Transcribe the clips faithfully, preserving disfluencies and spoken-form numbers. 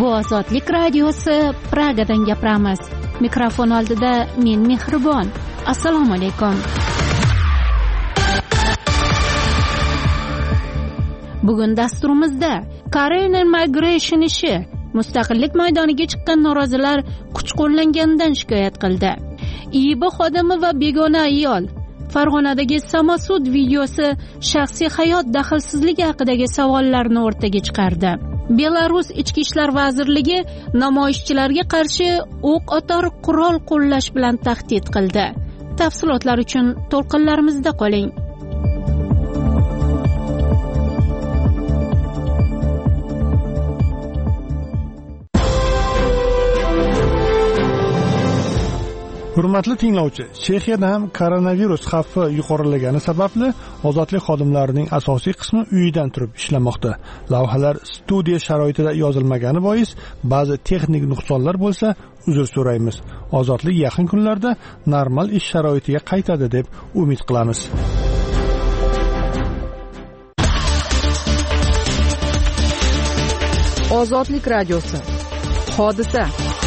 Bu Ozodlik radiosi, Pragadan gapiramiz. Mikrofon oldida men Mehribon. Assalomu alaykum. Bugun dasturimizda Korean Migration ishi, mustaqillik maydoniga chiqqan norozilar kuch qo'llanganidan shikoyat qildi. I B xodimi va begona ayol. Farg'onadagi samosud videosi shaxsiy hayot daxlsizligi haqidagi savollarni o'rtaga chiqardi. Belarus Ichki ishlar vazirligi namoyishchilarga qarshi o'q otar qurol qo'llash bilan tahdid qildi. Tafsilotlar uchun to'lqinlarimizda qoling. Hurmatli tinglovchi, Chexiyada ham koronavirus xavfi yuqorilagani sababli ozodlik xodimlarining asosiy qismi uyidan turib ishlamoqda. Lavhalar studiya sharoitida yozilmagani bois ba'zi texnik nuqsonlar bo'lsa, uzr so'raymiz. Ozodlik yaqin kunlarda normal ish sharoitiga qaytadi deb umid qilamiz. Ozodlik radiosi. Hodisa.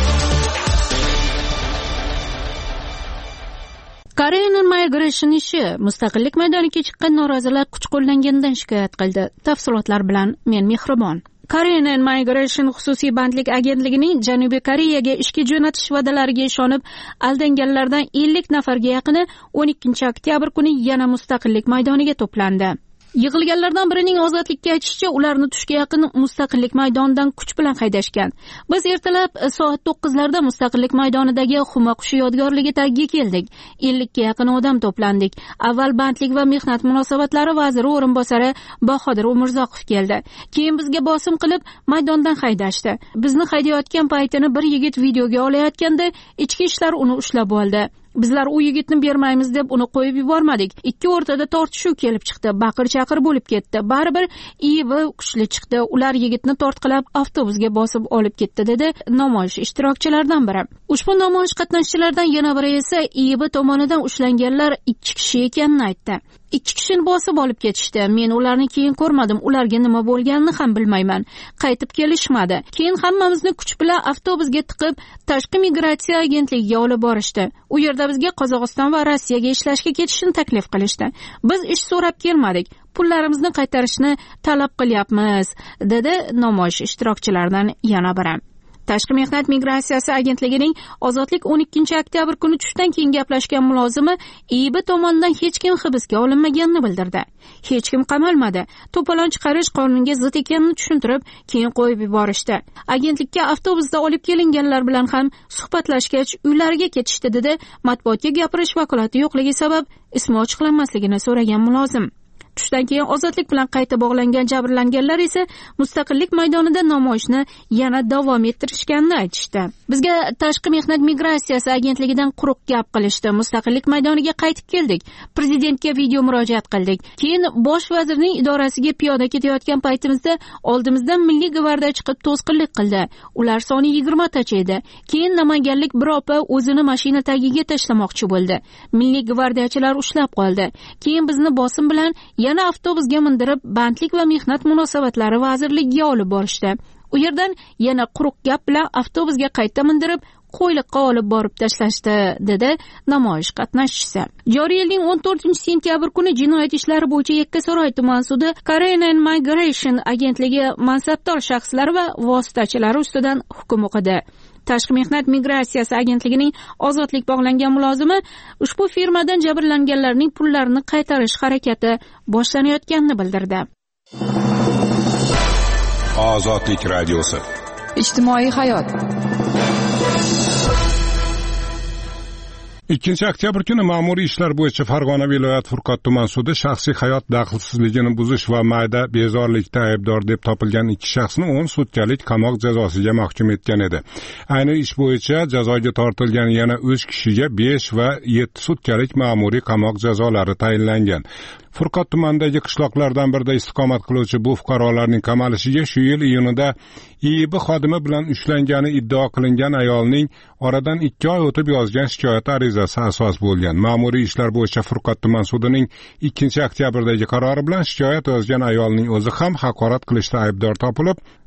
Korean Migration ishi, mustaqillik maydoniga chiqqan norozilar kuch qo'llanganidan shikoyat qildi. Tafsilotlar bilan men Mehribon. Korean Migration xususiy bandlik agentligining Janubiy Koreyaga ishga jo'natish va'dalariga ishonib aldanganlardan ellik nafarga yaqini o'n ikkinchi oktyabr kuni yana mustaqillik maydoniga to'plandi. Yig'ilganlardan birining ozodlikka aytishicha, ularni tushga yaqin mustaqillik maydonidan kuch bilan haydashgan. Biz ertalab soat to'qqizlarda mustaqillik maydonidagi Xuma qushi yodgorligi tagiga keldik. ellikka yaqin odam to'plandik. Avval bandlik va mehnat munosabatlari vaziri o'rinbosari Bahodir Umurzoqov keldi. Keyin bizga bosim qilib maydondan haydashdi. Bizni haydayotgan paytini bir yigit videoga olayotganda ichki ishlar uni ushlab oldi. Bizlar u yigitni bermaymiz deb uni qo'yib yubormadik. Ikki o'rtada tortishuv kelib chiqdi. Baqir-chaqir bo'lib ketdi. Baribir I V kuchli chiqdi. Ular yigitni tortqilab avtobusga bosib olib ketdi, dedi namoyish ishtirokchilaridan biri. Ushbu namoyish qatnashchilaridan yana biri esa I V tomonidan ushlanganlar ikki kishi ekanini aytdi. Ikki kishini bosib olib ketishdi. Men ularni keyin ko'rmadim. Ularga nima bo'lganini ham bilmayman. Qaytib kelishmadi. Keyin hammamizni kuch bilan avtobusga tiqib, tashqi migratsiya agentligiga olib borishdi. U yerda bizga Qozog'iston va Rossiyaga ishlashga ketishni taklif qilishdi. Biz ish so'rab kelmadik. Pullarimizni qaytarishni talab qilyapmiz, dedi namoyish ishtirokchilaridan yana biri. Tashqi mehnat migratsiyasi agentligining ozodlik o'n ikkinchi oktyabr kuni tushdan keyin gaplashgan mulozimi I B tomonidan hech kim hibsga olinmaganini bildirdi. Hech kim qamalmadi. To'polon chiqarish qonunga zid ekanini tushuntirib, keyin qo'yib yuborishdi. Agentlikka avtobusda olib kelinganlar bilan ham suhbatlashgach, uylariga ketishdi, dedi matbuotga gapirish vakolati yo'qligi sabab ismi ochiqlanmasligini so'ragan mulozim. Tushdan keyin ozodlik bilan qayta bog'langan jabrlanganlar esa mustaqillik maydonida namoyishni yana davom ettirishganini aytishdi. Bizga tashqi mehnat migratsiyasi agentligidan quruq gap qilishdi. Mustaqillik maydoniga qaytib keldik. Prezidentga video murojaat qildik. Keyin bosh vazirning idorasiga piyoda ketayotgan paytimizda oldimizdan milliy gvardiya chiqib to'sqinlik qildi. Ular soni yigirma tacha edi. Keyin namanganlik bir opa o'zini mashina tagiga tashlamoqchi bo'ldi. Milliy gvardiyachilar ushlab qoldi. Keyin bizni bosim bilan yana avtobusga mindirib bandlik va mehnat munosabatlari vazirligiga olib borishdi. U yerdan yana quruq gap bilan avtobusga qayta mindirib qo'yliqqa olib borib tashlashdi, dedi namoyish qatnashchisi. Joriy yilning o'n to'rtinchi sentyabr kuni jinoyat ishlari bo'yicha Yakkasaroy tuman sudi Korean Migration agentligi mansabdor shaxslar va vositachilari ustidan hukm o'qidi. Tashqi mehnat migratsiyasi agentligining ozodlik bog'langan mulozimi ushbu firmadan jabrlanganlarning pullarini qaytarish harakati boshlanayotganini bildirdi. Ozodlik radiosi. Ijtimoiy hayot. ikkinchi oktyabr kuni ma'muriy ishlar bo'yicha Farg'ona viloyat Furqat tuman sudi shaxsiy hayot daxlsizligini buzish va mayda bezorilikda aybdor deb topilgan ikki shaxsni o'n sutkalik qamoq jazosiga mahkum etgan edi. Ayni ish bo'yicha jazoga tortilgan yana uch kishiga besh va yetti sutkalik ma'muriy qamoq jazolari tayinlangan. Furqat tumanidagi qishloqlardan birida istiqomat qiluvchi bu fuqarolarning qamalishiga shu yil iyunida I B xodimi bilan ushlangani iddao qilingan ayolning oradan ikki oy o'tib yozgan shikoyat arizasi asos bo'lgan. Ma'muriy ishlar bo'yicha Furqat tuman sudining ikkinchi oktyabrdagi qarori bilan shikoyat yozgan ayolning o'zi ham haqorat qilishda aybdor topilib,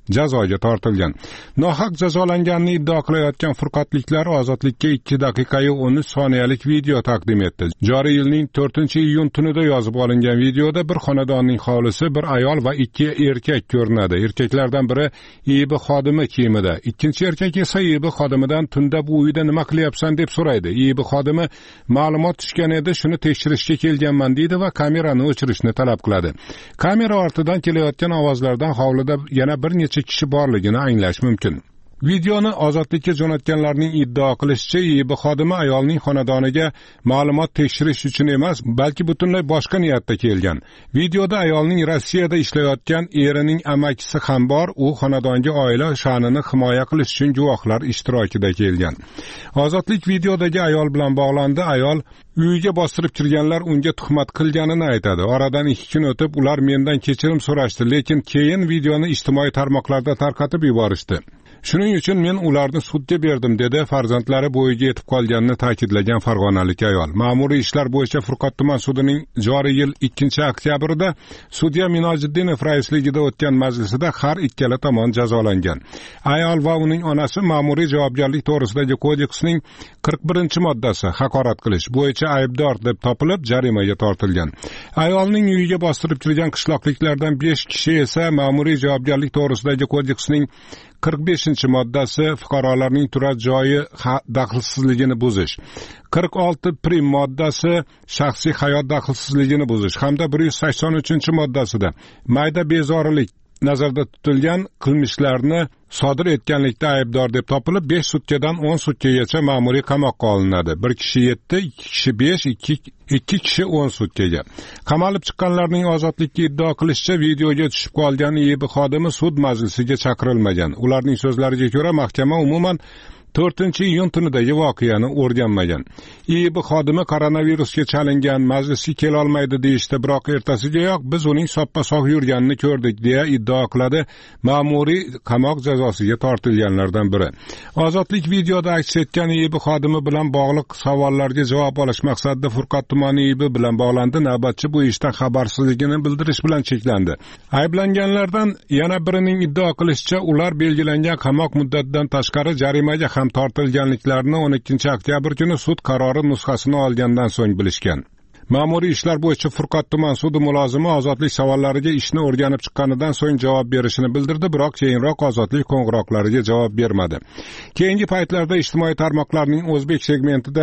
jazoga tortilgan. Nohaq jazolanganini iddao qilayotgan furqatliklar ozodlikka ikki daqiqayu o'n uch soniyalik video taqdim etdi. Joriy yilning to'rtinchi iyun tunida yozib olingan videoda bir xonadonning hovlisi, bir ayol va ikki erkak ko'rinadi. Erkaklardan biri I B xodimi kiyimida, ikkinchi erkak esa I B xodimidan tunda bu uyda nima qilyapsan deb so'raydi. I B xodimi ma'lumot tushgan edi, shuni tekshirishga kelganman deydi va kamerani o'chirishni talab qiladi. Kamera ortidan kelayotgan ovozlardan hovlida yana bir necha kishi borligini anglash mumkin. Videoni ozodlikka jo'natganlarning iddao qilishicha, I B xodimi ayolning xonadoniga ma'lumot tekshirish uchun emas, balki butunlay boshqa niyatda kelgan. Videoda ayolning Rossiyada ishlayotgan erining amakisi ham bor, u xonadonga oila sha'nini himoya qilish uchun guvohlar ishtirokida kelgan. Ozodlik videodagi ayol bilan bog'landi. Ayol uyiga bostirib kirganlar unga tuhmat qilganini aytadi. Oradan ikki kun o'tib ular mendan kechirim so'rashdi, lekin keyin videoni ijtimoiy tarmoqlarda tarqatib yuborishdi. Shuning uchun men ularni sudga berdim, dedi farzandlari bo'yiga yetib qolganini ta'kidlagan farg'onalik ayol. Ma'muriy ishlar bo'yicha Furqat tuman sudining joriy yil ikkinchi oktyabrida sudya Minojiddinov raisligida o'tgan majlisida har ikkala tomon jazolangan. Ayol va uning onasi ma'muriy javobgarlik to'g'risidagi kodeksning qirq birinchi moddasi haqorat qilish bo'yicha aybdor deb topilib jarimaga tortilgan. Ayolning uyiga bostirib kirgan qishloqliklardan besh kishi esa ma'muriy javobgarlik to'g'risidagi kodeksning qirq beshinchi moddasi fuqarolarning turar joyi daxlsizligini buzish, qirq olti prim moddasi shaxsiy hayot daxlsizligini buzish hamda bir yuz sakson uchinchi moddasida mayda bezorilik nazarda tutilgan qilmishlarni sodir etganlikda aybdor deb topilib besh sutkadan o'n sutkagacha ma'muriy qamoqqa olinadi. Bir kishi yetti, ikki kishi besh, ikki ikki kishi o'n sutkaga. Qamalib chiqqanlarning ozodlikka iddao qilishicha, videoga tushib qolgan I B xodimi sud majlisiga chaqirilmagan. Ularning so'zlariga ko'ra, mahkama umuman to'rtinchi iyun tunidagi voqeani o'rganmagan. I B xodimi koronavirusga chalingan, majlisga kela olmaydi deyishdi, biroq ertasigayoq biz uning soppa-sog' yurganini ko'rdik, deya iddao qiladi ma'muriy qamoq jazosiga tortilganlardan biri. Ozodlik videoda aks etgan I B xodimi bilan bog'liq savollarga javob olish maqsadida Furqat tumani I B bilan bog'landi. Navbatchi bu ishdan xabarsizligini bildirish bilan cheklandi. Ayblanganlardan yana birining iddao qilishicha, ular belgilangan qamoq muddatidan tashqari jarimaga ham tortilganliklarini o'n ikkinchi oktyabr kuni sud qarori nusxasini olgandan so'ng bilishgan. Ma'muriy ishlar bo'yicha Furqat tuman sudi mulozimi ozodlik savollariga ishni o'rganib chiqqanidan so'ng javob berishini bildirdi, biroq keyinroq ozodlik qo'ng'iroqlariga javob bermadi. Keyingi paytlarda ijtimoiy tarmoqlarning o'zbek segmentida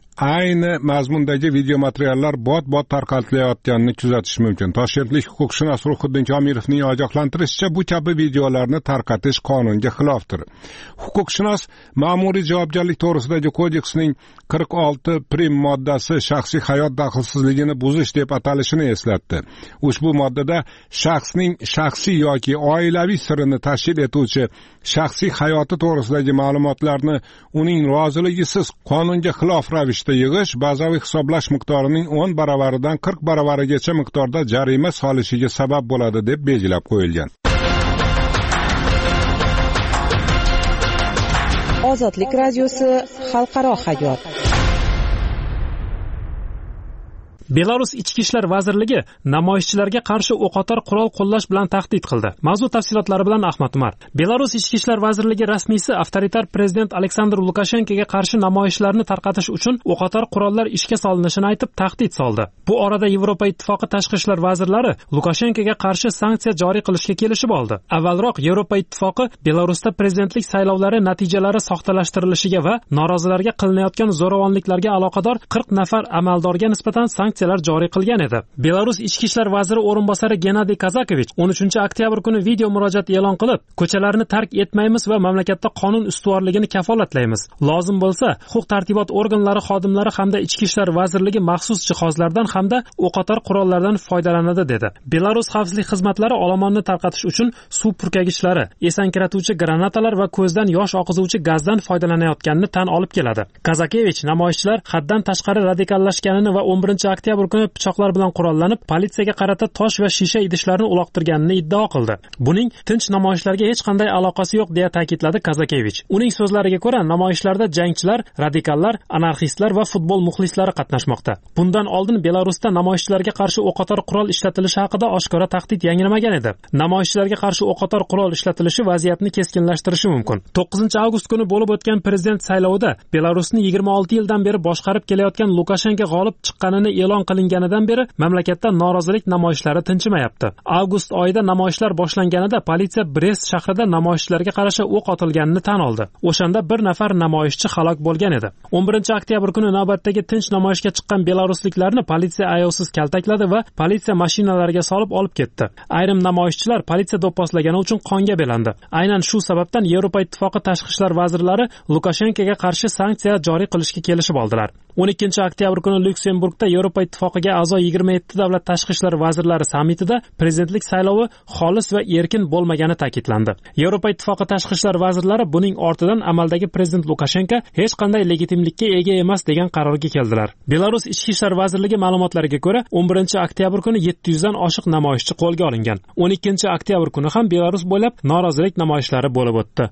ayni mazmundagi video materiallar bot-bot tarqatilayotganini kuzatish mumkin. Toshkentlik huquqshunos Ruhiddin Komilovning ogohlantirishicha, bu kabi videolarni tarqatish qonunga xilofdir. Huquqshunos ma'muriy javobgarlik to'g'risidagi kodeksning qirq olti prim moddasi shaxsiy hayot daxlsizligini buzish deb atalishini eslatdi. Ushbu moddada shaxsning shaxsiy yoki oilaviy sirini tashkil etuvchi shaxsiy hayoti to'g'risidagi ma'lumotlarni uning roziligisiz qonunga xilof ravishda yig'ish bazaviy hisoblash miqdorining o'n baravaridan qirq baravarigacha miqdorda jarima solishiga sabab bo'ladi deb belgilab qo'yilgan. Ozodlik radiosi xalqaro hayot. Belarus Ichki ishlar vazirligi namoyishchilarga qarshi o'qotar qurol qo'llash bilan tahdid qildi. Mavzu tafsilotlari bilan Ahmad Umar. Belarus Ichki ishlar vazirligi rasmiysi avtoritar prezident Aleksandr Lukashenkoga qarshi namoyishlarni tarqatish uchun o'qotar qurollar ishga solinishini aytib tahdid soldi. Bu orada Yevropa ittifoqi tashqi ishlar vazirlari Lukashenkoga qarshi sanksiya joriy qilishga kelishib oldi. Avvalroq Yevropa ittifoqi Belarusda prezidentlik saylovlari natijalari soxtalashtirilishiga va norozilarga qilinayotgan zo'ravonliklarga aloqador qirq nafar amaldorga nisbatan sanksiya joriy qilgan edi. Belarus ichki ishlar vaziri o'rinbosari Gennadiy Kazakovich o'n uchinchi oktyabr kuni video murojaat e'lon qilib, ko'chalarni tark etmaymiz va mamlakatda qonun ustuvorligini kafolatlaymiz. Lozim bo'lsa, huquq-tartibot organlari xodimlari hamda ichki ishlar vazirligi maxsus jihozlardan hamda o'qotar qurollardan foydalanadi dedi. Belarus xavfsizlik xizmatlari olomonni tarqatish uchun suv purkagichlari, esankiratuvchi granatalar va ko'zdan yosh oqizuvchi gazdan foydalanayotganini tan olib keladi. Kazakovich namoyishchilar haddan tashqari radikallashganini va o'n birinchi oktyabr oktyabr kuni pichoqlar bilan qurollanib, politsiyaga qarata tosh va shisha idishlarni uloqtirganini iddao qildi. Buning tinch namoyishlarga hech qanday aloqasi yo'q deya ta'kidladi Kazakevich. Uning so'zlariga ko'ra, namoyishlarda jangchilar, radikallar, anarxistlar va futbol muxlislari qatnashmoqda. Bundan oldin Belarusda namoyishchilarga qarshi o'qotar qurol ishlatilishi haqida oshkora tahdid yangramagan edi. Namoyishchilarga qarshi o'qotar qurol ishlatilishi vaziyatni keskinlashtirishi mumkin. to'qqizinchi avgust kuni bo'lib o'tgan prezident saylovida Belarusni yigirma olti yildan beri boshqarib kelayotgan Lukashenko g'olib chiqqanini e'lon qilinganidan beri mamlakatda norozilik namoyishlari tinchimayapti. Avgust oyida namoyishlar boshlanganida politsiya Brest shahrida namoyishchilarga qarshi o'q otilganini tan oldi. O'shanda bir nafar namoyishchi halok bo'lgan edi. o'n birinchi oktyabr kuni navbatdagi tinch namoyishga chiqqan belarusliklarni politsiya ayovsiz kaltakladi va politsiya mashinalariga solib olib ketdi. Ayrim namoyishchilar politsiya do'pposlagani uchun qonga belandi. Aynan shu sababdan Yevropa Ittifoqi tashqi ishlar vazirlari Lukashenkoga qarshi sanksiya joriy qilishga kelishib oldilar. o'n ikkinchi oktyabr kuni Lyuksemburgda Yevropa Ittifoqiga a'zo yigirma yetti davlat tashqi ishlar vazirlari sammitida prezidentlik saylovi xolis va erkin bo'lmagani ta'kidlandi. Yevropa Ittifoqi tashqi ishlar vazirlari buning ortidan amaldagi prezident Lukashenko hech qanday legitimlikka ega emas degan qarorga keldilar. Belarus ichki ishlar vazirligi ma'lumotlariga ko'ra, o'n birinchi oktyabr kuni yetti yuz dan oshiq namoyishchi qo'lga olingan. o'n ikkinchi oktyabr kuni ham Belarus bo'ylab norozilik namoyishlari bo'lib o'tdi.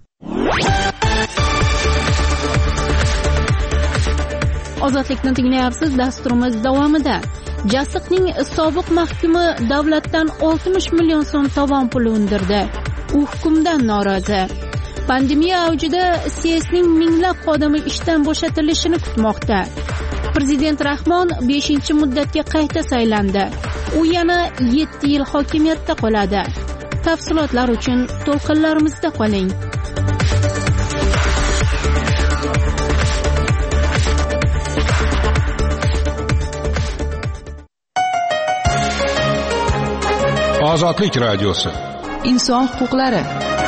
Ozodlikni tinglayapsiz. Dasturimiz davomida Jasiqning sobiq mahkumi davlatdan oltmish million so'm tovon puli undirdi. U hukmdan norozi. Pandemiya avjida C S ning minglab xodimi ishdan bo'shatilishini kutmoqda. Prezident Rahmon beshinchi muddatga qayta saylandi. U yana yetti yil hokimiyatda qoladi. Tafsilotlar uchun to'lqinlarimizda qoling. Ozodlik radiosi. Inson huquqlari.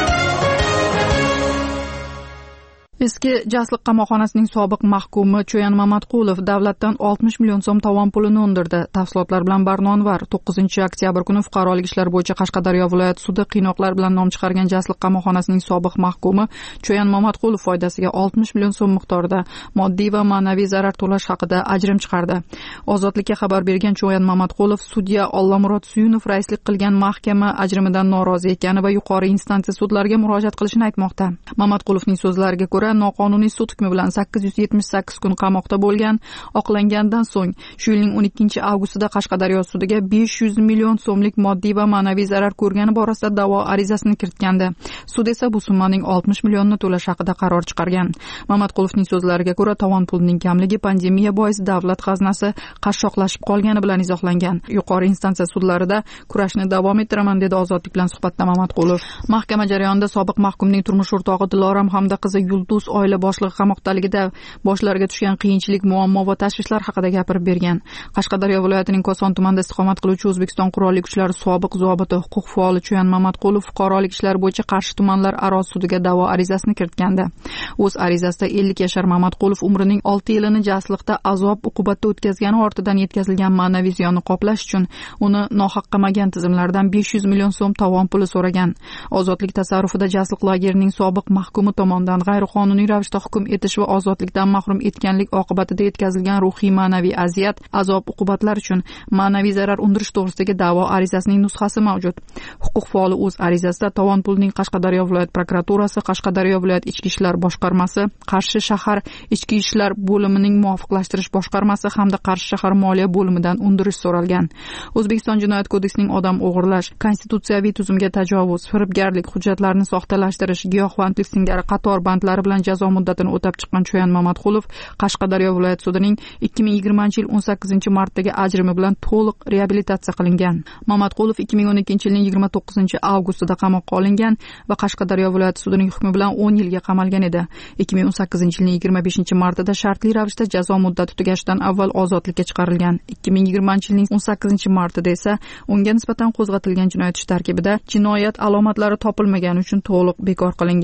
Eski Jasliq qamoqxonasining sobiq mahkumi Cho'yan Mamatqulov davlatdan oltmish million so'm tovon pulini undirdi. Tafsilotlar bilan Barnonvar. to'qqizinchi oktyabr kuni fuqarolik ishlari bo'yicha Qashqadaryo viloyati sudi qiynoqlar bilan nom chiqargan Jasliq qamoqxonasining sobiq mahkumi Cho'yan Mamatqulov foydasiga oltmish million so'm miqdorida moddiy va ma'naviy zarar to'lash haqida ajrim chiqardi. Ozodlikka xabar bergan Cho'yan Mamatqulov sudya Ollamurod Suyunov raislik qilgan mahkama ajrimidan norozi ekani va yuqori instansiya sudlariga murojaat qilishini aytmoqda. Mamatqulovning so'zlariga ko'ra, noqonuniy sud hukmi bilan sakkiz yuz yetmish sakkiz kun qamoqda bo'lgan, oqlangandan so'ng shu yilning o'n ikkinchi avgustida Qashqadaryo sudiga besh yuz million so'mlik moddiy va ma'naviy zarar ko'rgani borasida da'vo arizasini kiritgandi. Sud esa bu summaning oltmish millionni to'lash haqida qaror chiqargan. Mamatqulovning so'zlariga ko'ra, tovon pulining kamligi pandemiya bois davlat xazinasi qashshoqlashib qolgani bilan izohlangan. Yuqori instansiya sudlarida kurashni davom ettiraman dedi Ozodlik bilan suhbatda Mamatqulov. Mahkama jarayonida sobiq mahkumning turmush o'rtog'i Diloram hamda qizi Yulduz oila boshlig'i qamoqdaligida boshlariga tushgan qiyinchilik, muammo va tashvishlar haqida gapirib bergan. Qashqadaryo viloyatining Koson tumanida istiqomat qiluvchi O'zbekiston Qurolli kuchlari sobiq zobiti, huquq faoli Cho'yan Mamatqulov fuqarolik ishlari bo'yicha Qarshi tumanlar aro sudiga da'vo arizasini kiritgandi. O'z arizasida ellik yashar Mamatqulov umrining olti yilini Jasliqda azob uqubatda o'tkazgani ortidan yetkazilgan ma'naviy ziyonni qoplash uchun uni nohaq qamagan tizimlardan besh yuz million so'm tovon puli so'ragan. Ozodlik tasarrufida Jasliq lagerining sobiq mahkumi tomonidan g'ayriqonuniy ravishda hukm etish va ozodlikdan mahrum etganlik oqibatida yetkazilgan ruhiy ma'naviy aziyat, azob uqubatlar uchun ma'naviy zarar undirish to'g'risidagi da'vo arizasining nusxasi mavjud. Huquq faoli o'z arizasida tovon pulining Qashqadaryo viloyat prokuraturasi, Qashqadaryo viloyat ichki ishlar boshqarmasi, Qarshi shahar ichki ishlar bo'limining muvofiqlashtirish boshqarmasi hamda Qarshi shahar moliya bo'limidan undirish so'ralgan. O'zbekiston Jinoyat kodeksining odam o'g'irlash, konstitutsiyaviy tuzumga tajovuz, firibgarlik, hujjatlarni soxtalashtirish, giyohvandlik singari qator bandlari bilan jazo muddatini o'tab chiqqan Cho'yan Mamatqulov Qashqadaryo viloyat sudining ikki ming yigirmanchi yil o'n sakkizinchi martdagi ajrimi bilan to'liq reabilitatsiya qilingan. Mamatqulov ikki ming o'n ikkinchi yilning yigirma to'qqizinchi avgustida qamoqqa olingan va Qashqadaryo viloyat sudining hukmi bilan o'n yilga qamalgan edi. ikki ming o'n sakkizinchi yilning yigirma beshinchi martida shartli ravishda jazo muddati tugashidan avval ozodlikka chiqarilgan. ikki ming yigirmanchi yilning o'n sakkizinchi martida esa unga nisbatan qo'zg'atilgan jinoyat ishi tarkibida jinoyat alomatlari topilmagani uchun to'liq bekor qilingan.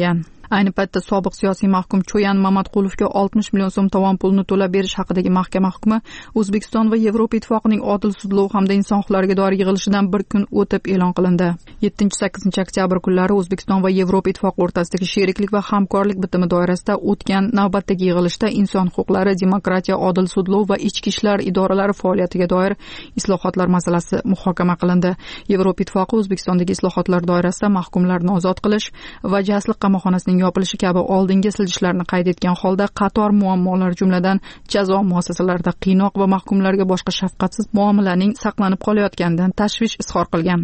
Ayni paytda sobiq siyosiy mahkum Cho'yan Mamatqulovga oltmish million so'm tovon pulini to'lab berish haqidagi mahkama hukmi O'zbekiston va Yevropa Ittifoqining odil sudlov hamda inson huquqlariga doir yig'ilishidan bir kun o'tib e'lon qilindi. yettinchi sakkizinchi oktyabr kunlari O'zbekiston va Yevropa Ittifoqi o'rtasidagi sheriklik va hamkorlik bitimi doirasida o'tgan navbatdagi yig'ilishda inson huquqlari, demokratiya, odil sudlov va ichki ishlar idoralari faoliyatiga doir islohotlar masalasi muhokama qilindi. Yevropa Ittifoqi O'zbekistondagi islohotlar doirasida mahkumlarni ozod qilish va jasliq qamoqxonasining yopilishi kabi oldingi siljishlarni qayd etgan holda qator muammolar, jumladan jazo muassasalarida qiynoq va mahkumlarga boshqa shafqatsiz muomalaning saqlanib qolayotganidan tashvish izhor qilgan.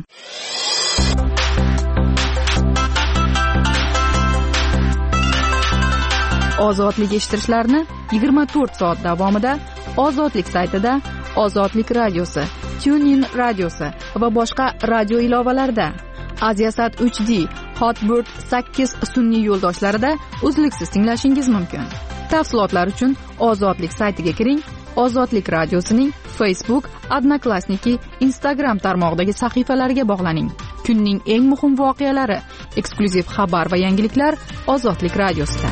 Ozodlik eshittirishlarni yigirma to'rt soat davomida Ozodlik saytida, Ozodlik radiosi, TuneIn radiosi va boshqa radio ilovalarida, Aziasat uch D, Hotbird sakkiz sun'iy yo'ldoshlarida uzluksiz tinglashingiz mumkin. Tafsilotlar uchun Ozodlik saytiga kiring. Ozodlik radiosining Facebook, Odnoklassniki, Instagram tarmog'idagi sahifalariga bog'laning. Kunning eng muhim voqealari, eksklyuziv xabar va yangiliklar Ozodlik radiosida.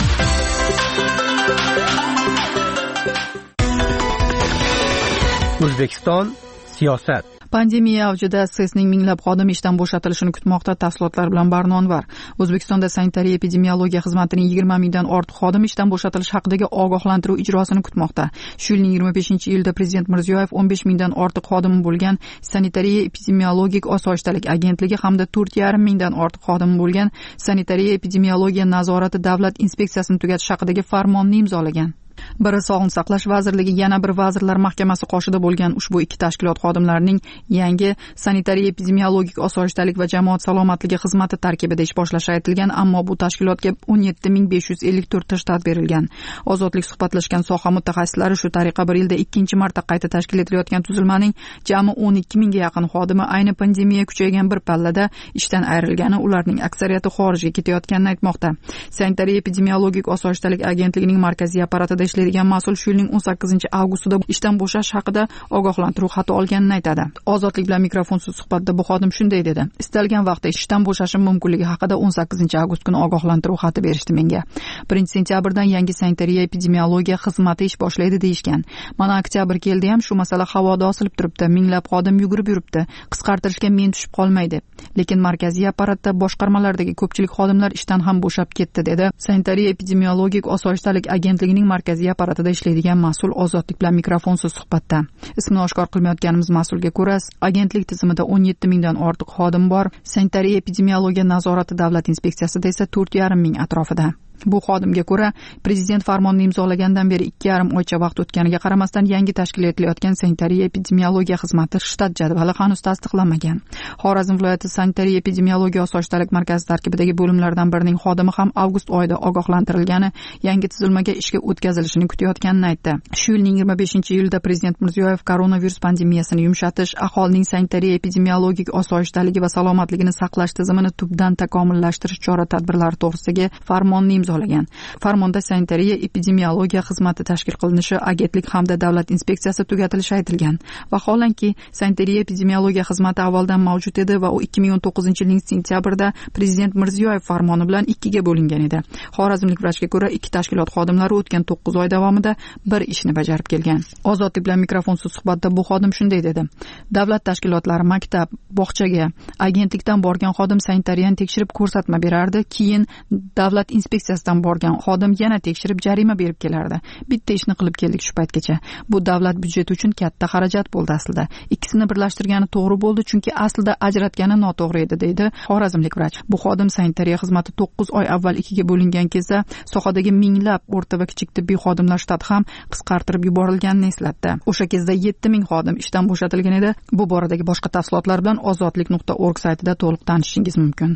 O'zbekiston siyosat. Pandemiya avjida S E S'ning minglab xodimi ishdan bo'shatilishini kutmoqda. Tafsilotlar bilan Barnonvar. O'zbekistonda sanitariya epidemiologiya xizmatining yigirma mingdan ortiq xodimi ishdan bo'shatilish haqidagi ogohlantiruv ijrosini kutmoqda. Shu yilning yigirma beshinchi iyulda Prezident Mirziyoyev o'n besh mingdan ortiq xodimi bo'lgan sanitariya epidemiologik osoyishtalik agentligi hamda to'rt yarim mingdan ortiq xodimi bo'lgan sanitariya epidemiologiya nazorati davlat inspeksiyasini tugatish haqidagi farmonni imzolagan. Biri Sog'liqni saqlash vazirligi, yana bir vazirlar mahkamasi qoshida bo'lgan ushbu ikki tashkilot xodimlarining yangi sanitariya epidemiologik osoyishtalik va jamoat salomatligi xizmati tarkibida ish boshlashi aytilgan, ammo bu tashkilotga o'n yetti ming besh yuz ellik to'rt ta shtat berilgan. Ozodlik suhbatlashgan soha mutaxassislari shu tariqa bir yilda ikkinchi marta qayta tashkil etilayotgan tuzilmaning jami o'n ikki mingga yaqin xodimi ayni pandemiya kuchaygan bir pallada ishdan ayrilgani, ularning aksariyati xorijga ketayotganini aytmoqda. Sanitariya epidemiologik osoyishtalik agentligining markaziy apparatida ishlaydigan mas'ul shu yilning o'n sakkizinchi avgustida ishdan bo'shash haqida ogohlantiruv xati olganini aytadi. Ozodlik bilan mikrofonsiz suhbatda bu xodim shunday dedi: "Istalgan vaqtda ishdan bo'shashim mumkinligi haqida o'n sakkizinchi avgust kuni ogohlantiruv xati berishdi menga. birinchi sentyabrdan yangi sanitariya epidemiologiya xizmati ish boshlaydi deyishgan. Mana oktyabr keldi ham shu masala havoda osilib turibdi. Minglab xodim yugurib yuribdi. Qisqartirishga men tushib qolmay deb. Lekin markaziy apparatda boshqarmalardagi ko'pchilik xodimlar ishdan ham bo'shab ketdi", dedi sanitariya epidemiologik osoyishtalik agentligining markaziy apparatida ishlaydigan mas'ul Ozodlik bilan mikrofonsiz suhbatda. Ismini oshkor qilmayotganimiz mas'ulga ko'ra, agentlik tizimida o'n yetti mingdan ortiq xodim bor. Sanitariya epidemiologiya nazorati davlat inspeksiyasida esa to'rt yarim ming atrofida. Bu xodimga ko'ra, prezident farmonni imzolagandan beri ikki yarim oycha vaqt o'tganiga qaramasdan yangi tashkil etilayotgan sanitariya epidemiologiya xizmati shtat jadvali hanuz tasdiqlanmagan. Xorazm viloyati sanitariya epidemiologiya osoyishtalik markazi tarkibidagi bo'limlardan birining xodimi ham avgust oyida ogohlantirilgani, yangi tuzilmaga ishga o'tkazilishini kutayotganini aytdi. Shu yilning yigirma beshinchi iyulda Prezident Mirziyoyev koronavirus pandemiyasini yumshatish, aholining sanitariya epidemiologik osoyishtaligi va salomatligini saqlash tizimini tubdan takomillashtirish chora-tadbirlari to'g'risidagi farmonni imzolagan. Farmonda sanitariya epidemiologiya xizmati tashkil qilinishi, agentlik hamda davlat inspeksiyasi tugatilishi aytilgan. Vaholanki, sanitariya epidemiologiya xizmati avvaldan mavjud edi va u ikki ming o'n to'qqizinchi yilning sentyabrida Prezident Mirziyoyev farmoni bilan ikkiga bo'lingan edi. Xorazmlik vrachga ko'ra, ikki tashkilot xodimlari o'tgan to'qqiz oy davomida bir ishni bajarib kelgan. Ozodlik bilan mikrofonsiz suhbatda bu xodim shunday dedi: "Davlat tashkilotlari maktab, bog'chaga, agentlikdan borgan xodim sanitariyani tekshirib ko'rsatma berardi, keyin davlat inspeksiyasidan borgan xodim yana tekshirib jarima berib kelardi. Bitta ishni qilib keldik shu paytgacha. Bu davlat byudjeti uchun katta xarajat bo'ldi aslida. Ikkisini birlashtirgani to'g'ri bo'ldi, chunki aslida ajratgani noto'g'ri edi", deydi xorazmlik vrach. Bu xodim sanitariya xizmati to'qqiz oy avval ikkiga bo'lingan kezda sohadagi minglab o'rta va kichik tibbiy xodimlar shtati ham qisqartirib yuborilganini eslatdi. O'sha kezda yetti ming xodim ishdan bo'shatilgan edi. Bu boradagi boshqa tafsilotlar bilan ozodlik nuqta org saytida to'liq tanishishingiz mumkin.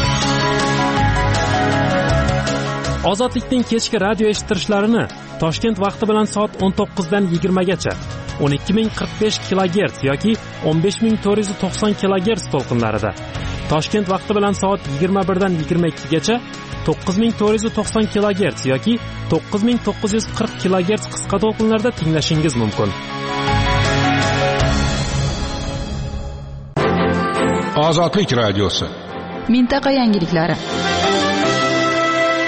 Ozodlikning kechki radio eshittirishlarini Toshkent vaqti bilan soat o'n to'qqizdan yigirmagacha o'n ikki ming qirq besh kilogerts yoki o'n besh ming to'rt yuz to'qson kilogerts to'lqinlarida, Toshkent vaqti bilan soat yigirma birdan yigirma ikkigacha to'qqiz ming to'rt yuz to'qson kilogerts yoki to'qqiz ming to'qqiz yuz qirq kilogerts qisqa to'lqinlarda tinglashingiz mumkin. Ozodlik radiosi. Mintaqa yangiliklari.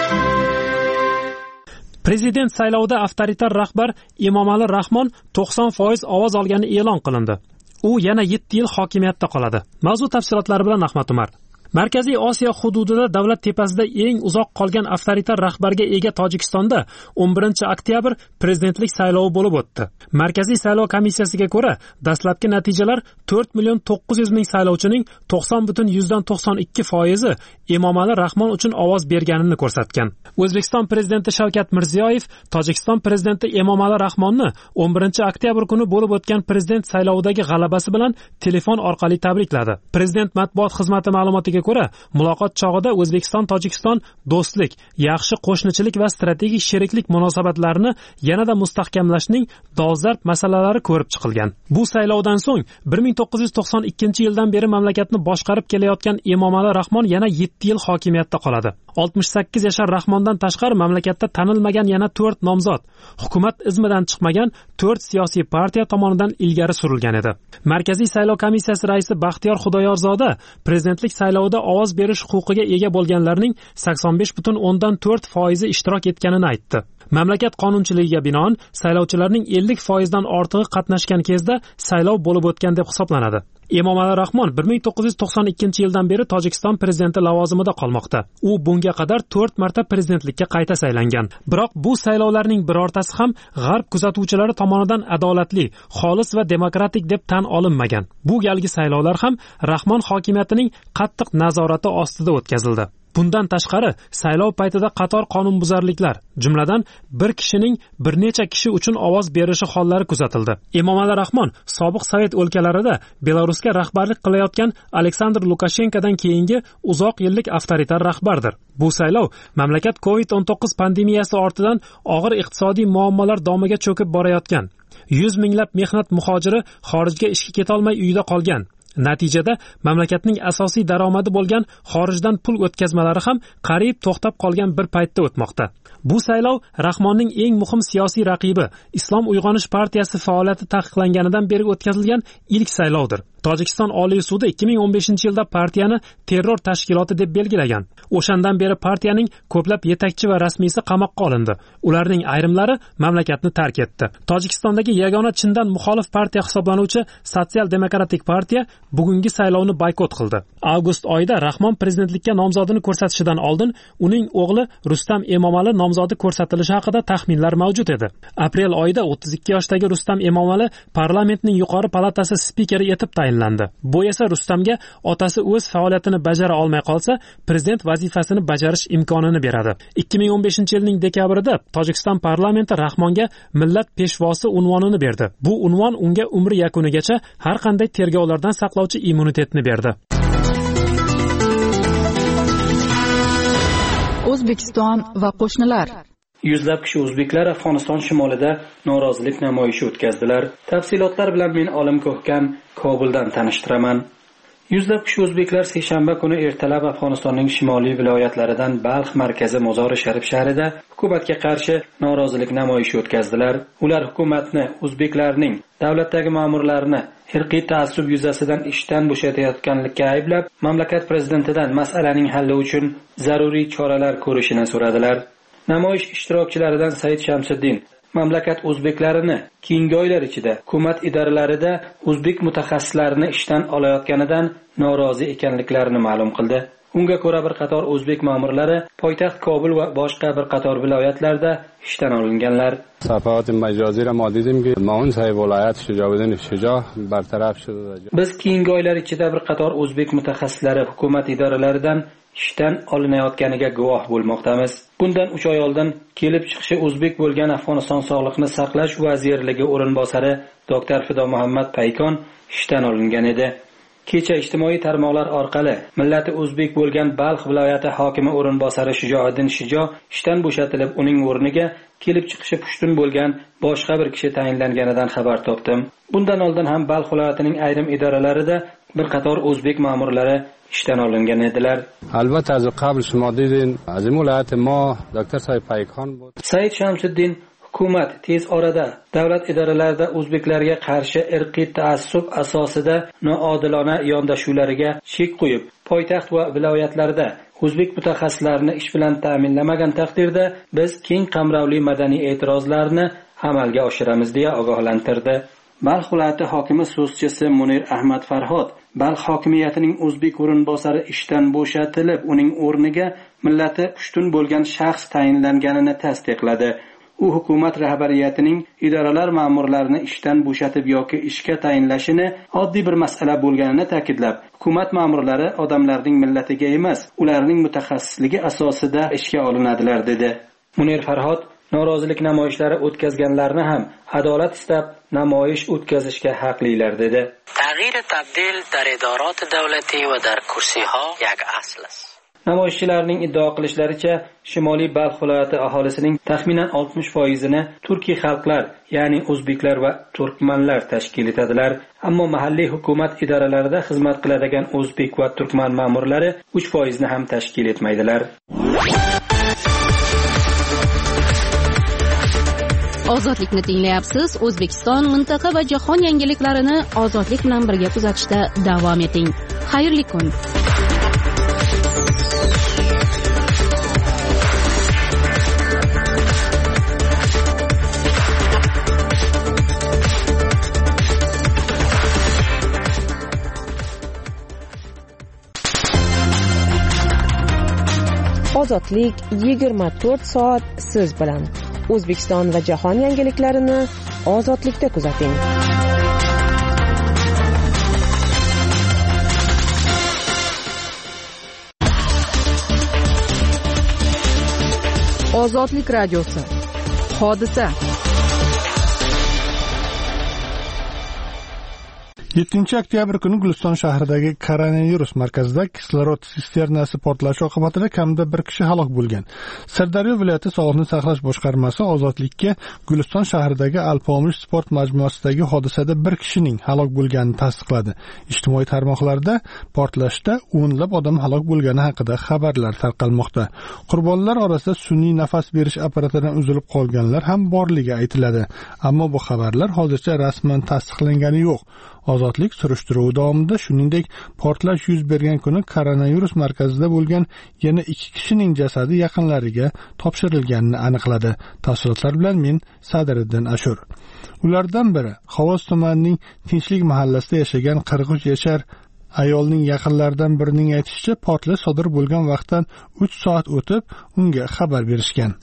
Prezident saylovida avtoritar rahbar Emomali Rahmon to'qson foiz ovoz olgani e'lon qilindi. U yana yetti yil hokimiyatda qoladi. Mavzu tafsilotlari bilan Ahmad Umar. Markaziy Osiyo hududida davlat tepasida eng uzoq qolgan avtoritar rahbarga ega Tojikistonda o'n birinchi oktyabr prezidentlik saylovi bo'lib o'tdi. Markaziy saylov komissiyasiga ko'ra, dastlabki natijalar to'rt million to'qqiz yuz ming saylovchining to'qson butun yuzdan to'qson ikki foizi Emomali Rahmon uchun ovoz berganini ko'rsatgan. O'zbekiston prezidenti Shavkat Mirziyoyev Tojikiston prezidenti Emomali Rahmonni o'n birinchi oktyabr kuni bo'lib o'tgan prezident saylovidagi g'alabasi bilan telefon orqali tabrikladi. Prezident matbuot xizmati ma'lumotiga ko'ra, muloqot chog'ida O'zbekiston Tojikiston do'stlik, yaxshi qo'shnichilik va strategik sheriklik munosabatlarini yanada mustahkamlashning dolzarb masalalari ko'rib chiqilgan. Bu saylovdan so'ng bir ming to'qqiz yuz to'qson ikkinchi yildan beri mamlakatni boshqarib kelayotgan Emomali Rahmon yana yetti yil hokimiyatda qoladi. oltmish sakkiz yashar Rahmondan tashqari mamlakatda tanilmagan yana to'rt nomzod, hukumat izmidan chiqmagan to'rt siyosiy partiya tomonidan ilgari surilgan edi. Markaziy saylov komissiyasi raisi Baxtiyor Xudoyorzoda prezidentlik saylovida ovoz berish huquqiga ega bo'lganlarning sakson besh butun o'ndan to'rt foizi ishtirok etganini aytdi. Mamlakat qonunchiligiga binoan saylovchilarning ellik foizdan ortig'i qatnashgan kezda saylov bo'lib o'tgan deb hisoblanadi. Emomali Rahmon bir ming to'qqiz yuz to'qson ikkinchi yildan beri Tojikiston prezidenti lavozimida qolmoqda. U bunga qadar to'rt marta prezidentlikka qayta saylangan. Biroq bu saylovlarning birortasi ham g'arb kuzatuvchilari tomonidan adolatli, xolis va demokratik deb tan olinmagan. Bu galgi saylovlar ham Rahmon hokimiyatining qattiq nazorati ostida o'tkazildi. Bundan tashqari, saylov paytida qator qonunbuzarliklar, jumladan bir kishining bir necha kishi uchun ovoz berishi hollari kuzatildi. Emomali Rahmon sobiq Sovet o'lkalarida Belarusga rahbarlik qilayotgan Aleksandr Lukashenkodan keyingi uzoq yillik avtoritar rahbardir. Bu saylov mamlakat covid o'n to'qqiz pandemiyasi ortidan og'ir iqtisodiy muammolar domiga cho'kib borayotgan, yuz minglab mehnat muhojiri xorijga ishga keta olmay uyda qolgan. Natijada mamlakatning asosiy daromadi bo'lgan xorijdan pul o'tkazmalari ham qariyb to'xtab qolgan bir paytda o'tmoqda. Bu saylov Rahmonning eng muhim siyosiy raqibi Islom Uyg'onish partiyasi faoliyati taqiqlanganidan beri o'tkazilgan ilk saylovdir. Tojikiston Oliy sudi ikki ming o'n beshinchi yilda partiyani terror tashkiloti deb belgilagan. O'shandan beri partiyaning ko'plab yetakchi va rasmiysi qamoqqa olindi. Ularning ayrimlari mamlakatni tark etdi. Tojikistondagi yagona chindan muxolif partiya hisoblanuvchi Sotsial demokratik partiya bugungi saylovni boykot qildi. Avgust oyida Rahmon prezidentlikka nomzodini ko'rsatishidan oldin uning o'g'li Rustam Emomali nomzodi ko'rsatilishi haqida taxminlar mavjud edi. Aprel oyida o'ttiz ikki yoshdagi Rustam Emomali parlamentning yuqori palatasi spikeri etib tayinlandi. Bu esa Rustamga otasi o'z faoliyatini bajara olmay qolsa, prezident vazifasini bajarish imkonini beradi. ikki ming o'n beshinchi yilning dekabrida Tojikiston parlamenti Rahmonga millat peshvosi unvonini berdi. Bu unvon unga umri yakunigacha har qanday tergovlardan saqlovchi immunitetni berdi. O'zbekiston va qo'shnilar. Yuzlab kishi o'zbeklar Afg'oniston shimolida norozilik namoyishi o'tkazdilar. Tafsilotlar bilan men Olim Ko'hkam Kobuldan tanishtiraman. Yuzlab kishi o'zbeklar seshanba kuni ertalab Afg'onistonning shimoliy viloyatlaridan Balx markazi Mozori Sharif shahrida hukumatga qarshi norozilik namoyishi o'tkazdilar. Ular hukumatni, o'zbeklarning, davlatdagi ma'murlarni irqiy ta'assub yuzasidan ishdan bo'shatayotganlikka ayblab, mamlakat prezidentidan masalaning halli uchun zaruriy choralar ko'rishini so'radilar. Namoyish ishtirokchilaridan Said Shamsiddin mamlakat o'zbeklarini keyingi oylar ichida hukumat idoralarida o'zbek mutaxassislarini ishdan olayotganidan norozi ekanliklarini ma'lum qildi. Unga ko'ra bir qator o'zbek ma'murlari poytaxt Kobul va boshqa bir qator viloyatlarda ishdan olinganlar. صفحات مجازی را ما دیدیم که معاون صاحب ولایت شجاعالدین شجاع برطرف شد. Biz keyingi oylar ichida bir qator o'zbek mutaxassislari hukumat idoralaridan ishdan olinayotganiga guvoh bo'lmoqdamiz. Bundan uch oy oldin kelib chiqishi o'zbek bo'lgan Afg'oniston Sog'liqni saqlash vazirligi o'rinbosari doktor Fido Muhammad Paykon ishdan olingan edi. Kecha ijtimoiy tarmoqlar orqali millati o'zbek bo'lgan Balx viloyati hokimi o'rinbosari Shijoaddin Shijo ishdan bo'shatilib, uning o'rniga kelib chiqishi pushtun bo'lgan boshqa bir kishi tayinlanganidan xabar topdim. Bundan oldin ham Balx viloyatining ayrim idoralarida bir qator o'zbek ma'murlari ishdan olingan edilar. Albatta az qabl shuma dedin, az این ولایت ما doktor Said Paykon بود. Said Shamsiddin hukumat tez orada davlat idoralarida o'zbeklarga qarshi irqiy ta'assub asosida noodilona yondashuvlariga chek qo'yib, poytaxt va viloyatlarda o'zbek mutaxassislarini ish bilan ta'minlamagan taqdirda biz keng qamrovli madaniy e'tirozlarni amalga oshiramiz deya ogohlantirdi. Balx viloyati hokimi so'zchisi Munir Ahmad Farhod Balx hokimiyatining o'zbek o'rinbosari ishdan bo'shatilib, uning o'rniga millati pushtun bo'lgan shaxs tayinlanganini tasdiqladi. U hukumat rahbariyatining idoralar ma'murlarini ishdan bo'shatib yoki ishga tayinlashini oddiy bir masala bo'lganini ta'kidlab, hukumat ma'murlari odamlarning millatiga emas, ularning mutaxassisligi asosida ishga olinadilar dedi. Munir Farhod norozilik namoyishlari o'tkazganlarni ham adolat istab namoyish o'tkazishga haqlilar dedi. Tag'yir tabdil dar idorat davlati va dar kursiha yak asl است. Namoyishchilarning iddao qilishlaricha, Shimoliy Balx viloyati aholisining taxminan oltmish foizini turkiy xalqlar, ya'ni o'zbeklar va turkmanlar tashkil etadilar. Ammo mahalliy hukumat idoralarida xizmat qiladigan o'zbek va turkman ma'murlari uch foizni ham tashkil etmaydilar. Ozodlikni tinglayapsiz. O'zbekiston, mintaqa va jahon yangiliklarini ozodlik bilan birga kuzatishda davom eting. Xayrli kun. Ozodlik yigirma to'rt soat siz bilan. O'zbekiston va jahon yangiliklarini ozodlikda kuzating. Ozodlik radiosi. Hodisa. yettinchi oktyabr kuni Guliston shahridagi koronavirus markazida kislorod sisternasi portlashi oqibatida kamida bir kishi halok bo'lgan. Sirdaryo viloyati Sog'liqni saqlash boshqarmasi Ozodlikka Guliston shahridagi Alpomish sport majmuasidagi hodisada bir kishining halok bo'lganini tasdiqladi. Ijtimoiy tarmoqlarda portlashda o'nlab odam halok bo'lgani haqida xabarlar tarqalmoqda. Qurbonlar orasida sun'iy nafas berish apparatidan uzilib qolganlar ham borligi aytiladi. Ammo bu xabarlar hozircha rasman tasdiqlangani yo'q. Ozodlik surishtiruvi davomida shuningdek portlash yuz bergan kuni koronavirus markazida bo'lgan yana ikki kishining jasadi yaqinlariga topshirilganini aniqladi. Tafsilotlar bilan men Sadriddin Ashur. Ulardan biri Xovos tumanining Tinchlik mahallasida yashagan qirq uch yashar ayolning yaqinlaridan birining aytishicha, portlash sodir bo'lgan vaqtdan uch soat o'tib unga xabar berishgan.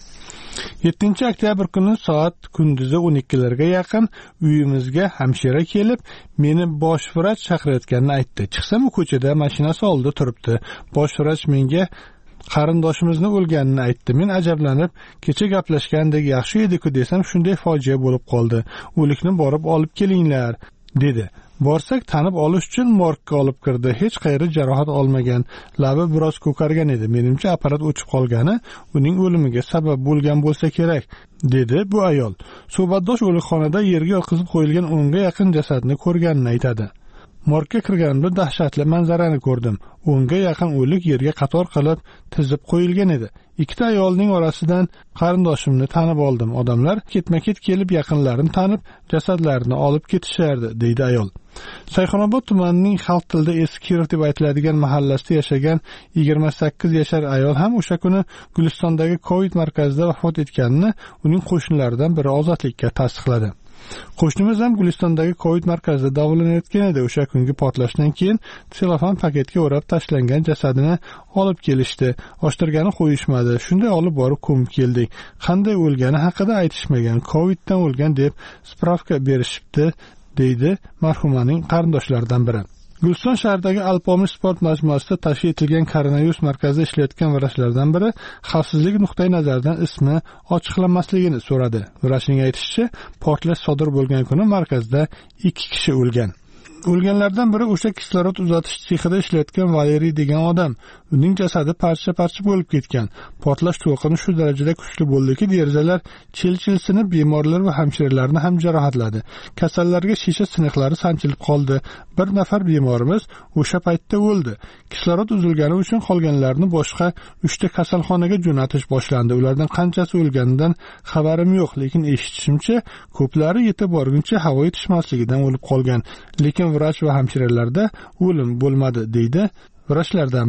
yettinchi oktyabr kuni soat kunduzi o'n ikkilarga yaqin uyimizga hamshira kelib, meni bosh vrach chaqirayotganini aytdi. Chiqsam, u ko'chada mashinasi oldida turibdi. Bosh vrach menga qarindoshimizni o'lganini aytdi. Men ajablanib, kecha gaplashgandek yaxshi edi-ku desam, shunday fojia bo'lib qoldi. O'likni borib olib kelinglar, dedi. Borsak, tanib olish uchun morgga olib kirdi. Hech qayeri jarohat olmagan. Labi biroz ko'kargan edi. Menimcha apparat o'chib qolgani uning o'limiga sabab bo'lgan bo'lsa kerak, dedi bu ayol. Suhbatdosh o'likxonada yerga yotqizib qo'yilgan o'nga yaqin jasadni ko'rganini aytadi. Morgga kirganimda dahshatli manzarani ko'rdim. O'nga yaqin o'lik yerga qator qilib tizib qo'yilgan edi. Ikkita ayolning orasidan qarindoshimni tanib oldim. Odamlar ketma-ket kelib yaqinlarini tanib, jasadlarini olib ketishardi, deydi ayol. Sayxonobod tumanining xalq tilida Eskir deb aytiladigan mahallasida yashagan yigirma sakkiz yashar ayol ham o'sha kuni Gulistondagi Covid markazida vafot etganini uning qo'shnilaridan biri Ozodlikka tasdiqladi. Qo'shnimiz ham Gulistondagi Covid markazida davolanayotgan edi. O'sha kungi portlashdan keyin selofan paketga o'rab tashlangan jasadini olib kelishdi. Oshtirgani qo'yishmadi. Shunday olib borib ko'mib keldik. Qanday o'lgani haqida aytishmagan. Coviddan o'lgan deb spravka berishibdi, deydi marhumaning qarindoshlaridan biri. Guliston shahridagi Alpomish sport majmuasida tashkil etilgan koronavirus markazida ishlayotgan vrachlardan biri xavfsizlik nuqtai nazaridan ismi ochiqlanmasligini so'radi. Vrachning aytishicha, portlash sodir bo'lgan kuni markazda ikki kishi o'lgan. O'lganlardan biri o'sha kislorod uzatish sexida ishlayotgan Valeriy degan odam. Uning jasadi parcha-parcha bo'lib ketgan. Portlash to'lqini shu darajada kuchli bo'ldiki, derazalar chil-chil sinib, bemorlar va hamshiralarni ham jarohatladi. Kasallarga shisha siniqlari sanchilib qoldi. Bir nafar bemorimiz o'sha paytda o'ldi. Kislorod uzilgani uchun qolganlarni boshqa uchta kasalxonaga jo'natish boshlandi. Ulardan qanchasi o'lganidan xabarim yo'q, lekin eshitishimcha, ko'plari yetib borguncha havo yetishmasligidan o'lib qolgan. Lekin vrach va hamshiralarda o'lim bo'lmadi, deydi vrachlardan biri.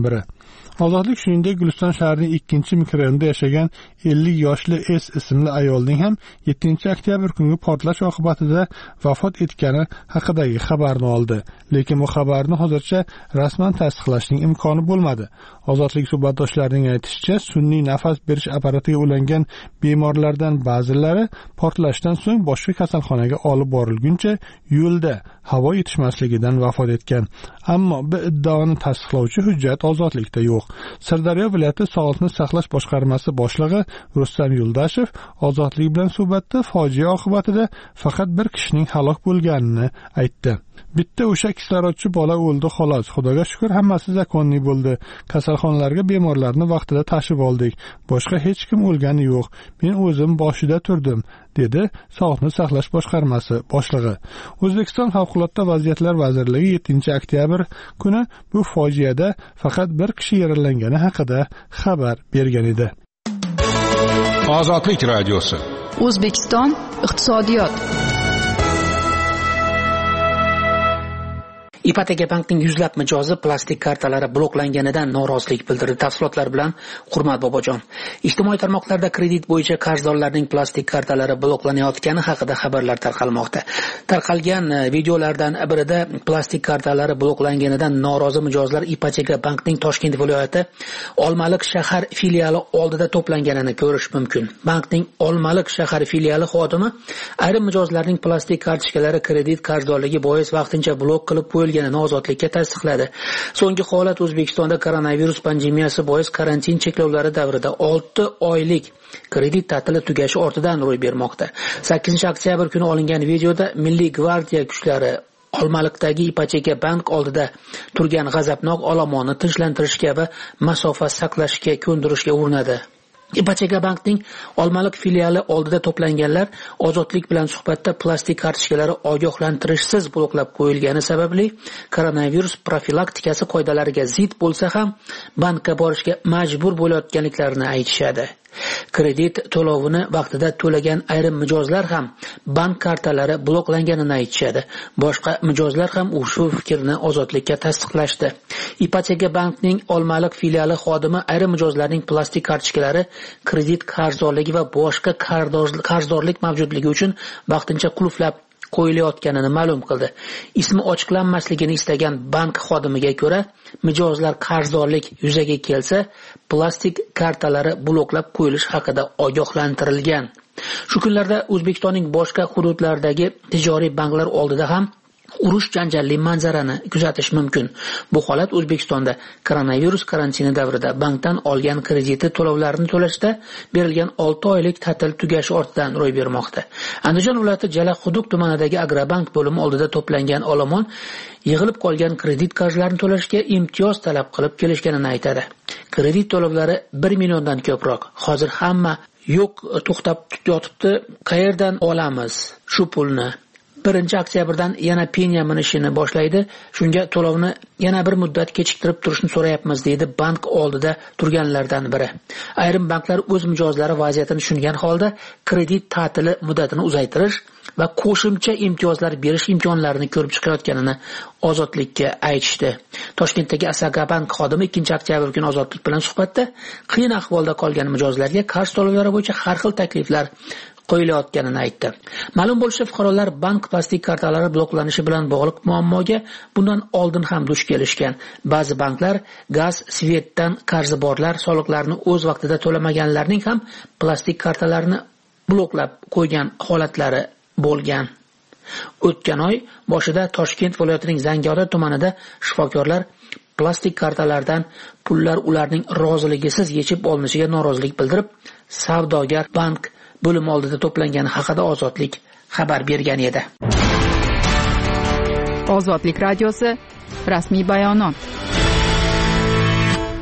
Ozodlik shuningdek Guliston shahrining ikkinchi mikrorayonida yashagan ellik yoshli S ismli ayolning ham yettinchi oktyabr kungi portlash oqibatida vafot etgani haqidagi xabarni oldi. Lekin bu xabarni hozircha rasman tasdiqlashning imkoni bo'lmadi. Ozodlik suhbatdoshlarining aytishicha, sun'iy nafas berish apparatiga ulangan bemorlardan ba'zilari portlashdan so'ng boshqa kasalxonaga olib borilguncha yo'lda havo yetishmasligidan vafot etgan. Ammo bu iddaoni tasdiqlovchi hujjat Ozodlikda yo'q. Sirdaryo viloyati Sog'liqni saqlash boshqarmasi boshlig'i Rustam Yuldashev Ozodlik bilan suhbatda fojia oqibatida faqat bir kishining halok bo'lganini aytdi. Bitta o'sha kislorodchi bola o'ldi xolos. Xudoga shukr, hammasi zakonli bo'ldi. Kasalxonalarga bemorlarni vaqtida tashib oldik. Boshqa hech kim o'lgani yo'q. Men o'zim boshida turdim, dedi Sog'liqni saqlash boshqarmasi boshlig'i. O'zbekiston Favqulodda vaziyatlar vazirligi yettinchi oktyabr kuni bu fojiada faqat bir kishi yaralangani haqida xabar bergan edi. Ozodlik radiosi. O'zbekiston iqtisodiyot. Ipoteka bankning yuzlab mijozi plastik kartalari bloklanganidan norozilik bildirdi. Tafsilotlar bilan Hurmat Bobojon. Ijtimoiy tarmoqlarda kredit bo'yicha qarzdorlarning plastik kartalari bloklanayotgani haqida xabarlar tarqalmoqda. Tarqalgan videolardan birida plastik kartalari bloklanganidan norozi mijozlar Ipoteka bankning Toshkent viloyati Olmaliq shahar filiali oldida to'planganini ko'rish mumkin. Bankning Olmaliq shahar filiali xodimi ayrim mijozlarning plastik kartochkalari kredit qarzdorligi bois vaqtincha blok qilib qo'yilgan Ozodlikka tasdiqladi. So'nggi holat O'zbekistonda koronavirus pandemiyasi bois karantin cheklovlari davrida olti oylik kredit ta'tili tugashi ortidan ro'y bermoqda. sakkizinchi oktyabr kuni olingan videoda Milliy gvardiya kuchlari Olmaliqdagi Ipoteka bank oldida turgan g'azabnok olomonni tinchlantirish kabi masofa saqlashga ko'ndirishga urinadi. Ipoteka bankning Olmaliq filiali oldida to'planganlar Ozodlik bilan suhbatda plastik kartochkalari ogohlantirishsiz bloklab qo'yilgani sababli koronavirus profilaktikasi qoidalariga zid bo'lsa ham bankka borishga majbur bo'layotganliklarini aytishadi. Kredit to'lovini vaqtida to'lagan ayrim mijozlar ham bank kartalari bloklanganini aytishadi. Boshqa mijozlar ham ushbu fikrni Ozodlikka tasdiqlashdi. Ipoteka bankning Olmaliq filiali xodimi ayrim mijozlarning plastik kartochkalari kredit qarzdorligi va boshqa qarzdorlik mavjudligi uchun vaqtincha qulflab qo'yilayotganini ma'lum qildi. Ismi ochiqlanmasligini istagan bank xodimiga ko'ra, mijozlar qarzdorlik yuzaga kelsa, plastik kartalari bloklab qo'yilish haqida ogohlantirilgan. Shu kunlarda O'zbekistonning boshqa hududlaridagi tijoriy banklar oldida ham urush janjalli manzarani kuzatish mumkin. Bu holat O'zbekistonda koronavirus karantini davrida bankdan olgan krediti to'lovlarini to'lashda berilgan olti oylik ta'til tugashi ortidan ro'y bermoqda. Andijon viloyati Jalaquduq tumanidagi Agrobank bo'limi oldida to'plangan olomon yig'ilib qolgan kredit qarzlarini to'lashga imtiyoz talab qilib kelishganini aytadi. Kredit to'lovlari bir milliondan ko'proq. Hozir hamma yo'q to'xtab yotibdi. Qayerdan olamiz shu pulni? birinchi oktyabrdan yana penya minishini boshlaydi. Shunga to'lovni yana bir muddat kechiktirib turishni so'rayapmiz, deydi bank oldida turganlardan biri. Ayrim banklar o'z mijozlari vaziyatini tushungan holda kredit ta'tili muddatini uzaytirish va qo'shimcha imtiyozlar berish imkonlarini ko'rib chiqayotganini Ozodlikka aytishdi. Toshkentdagi Asagabank xodimi ikkinchi oktyabr kuni Ozodlik bilan suhbatda qiyin ahvolda qolgan mijozlarga qarz to'lovlari bo'yicha har xil takliflar qo'yilayotganini aytdi. Ma'lum bo'lishicha, fuqarolar bank plastik kartalari bloklanishi bilan bog'liq muammoga bundan oldin ham duch kelishgan. Ba'zi banklar gaz, svetdan qarzi borlar, soliqlarni o'z vaqtida to'lamaganlarning ham plastik kartalarini bloklab qo'ygan holatlari bo'lgan. O'tgan oy boshida Toshkent viloyatining Zangiota tumanida shifokorlar plastik kartalardan pullar ularning roziligisiz yechib olinishiga norozilik bildirib, savdogar bank bo'lim oldida to'plangani haqida Ozodlik xabar bergan edi. Ozodlik radiosi rasmiy bayonot.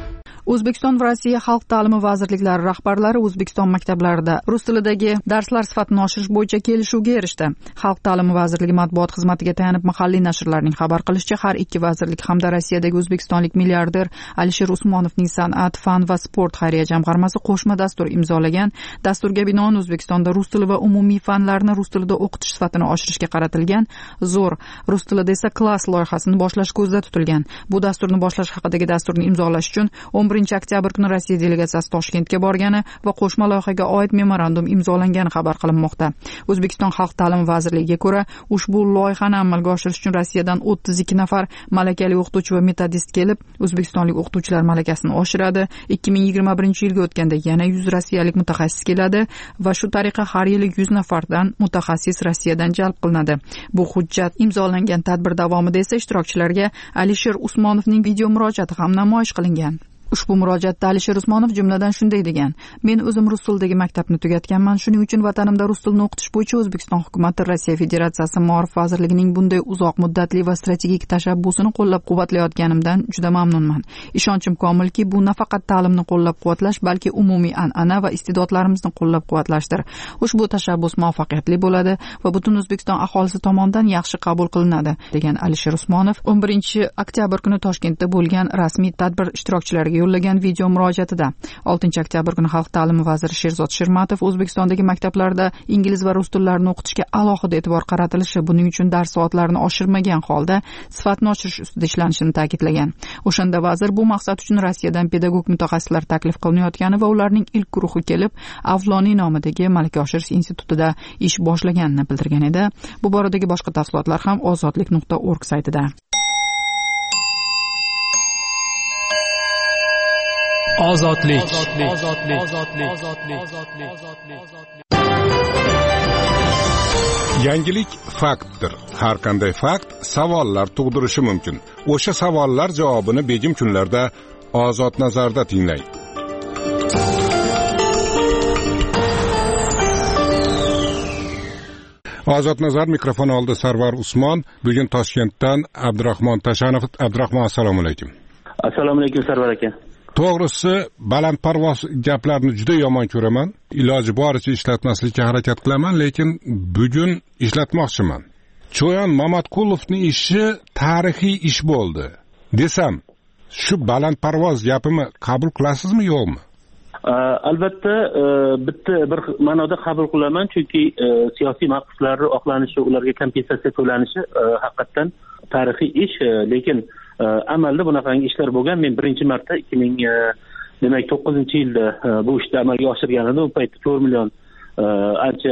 O'zbekiston va Rossiya xalq ta'limi vazirliklari rahbarlari O'zbekiston maktablarida rus tilidagi darslar sifatini oshirish bo'yicha kelishuvga erishdi. Xalq ta'limi vazirligi matbuot xizmatiga tayanib mahalliy nashrlarning xabar qilishicha, har ikki vazirlik hamda Rossiyadagi o'zbekistonlik milliarder Alisher Usmonovning san'at, fan va sport xayriya jamg'armasi qo'shma dastur imzolagan. Dasturga binoan O'zbekistonda rus tili va umumiy fanlarni rus tilida o'qitish sifatini oshirishga qaratilgan zo'r, rus tilida esa klass loyihasini boshlash ko'zda tutilgan. Bu dasturni boshlash haqidagi dasturni imzolash uchun o'n birinchi oktyabr kuni Rossiya delegatsiyasi Toshkentga borgani va qo'shma loyihaga oid memorandum imzolangani xabar qilinmoqda. O'zbekiston xalq ta'limi vazirligiga ko'ra, ushbu loyihani amalga oshirish uchun Rossiyadan o'ttiz ikki nafar malakali o'qituvchi va metodist kelib, o'zbekistonlik o'qituvchilar malakasini oshiradi. ikki ming yigirma birinchi yilga o'tganda yana yuz rossiyalik mutaxassis keladi va shu tariqa har yili yuz nafardan mutaxassis Rossiyadan jalb qilinadi. Bu hujjat imzolangan tadbir davomida esa ishtirokchilarga Alisher Usmonovning video murojaati ham namoyish qilingan. Ushbu murojaatda Alisher Usmonov jumladan shunday degan: "Men o'zim rus tilidagi maktabni tugatganman. Shuning uchun vatanimda rus tilini o'qitish bo'yicha O'zbekiston hukumati Rossiya Federatsiyasi Ma'rif vazirligining bunday uzoq muddatli va strategik tashabbusini qo'llab-quvvatlayotganimdan juda mamnunman. Ishonchim komilki, bu nafaqat ta'limni qo'llab-quvvatlash, balki umumiy an'ana va iste'dodlarimizni qo'llab-quvvatlashdir. Ushbu tashabbus muvaffaqiyatli bo'ladi va butun O'zbekiston aholisi tomonidan yaxshi qabul qilinadi", degan Alisher Usmonov o'n birinchi oktyabr kuni Toshkentda bo'lgan rasmiy tadbir ishtirokchilariga yo'llagan video murojaatida. oltinchi oktyabr kuni Xalq ta'limi vaziri Sherzod Shermatov O'zbekistondagi maktablarda ingliz va rus tillarini o'qitishga alohida e'tibor qaratilishi, buning uchun dars soatlarini oshirmagan holda sifatni oshirish ustida ishlanishini ta'kidlagan. O'shanda vazir bu maqsad uchun Rossiyadan pedagog mutaxassislar taklif qilinayotgani va ularning ilk guruhi kelib, Avloniy nomidagi malaka oshirish institutida ish boshlaganini bildirgan edi. Bu boradagi boshqa tafsilotlar ham ozodlik nuqta org saytida. Ozodlik. Yangilik faktdir. Har qanday fakt savollar tug'dirishi mumkin. O'sha savollar javobini begim kunlarda Ozod nazarda tinglang. Ozod nazar mikrofon oldi Sarvar Usmon. Bugun Toshkentdan Abdurahmon Tashanov. Abdurahmon, assalomu alaykum. Assalomu alaykum Sarvar aka. To'g'risi, balandparvoz gaplarni juda yomon ko'raman. Iloji boricha ishlatmaslikka harakat qilaman, lekin bugun ishlatmoqchiman. Cho'yan Mamatqulovning ishi tarixiy ish bo'ldi desam, shu balandparvoz gapimni qabul qilasizmi, yo'qmi? Albatta, bitta bir ma'noda qabul qilaman, chunki siyosiy mahbuslarning oqlanishi, ularga kompensatsiya to'lanishi haqiqatan tarixiy ish, lekin amalda bunaqangi ishlar bo'lgan. Men birinchi marta ikki ming demak to'qqizinchi yilda bu ishni amalga oshirgan edim. U paytda to'rt million ancha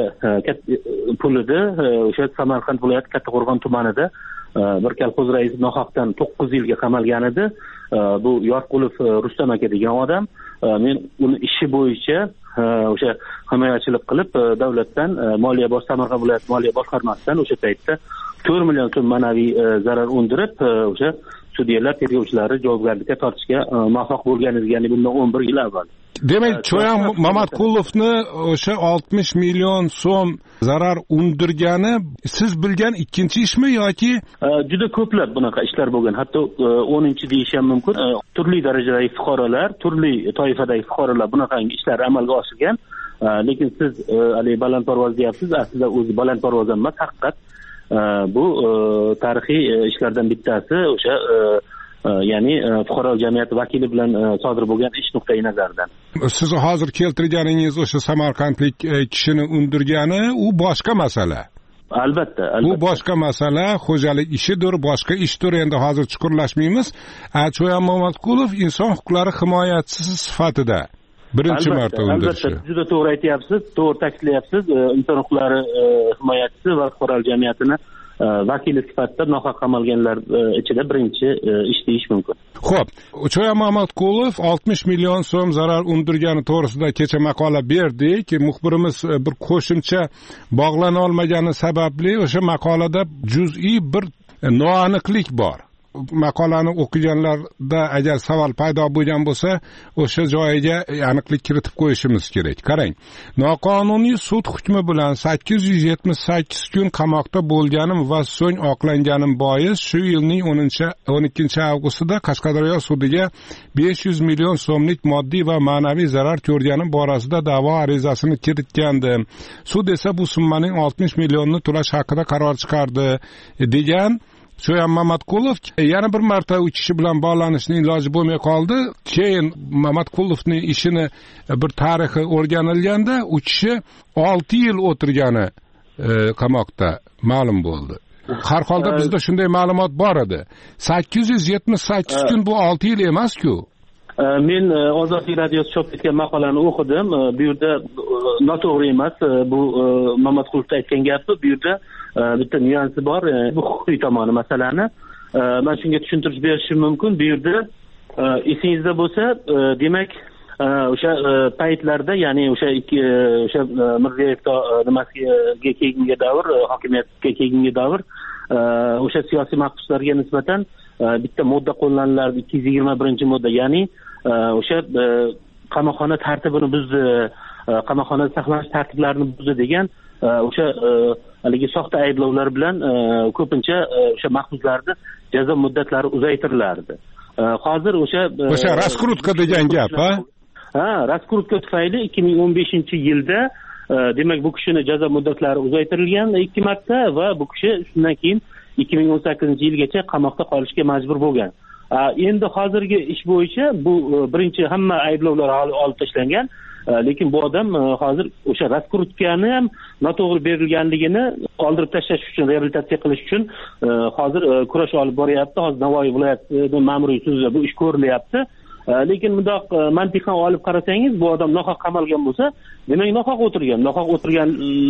pul edi. O'sha Samarqand viloyati Kattaqo'rg'on tumanida bir kolxoz raisi nohaqdan to'qqiz yilga qamalgan edi. Bu Yorqulov Rustam aka degan odam. Men uni ishi bo'yicha o'sha himoyachilik qilib, davlatdan moliya bosh Samarqand viloyat moliya boshqarmasidan o'sha paytda to'rt million so'm ma'naviy zarar undirib, o'sha sudyalar, tergovchilari javobgarlikka tortishga muvaffaq bo'lgan edi, ya'ni bundan o'n bir yil avval. Demak, Cho'yan Mamatqulovni o'sha oltmish million so'm zarar undirgani siz bilgan ikkinchi ishmi yoki? Juda ko'plab bunaqa ishlar bo'lgan. Hatto o'ninchi deyish ham mumkin. Turli darajadagi fuqarolar, turli toifadagi fuqarolar bunaqangi ishlar amalga oshirgan. Lekin siz haligi balandparvoz deyapsiz, aslida o'zi balandparvoz emas, haqiqat. Bu tarixiy ishlardan bittasi, o'sha ya'ni fuqaro jamiyati vakili bilan sodir bo'lgan ish nuqtai nazaridan. Siz hozir keltirganingiz o'sha samarqandlik kishini undirgani, u boshqa masala. Albatta, albatta. Bu boshqa masala, xo'jalik ishidir, boshqa ishdir. Endi hozir chuqurlashmaymiz. Cho'yan Mamatqulov inson huquqlari himoyachisi sifatida birinchi marta undirishi. Albatta, juda to'g'ri aytyapsiz, to'g'ri ta'kidlayapsiz. Inson huquqlari himoyachisi va fuqaro jamiyatini vakili sifatida nohaq qamalganlar ichida birinchi ish deyish mumkin. Xo'p, Cho'yan Mamatqulov oltmish million so'm zarar undirgani to'g'risida kecha maqola berdik. Muxbirimiz bir qo'shimcha bog'lana olmagani sababli o'sha maqolada juz'iy bir noaniqlik bor. maqolani o'qiganlarda agar savol paydo bo'lgan bo'lsa, o'sha joyiga aniqlik kiritib qo'yishimiz kerak. Qarang, noqonuniy sud hukmi bilan sakkiz yuz yetmish sakkiz kun qamoqda bo'lganim va so'ng oqlanganim bois shu yilning o'n ikkinchi avgustida Qashqadaryo sudiga besh yuz million so'mlik moddiy va ma'naviy zarar ko'rganim borasida da'vo arizasini kiritgandim. Sud esa bu summaning oltmish millionni to'lash haqida qaror chiqardi degan So'yan Mamatqulov yana bir marta u kishi bilan bog'lanishning iloji bo'lmay qoldi. Keyin Mamatqulovning ishini bir tarixi o'rganilganda u kishi olti yil o'tirgani qamoqda ma'lum bo'ldi. Har holda bizda shunday ma'lumot bor edi. sakkiz yuz yetmish sakkiz kun bu olti yil emas-ku. Men Ozodlik radiosi chop etgan maqolani o'qidim. Bu yerda noto'g'ri emas. Bu Mamatqulov aytgan gapi. Bu yerda bitta nyuansi bor. Bu huquqiy tomoni masalani. Men shunga tushuntirish berishim mumkin. Bu yerda esingizda bo'lsa, demak, o'sha paytlarda, ya'ni o'sha ikki o'sha Mirziyoyev nimasiga kelgunga davr, hokimiyatga kelgunga davr, o'sha siyosiy mahbuslarga nisbatan bitta modda qo'llanilardi, ikki yuz yigirma birinchi modda, ya'ni o'sha qamoqxona tartibini buzdi, qamoqxonada saqlanish tartiblarini buzdi degan o'sha haligi soxta ayblovlar bilan ko'pincha o'sha mahbuslarni jazo muddatlari uzaytirilardi. Hozir o'sha o'sha raskrutka degan gap, ha? Ha, raskrutka tufayli ikki ming o'n beshinchi yilda demak bu kishini jazo muddatlari uzaytirilgan ikki marta va bu kishi shundan keyin ikki ming o'n sakkizinchi yilgacha qamoqda qolishga majbur bo'lgan. Endi hozirgi ish bo'yicha bu birinchi hamma ayblovlar olib tashlangan, lekin bu odam hozir o'sha raskrutkani ham noto'g'ri berilganligini oldirib tashlash uchun, reabilitatsiya qilish uchun hozir kurash olib boryapti. Hozir Navoiy viloyati ma'muriy sudida bu ish ko'rilyapti. Lekin bundoq mantiqan olib qarasangiz, bu odam nohaq qamalgan bo'lsa, demak nohaq o'tirgan. Nohaq o'tirgan,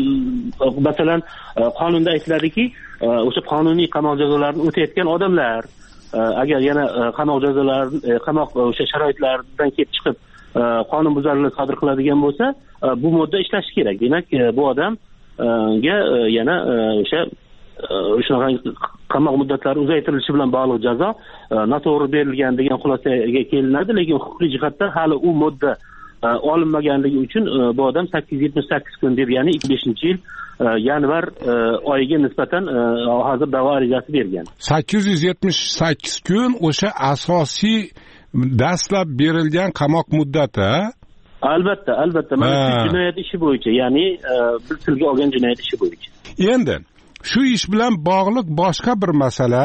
masalan, qonunda aytiladiki, o'sha qonuniy qamoq jazolarini o'tayotgan odamlar agar yana qamoq jazolari, qamoq o'sha sharoitlaridan kelib chiqib qonunbuzarlik sodir qiladigan bo'lsa, bu modda ishlashi kerak. Demak, bu odamga yana o'sha shunaqa qamoq muddatlari uzaytirilishi bilan bog'liq jazo noto'g'ri berilgan degan xulosaga kelinadi, lekin huquqiy jihatdan hali u modda olinmaganligi uchun bu odam sakkiz yuz yetmish sakkiz kun deb, ya'ni ikki ming beshinchi yil yanvar oyiga nisbatan hozir da'vo arizasi bergan. sakkiz yuz yetmish sakkiz kun o'sha asosiy dastlab berilgan qamoq muddati. Albatta, albatta. Mana shu jinoyat ishi bo'yicha, ya'ni biz tilga olgan jinoyat ishi bo'yicha. Endi shu ish bilan bog'liq boshqa bir masala,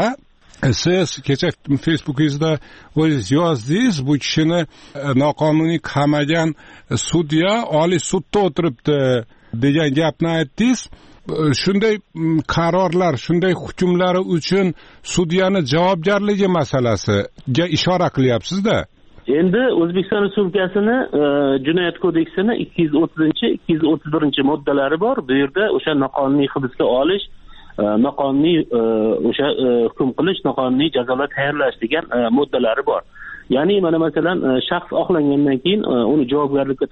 siz kecha Facebookingizda o'zingiz yozdingiz, bu kishini noqonuniy qamagan sudya Oliy sudda o'tiribdi degan gapni aytdingiz. Shunday qarorlar, shunday hukmlari uchun sudyani javobgarligi masalasiga ishora qilyapsiz-da. Endi O'zbekiston Respublikasini Jinoyat kodeksini ikki yuz o'ttizinchi ikki yuz o'ttiz birinchi moddalari bor. Bu yerda o'sha noqonuniy hibsga olish, noqonuniy o'sha hukm qilish, noqonuniy jazolar tayyorlash degan moddalari bor. Ya'ni mana masalan shaxs oqlangandan keyin uni javobgarlikka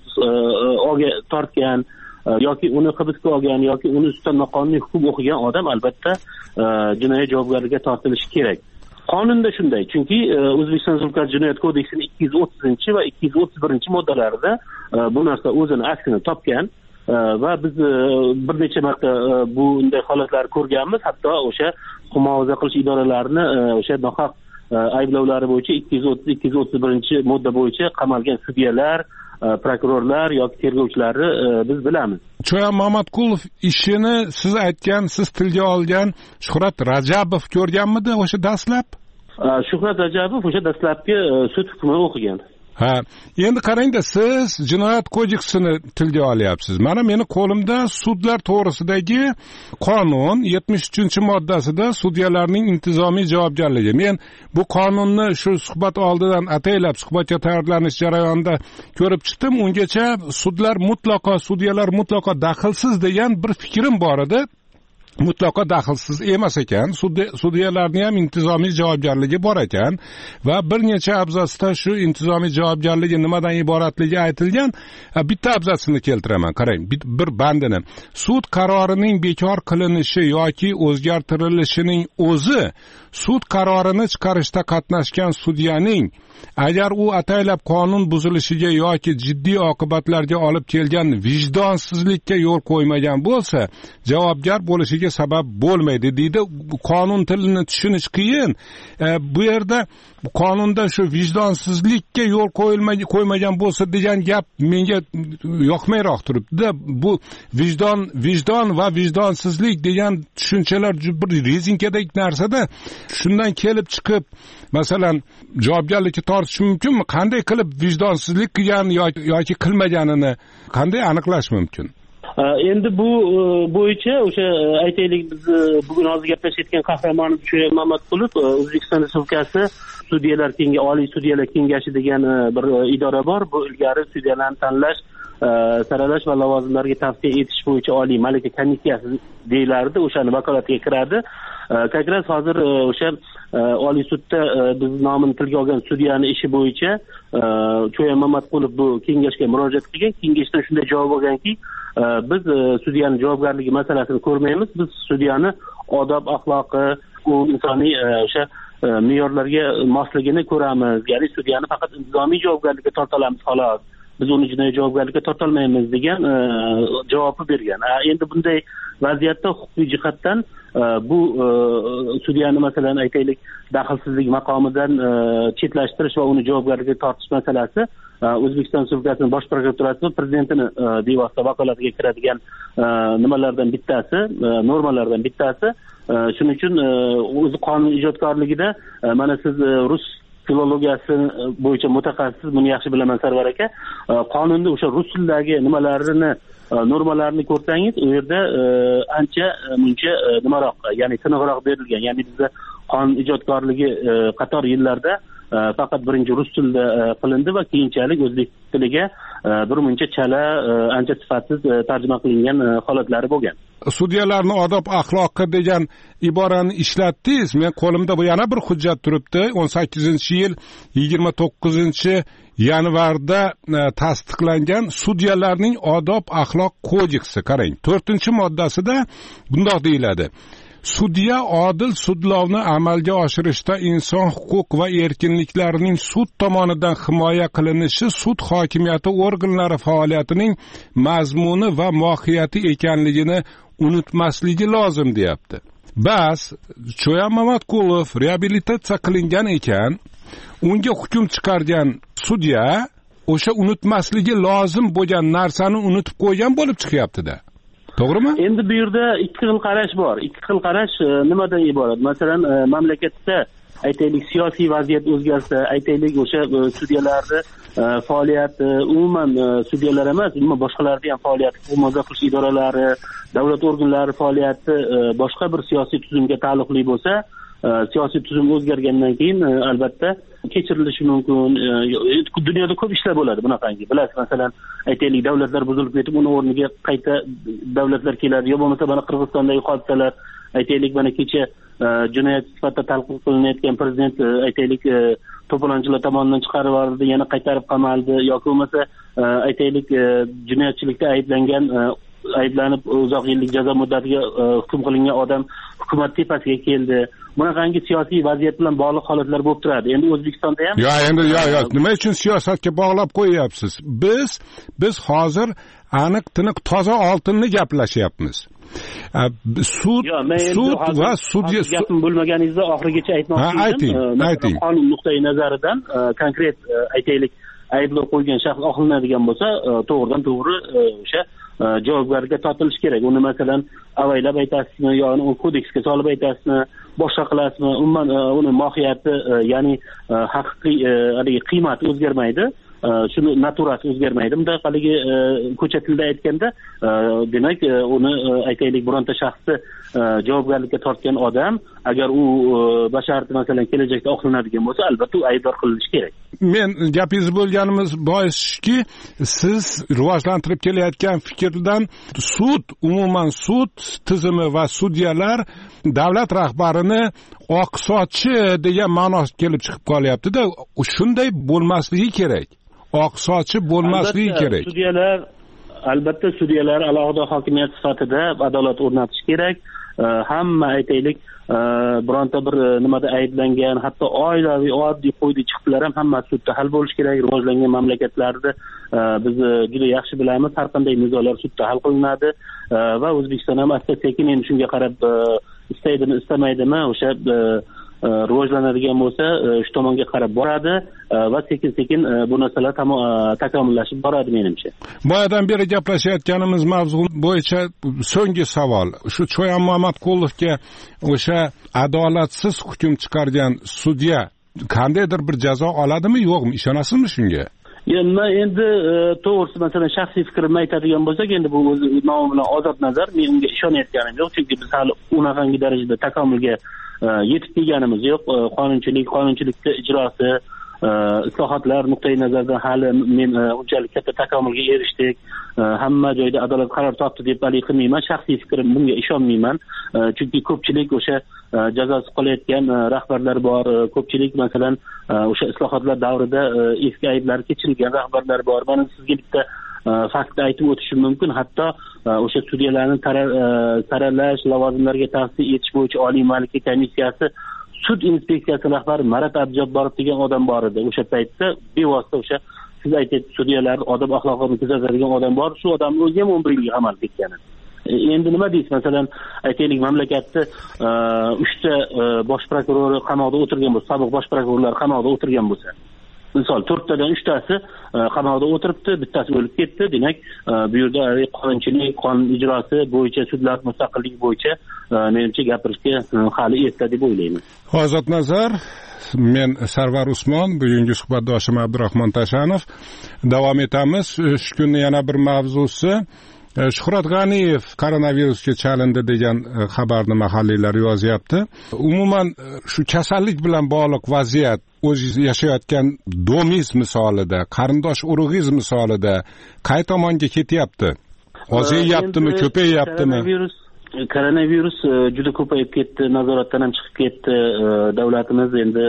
tortgan yoki uni hibsga olgan yoki uni ustidan noqonuniy hukm o'qigan odam albatta jinoyat javobgarligiga tortilishi kerak. Qonunda shunday, chunki O'zbekiston Respublikasi Jinoyat kodeksining ikki yuz o'ttizinchi va ikki yuz o'ttiz birinchi moddalarida bu narsa o'zini aksini topgan va biz bir necha marta bunday holatlar ko'rganmiz. Hatto o'sha huquq muhofaza qilish idoralarini o'sha nohaq ayblovlari bo'yicha ikki yuz o'ttiz ikki yuz o'ttiz birinchi modda bo'yicha qamalgan sudyalar, prokurorlar yoki tergovchilarni biz bilamiz. Cho'yan Mamatqulov ishini siz aytgan, siz tilga olgan Shuhrat Rajabov ko'rganmidi o'sha dastlab? Shuhrat Rajabov o'sha dastlabki sud hukmini o'qigan. Ha, endi qarangda, siz jinoyat kodeksini tilga olyapsiz. Mana meni qo'limda sudlar to'g'risidagi qonun yetmish uchinchi moddasida sudyalarning intizomiy javobgarligi. Men bu qonunni shu suhbat oldidan ataylab suhbatga tayyorlanish jarayonida ko'rib chiqdim. Ungacha sudlar mutlaqo, sudyalar mutlaqo daxlsiz degan bir fikrim bor edi. Mutlaqo daxlsiz emas ekan, sudyalarning ham intizomiy javobgarligi bor ekan va bir necha abzatsda shu intizomiy javobgarligi nimadan iboratligi aytilgan. Bitta abzatsini keltiraman, qarang, bir bandini. Sud qarorining bekor qilinishi yoki o'zgartirilishining o'zi sud qarorini chiqarishda qatnashgan sudyaning agar u ataylab qonun buzilishiga yoki jiddiy oqibatlarga olib kelgan vijdonsizlikka yo'l qo'ymagan bo'lsa, javobgar bo'lishiga sabab bo'lmaydi deydi. Qonun tilini tushunish qiyin. E, bu yerda qonunda shu vijdonsizlikka yo'l qo'ymagan bo'lsa degan gap menga yoqmayroq turibdi. Bu vijdon, vijdon va vijdonsizlik degan tushunchalar bir rezinkadek narsada, shundan kelib chiqib, masalan, javobgarlikka tortish mumkinmi? Qanday qilib vijdonsizlik qilgan yoki qilmaganini qanday aniqlash mumkin? Endi bu bo'yicha o'sha aytaylik, biz bugun hozir gaplashayotgan qahramonimiz Sho'yab Mamatqulov, O'zbekiston Respublikasi Sudyalar Kengashi, Oliy Sudyalar Kengashi degan bir idora bor. Bu ilgari sudyalarni tanlash, saralash va lavozimlarga tavsiya etish bo'yicha oliy malaka komissiyasi deyilardi, o'shani vakolatiga kiradi. Kakras hozir o'sha Oliy sudda biz nomini tilga olgan sudyani ishi bo'yicha Sho'yab Mamatqulov bu kengashga murojaat qilgan. Kengashdan shunday javob olganki, biz sudyani javobgarligi masalasini ko'rmaymiz. Biz sudyani odob, axloqi, u insoniy o'sha me'yorlarga mosligini ko'ramiz. Ya'ni sudyani faqat intizomiy javobgarlikka torta olamiz xolos. Biz uni jinoiy javobgarlikka torta olmaymiz degan javobni bergan. Endi bunday vaziyatda huquqiy jihatdan bu sudyani masalan aytaylik daxlsizlik maqomidan chetlashtirish va uni javobgarlikka tortish masalasi O'zbekiston Respublikasining Bosh prokuraturasi va prezidentini bevosita vakolatiga kiradigan nimalardan bittasi, normalardan bittasi. Shuning uchun o'zi qonun ijodkorligida mana siz rus filologiyasi bo'yicha mutaxassis, buni yaxshi bilaman Sarvar aka. Qonunda o'sha rus tilidagi nimalarini, normalarni ko'rsangiz, u yerda ancha muncha nimaroq, ya'ni tiniqroq berilgan. Ya'ni bizda qonun ijodkorligi qator yillarda faqat birinchi rus tilida qilindi va keyinchalik o'zbek tiliga bir muncha chala, ancha sifatsiz tarjima qilingan holatlari bo'lgan. Sudyalarni odob axloqi degan iborani ishlatdingiz. Men qo'limda bu yana bir hujjat turibdi. o'n sakkizinchi yil yigirma to'qqizinchi yanvarda tasdiqlangan Sudyalarning odob axloq kodeksi. Qarang, to'rtinchi moddasida bundoq deyiladi: Sudya odil sudlovni amalga oshirishda inson huquq va erkinliklarining sud tomonidan himoya qilinishi sud hokimiyati organlari faoliyatining mazmuni va mohiyati ekanligini unutmasligi lozim deyapti. Bas, Sho'yab Mamatqulov reabilitatsiya qilingan ekan, unga hukm chiqargan sudya o'sha unutmasligi lozim bo'lgan narsani unutib qo'ygan bo'lib chiqyapti-da. To'g'rimi? Endi bu yerda ikki xil qarash bor. Ikki xil qarash nimadan iborat? Masalan, mamlakatda aytaylik siyosiy vaziyat o'zgarsa, aytaylik o'sha sudyalarning faoliyati, umuman sudyalar emas, umuman boshqalarning ham faoliyati, murojaat qilish idoralari, davlat organlari faoliyati boshqa bir siyosiy tuzumga taalluqli bo'lsa, siyosiy tuzum o'zgargandan keyin albatta kechirilishi mumkin. Dunyoda ko'p ishlar bo'ladi bunaqangi. Bilasiz, masalan, aytaylik davlatlar buzilib ketib, uni o'rniga qayta davlatlar keladi. Yo bo'lmasa mana Qirg'izistondagi hodisalar, aytaylik mana kecha jinoyat sifatida talqin qilinayotgan prezident aytaylik to'polonchilar tomonidan chiqarib yuborildi, yana qaytarib qamaldi, yoki bo'lmasa aytaylik jinoyatchilikda ayblangan ayblanib uzoq yillik jazo muddatiga hukm qilingan odam hukumat tepasiga keldi. Bunaqangi siyosiy vaziyat bilan bog'liq holatlar bo'lib turadi. Endi O'zbekistonda ham yo endi yo yo nima uchun siyosatga bog'lab qo'yyapsiz? Biz biz hozir aniq tiniq toza oltinni gaplashyapmiz. Sud sud va sudya gapim bo'lmaganingizda oxirigacha aytmoqchi edim. Ayting. Qonun nuqtai nazaridan konkret aytaylik ayblov qo'ygan shaxs oqlanadigan bo'lsa, to'g'ridan to'g'ri o'sha javobgarlikka tortilish kerak. Uni masalan avaylab aytasizmi yoki uni kodeksga solib aytasizmi, boshqa qilasizmi? Umuman uni mohiyati, ya'ni haqiqiy haligi qiymati o'zgarmaydi. Shuni naturasi o'zgarmaydi. Bunda haligi ko'cha tilida aytganda, demak, uni aytaylik bironta shaxsni javobgarlikka tortgan odam, agar u basharati masalan kelajakda oqlanadigan bo'lsa, albatta u aybdor qilinishi kerak. Men gapingiz bo'lganimiz boisiki, siz rivojlantirib kelayotgan fikrdan sud, umuman sud tizimi va sudyalar davlat rahbarini oqsochi degan ma'no kelib chiqib qolyapti-da, shunday bo'lmasligi kerak. Oqsochi bo'lmasligi kerak. Sudyalar albatta sudyalar alohida hokimiyat sifatida adolat o'rnatish kerak. hamma aytaylik bironta bir nimada ayblangan, hatto oilaviy oddiy qo'ydi chiqdilar ham hammasi sudda hal bo'lishi kerak. Rivojlangan mamlakatlarda biz juda yaxshi bilamiz har qanday nizolar sudda hal qilinadi va O'zbekiston ham asta-sekin endi shunga qarab istaydimi istamaydimi o'sha rivojlanadigan bo'lsa shu tomonga qarab boradi va sekin sekin bu narsalar takomillashib boradi menimcha. Boyadan beri gaplashayotganimiz mavzu bo'yicha so'nggi savol. Shu Cho'yan Mamatqulovga o'sha adolatsiz hukm chiqargan sudya qandaydir bir jazo oladimi, yo'qmi? Ishonasizmi shunga? Endi endi to'g'risi masalan shaxsiy fikrimni aytadigan bo'lsak, endi bu o'zi nomi bilan ozod nazar, men unga ishonayotganim yo'q, chunki biz hali unaqangi darajada takomilga yetib kelganimiz yo'q. Qonunchilik, qonunchilikda ijrosi, islohotlar nuqtai nazaridan hali men unchalik katta takomilga erishdik. Hamma joyda adolat qaror topdi deb bali qilmayman. Shaxsiy fikrim bunga ishonmayman. Chunki ko'pchilik o'sha jazosiz qolayotgan rahbarlar bor. Ko'pchilik masalan o'sha islohotlar davrida eski ayblar kechirilgan rahbarlar bor. Mana sizga bitta faktni aytib o'tishim mumkin. Hatto o'sha sudyalarni saralash, lavozimlarga tavsiya etish bo'yicha Oliy malaka komissiyasi sud inspeksiyasi rahbari Marat Abjabborov degan odam bor edi. O'sha paytda bevosita o'sha siz aytayotgan sudyalar odam axloqini kuzatadigan odam bor. Shu odamni o'zi ham o'n bir yilga qamalib ketgan. Endi nima deysiz, masalan aytaylik mamlakatda uchta bosh prokuror qamoqda o'tirgan bo'lsa, sobiq bosh prokurorlar qamoqda o'tirgan bo'lsa, misol to'rttadan uchtasi qamoqda o'tiribdi, bittasi o'lib ketdi. Demak, bu yerda qonunchilik, qonun ijrosi bo'yicha, sudlar mustaqilligi bo'yicha menimcha gapirishga hali erta deb o'ylayman. Ozod nazar, men Sarvar Usmon, bugungi suhbatdoshim Abdurahmon Tashanov. Davom etamiz. Shu kunning yana bir mavzusi Shuhrat G'aniyev koronavirusga chalindi degan xabarni mahalliylar yozyapti. Umuman shu kasallik bilan bog'liq vaziyat o'zingiz yashayotgan domingiz misolida, qarindosh urug'ingiz misolida qay tomonga ketyapti? Ozyaptimi, ko'payyaptimi? Koronavirus koronavirus juda ko'payib ketdi, nazoratdan ham chiqib ketdi. Davlatimiz endi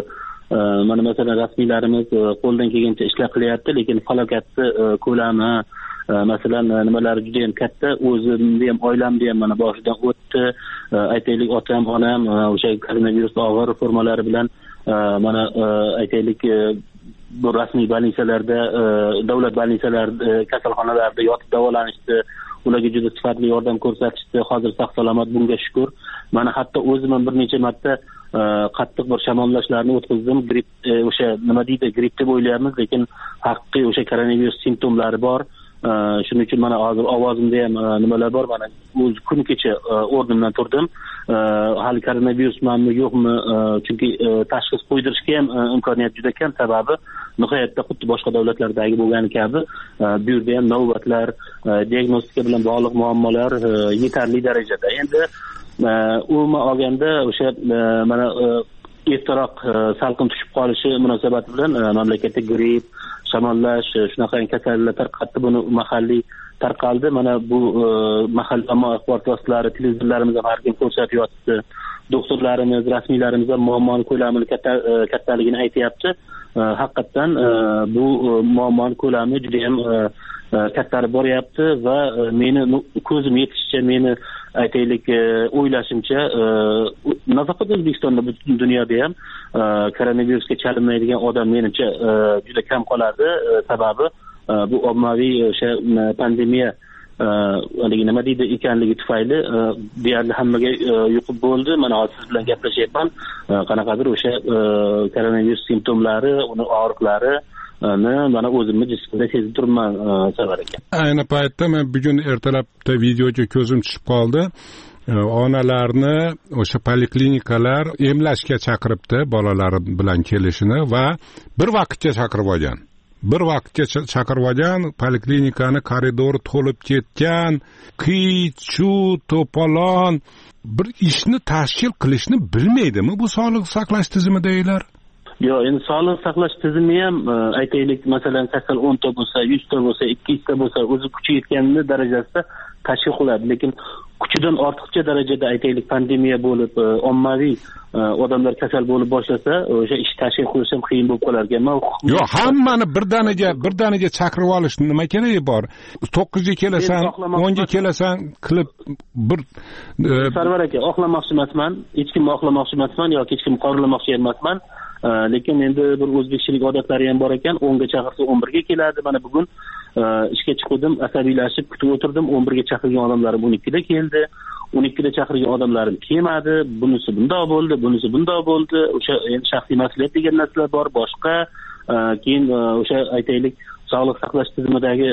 mana masalan rasmiylarimiz qo'ldan kelgancha ishlar qilyapti, lekin falokatni ko'lami masalan nimalar juda ham katta. O'zimni ham oilamni ham mana boshidan o'tdi. Aytaylik otam, onam o'sha koronavirus og'ir formalari bilan mana aytaylik bu rasmiy больницаlarda, davlat больницаlarida, kasalxonalarda yotib davolanishdi. Ularga juda sifatli yordam ko'rsatishdi. Hozir sog' salomat, bunga shukr. Mana hatto o'zim ham bir necha marta qattiq bir shamollashlarni o'tkazdim. Gripp, o'sha nima deydi, gripp deb o'ylaymiz, lekin haqiqiy o'sha koronavirus simptomlari bor. Shuning uchun mana hozir ovozimda ham nimalar bor. Mana o'z kun kecha o'rnimdan turdim. Hali koronavirus manmi yo'qmi? Chunki tashxis qo'ydirishga ham imkoniyat juda kam, sababi nihoyatda xuddi boshqa davlatlardagi bo'lgani kabi bu yerda ham navbatlar, diagnostika bilan bog'liq muammolar yetarli darajada. Endi umuman olganda o'sha mana ertaroq salqin tushib qolishi munosabati bilan mamlakatda gripp, shamollash, shunaqa kasalliklar tarqatdi. Buni mahalliy tarqaldi. Mana bu mahalliy ommaviy axborot vositalari, televizorlarimiz ham har kim ko'rsatyapti. Doktorlarimiz, rasmiylarimiz ham muammoning ko'lamini kattaligini aytyapti. Haqiqatan bu muammoning ko'lami juda ham kattarib boryapti va meni ko'zim yetishicha, meni aytaylik o'ylashimcha nafaqat O'zbekistonda, butun dunyoda ham koronavirusga chalinmaydigan odam menimcha juda kam qoladi. Sababi bu ommaviy o'sha pandemiya haligi nima deydi ekanligi tufayli deyarli hammaga yuqib bo'ldi. Mana hozir siz bilan gaplashyapman. Qanaqadir o'sha koronavirus simptomlari, uni og'riqlari mana o'zimni jismimda sezib turibman Sarvar aka. Ayni paytda men bugun ertalabda videoga ko'zim tushib qoldi. Onalarni o'sha poliklinikalar emlashga chaqiribdi, bolalari bilan kelishini va bir vaqtga chaqirib olgan. Bir vaqtga chaqirib olgan, poliklinikani koridori to'lib ketgan, qiy-chuv, to'polon bir ishni tashkil qilishni bilmaydimi bu sog'liqni saqlash tizimidagilar? Yo'q, endi sog'liqni saqlash tizimi ham aytaylik, masalan, kasal o'nta bo'lsa, yuzta bo'lsa, ikki yuzta bo'lsa, o'zi kuchi yetgani darajasida tashkil qiladi. Lekin kuchidan ortiqcha darajada aytaylik pandemiya bo'lib, ommaviy odamlar kasal bo'lib boshlasa, o'sha ish tashkil qilish ham qiyin bo'lib qolar ekan. Yo'q, hammani birdaniga birdaniga chaqirib olish nima keragi bor? to'qqizga kelasan, o'nga kelasan qilib bir Sarvar aka, oqlamoqchi emasman, hech kimni oqlamoqchi emasman yoki hech kimni qoralamoqchi emasman. Lekin endi bir o'zbekchilik odatlari ham bor ekan. o'nga chaqirsa o'n birga keladi. Mana bugun ishga chiqdim, asabiylashib kutib o'tirdim. o'n birga chaqirgan odamlarim o'n ikkida keldi. o'n ikkida chaqirgan odamlarim kelmadi. Bunisi bundoq bo'ldi, bunisi bundoq bo'ldi. O'sha endi shaxsiy mas'uliyat degan narsalar bor, boshqa. Keyin o'sha aytaylik, sog'liq saqlash tizimidagi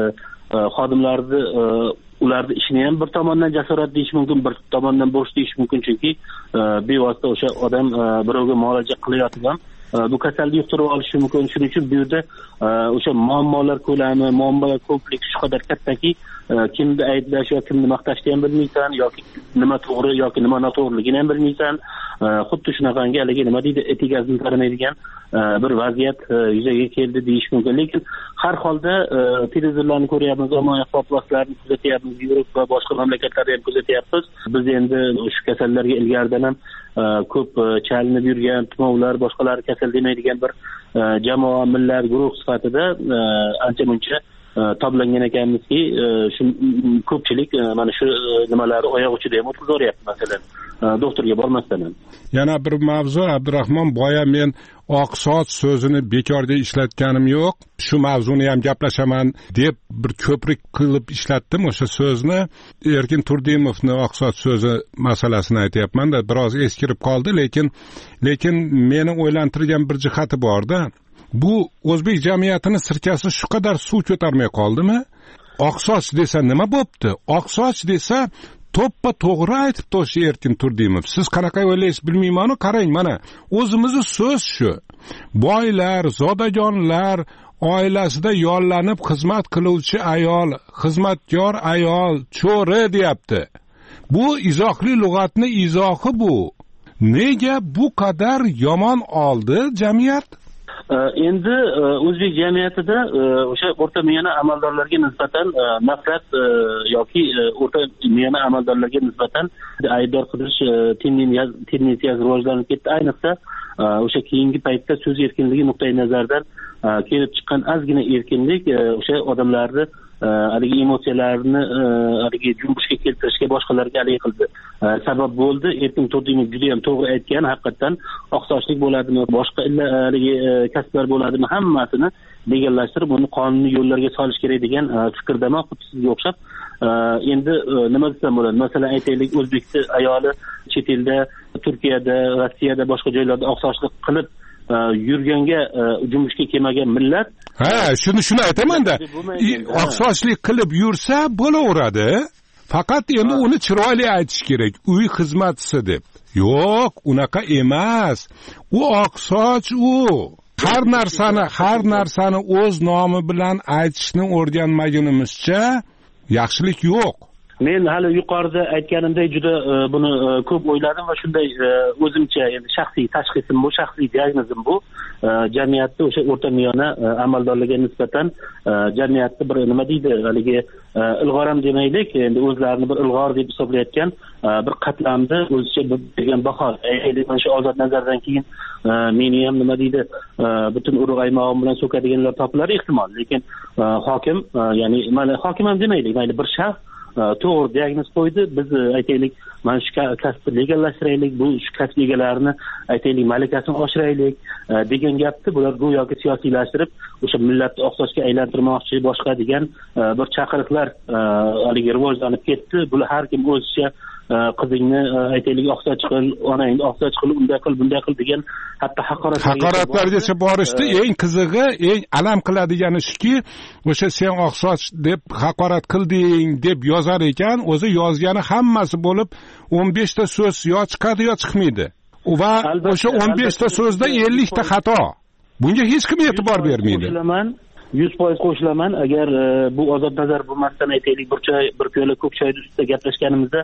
xodimlarni ularni ishini ham bir tomondan jasorat deyish mumkin, bir tomondan bo'sh deyish mumkin, chunki bevosita o'sha odam birovga muolaja qilayotgan bu kasallikni yuqtirib olishi mumkin. Shuning uchun bu yerda o'sha muammolar ko'lami, muammolar kompleksi shu qadar kattaki, kimni ayblash yoki kimni maqtashni ham bilmaysan, yoki nima to'g'ri yoki nima noto'g'riligini ham bilmaysan. Xuddi shunaqangi haligi nima deydi, etigazini tanimaydigan bir vaziyat yuzaga keldi deyish mumkin. Lekin har holda televizorlarni ko'ryapmiz, ommaviy axborot vositalarini kuzatyapmiz, Yevropa va boshqa mamlakatlarda ham kuzatyapmiz. Biz endi shu kasallarga ilgaridan ham ko'p chalinib yurgan tumovlar, boshqalar kasal demaydigan bir jamoa, millat, guruh sifatida ancha muncha toblangan ekanmizki, shu ko'pchilik mana shu nimalarni oyoq uchida ham o'tkazyapti, masalan, doktorga bormasdan ham. Yana bir mavzu, Abdurahmon, boya men oq soch so'zini bekorga ishlatganim yo'q. Shu mavzuni ham gaplashaman deb bir ko'prik qilib ishlatdim o'sha so'zni. Erkin Turdimovni oq soch so'zi masalasini aytayapman-da, biroz eskirib qoldi, lekin lekin meni o'ylantirgan bir jihati bor-da. Bu o'zbek jamiyatini sirkasi shu qadar suv ko'tarmay qoldimi? Oqsoch desa nima bo'pti? Oqsoch desa to'ppa to'g'ri aytibdi o'sha Erkin Turdimov. Siz qanaqa o'ylaysiz bilmayman-ku, qarang, mana o'zimizni so'z shu. Boylar, zodagonlar oilasida yollanib xizmat qiluvchi ayol, xizmatkor ayol, cho'ri deyapti. Bu izohli lug'atni izohi bu. Nega bu qadar yomon oldi jamiyat? Endi o'zbek jamiyatida o'sha o'rta miyani amaldorlarga nisbatan nafrat yoki o'rta miyani amaldorlarga nisbatan aybdor qilish tendensiyasi rivojlanib ketdi. Ayniqsa o'sha keyingi paytda so'z erkinligi nuqtai nazaridan kelib chiqqan ozgina erkinlik o'sha odamlarni haligi emotsiyalarini haligi junbushga keltirishga, boshqalarga haligi qildi. Sabab bo'ldi. Erkin Turdimov juda ham to'g'ri aytgan, haqiqatan oqsochlik bo'ladimi, boshqa haligi kasblar bo'ladimi, hammasini legallashtirib, uni qonuniy yo'llarga solish kerak degan fikrdaman, xuddi sizga o'xshab. Endi nima desam bo'ladi? Masalan, aytaylik, o'zbekcha ayoli chet elda, Turkiyada, Rossiyada, boshqa joylarda oqsochlik qilib yurganga jumbushga kelmagan millat. Ha, shuni shuni aytaman-da. Oqsochlik qilib yursa bo'laveradi. Faqat endi uni chiroyli aytish kerak. Uy xizmatchisi deb. Yo'q, unaqa emas. U oqsoch u. Har narsani, har narsani o'z nomi bilan aytishni o'rganmagunimizcha yaxshilik yo'q. Men hali yuqorida aytganimdek juda buni ko'p o'yladim va shunday o'zimcha, endi shaxsiy tashxisim bu, shaxsiy diagnozim bu. Jamiyatda o'sha o'rta miyona amaldorlarga nisbatan jamiyatda bir nima deydi, haligi ilg'or ham demaylik, endi o'zlarini bir ilg'or deb hisoblayotgan bir qatlamni o'zicha bergan baho. Aytaylik, mana shu Ozod Nazardan keyin meni ham nima deydi, butun urug' aymog'im bilan so'kadiganlar topilar ehtimol, lekin hokim, ya'ni mana hokim ham demaylik, mayli bir shaxs to'g'ri diagnoz qo'ydi. Biz aytaylik, mana shu kasbni legallashtiraylik, bu shu kasb egalarini aytaylik malakasini oshiraylik degan gapni bular go'yoki siyosiylashtirib, o'sha millatni oqsochga aylantirmoqchi, boshqa degan bir chaqiriqlar haligi rivojlanib ketdi. Bular har kim o'zicha qizingni aytaylik oqsoch qil, onangni oqsoch qil, unday qil, bunday qil degan hatto haqorat haqoratlargacha borishdi. Eng qizig'i, eng alam qiladigani shuki, o'sha sen oqsoch deb haqorat qilding deb yozar ekan, o'zi yozgani hammasi bo'lib o'n besh ta so'z yo chiqadi yo chiqmaydi. Va o'sha o'n besh ta so'zda ellik ta xato. Bunga hech kim e'tibor bermaydi. yuz foiz qo'shilaman. Agar bu Ozod Nazar bo'lmasdan aytaylik bir choy, bir piyola ko'k choy ustida gaplashganimizda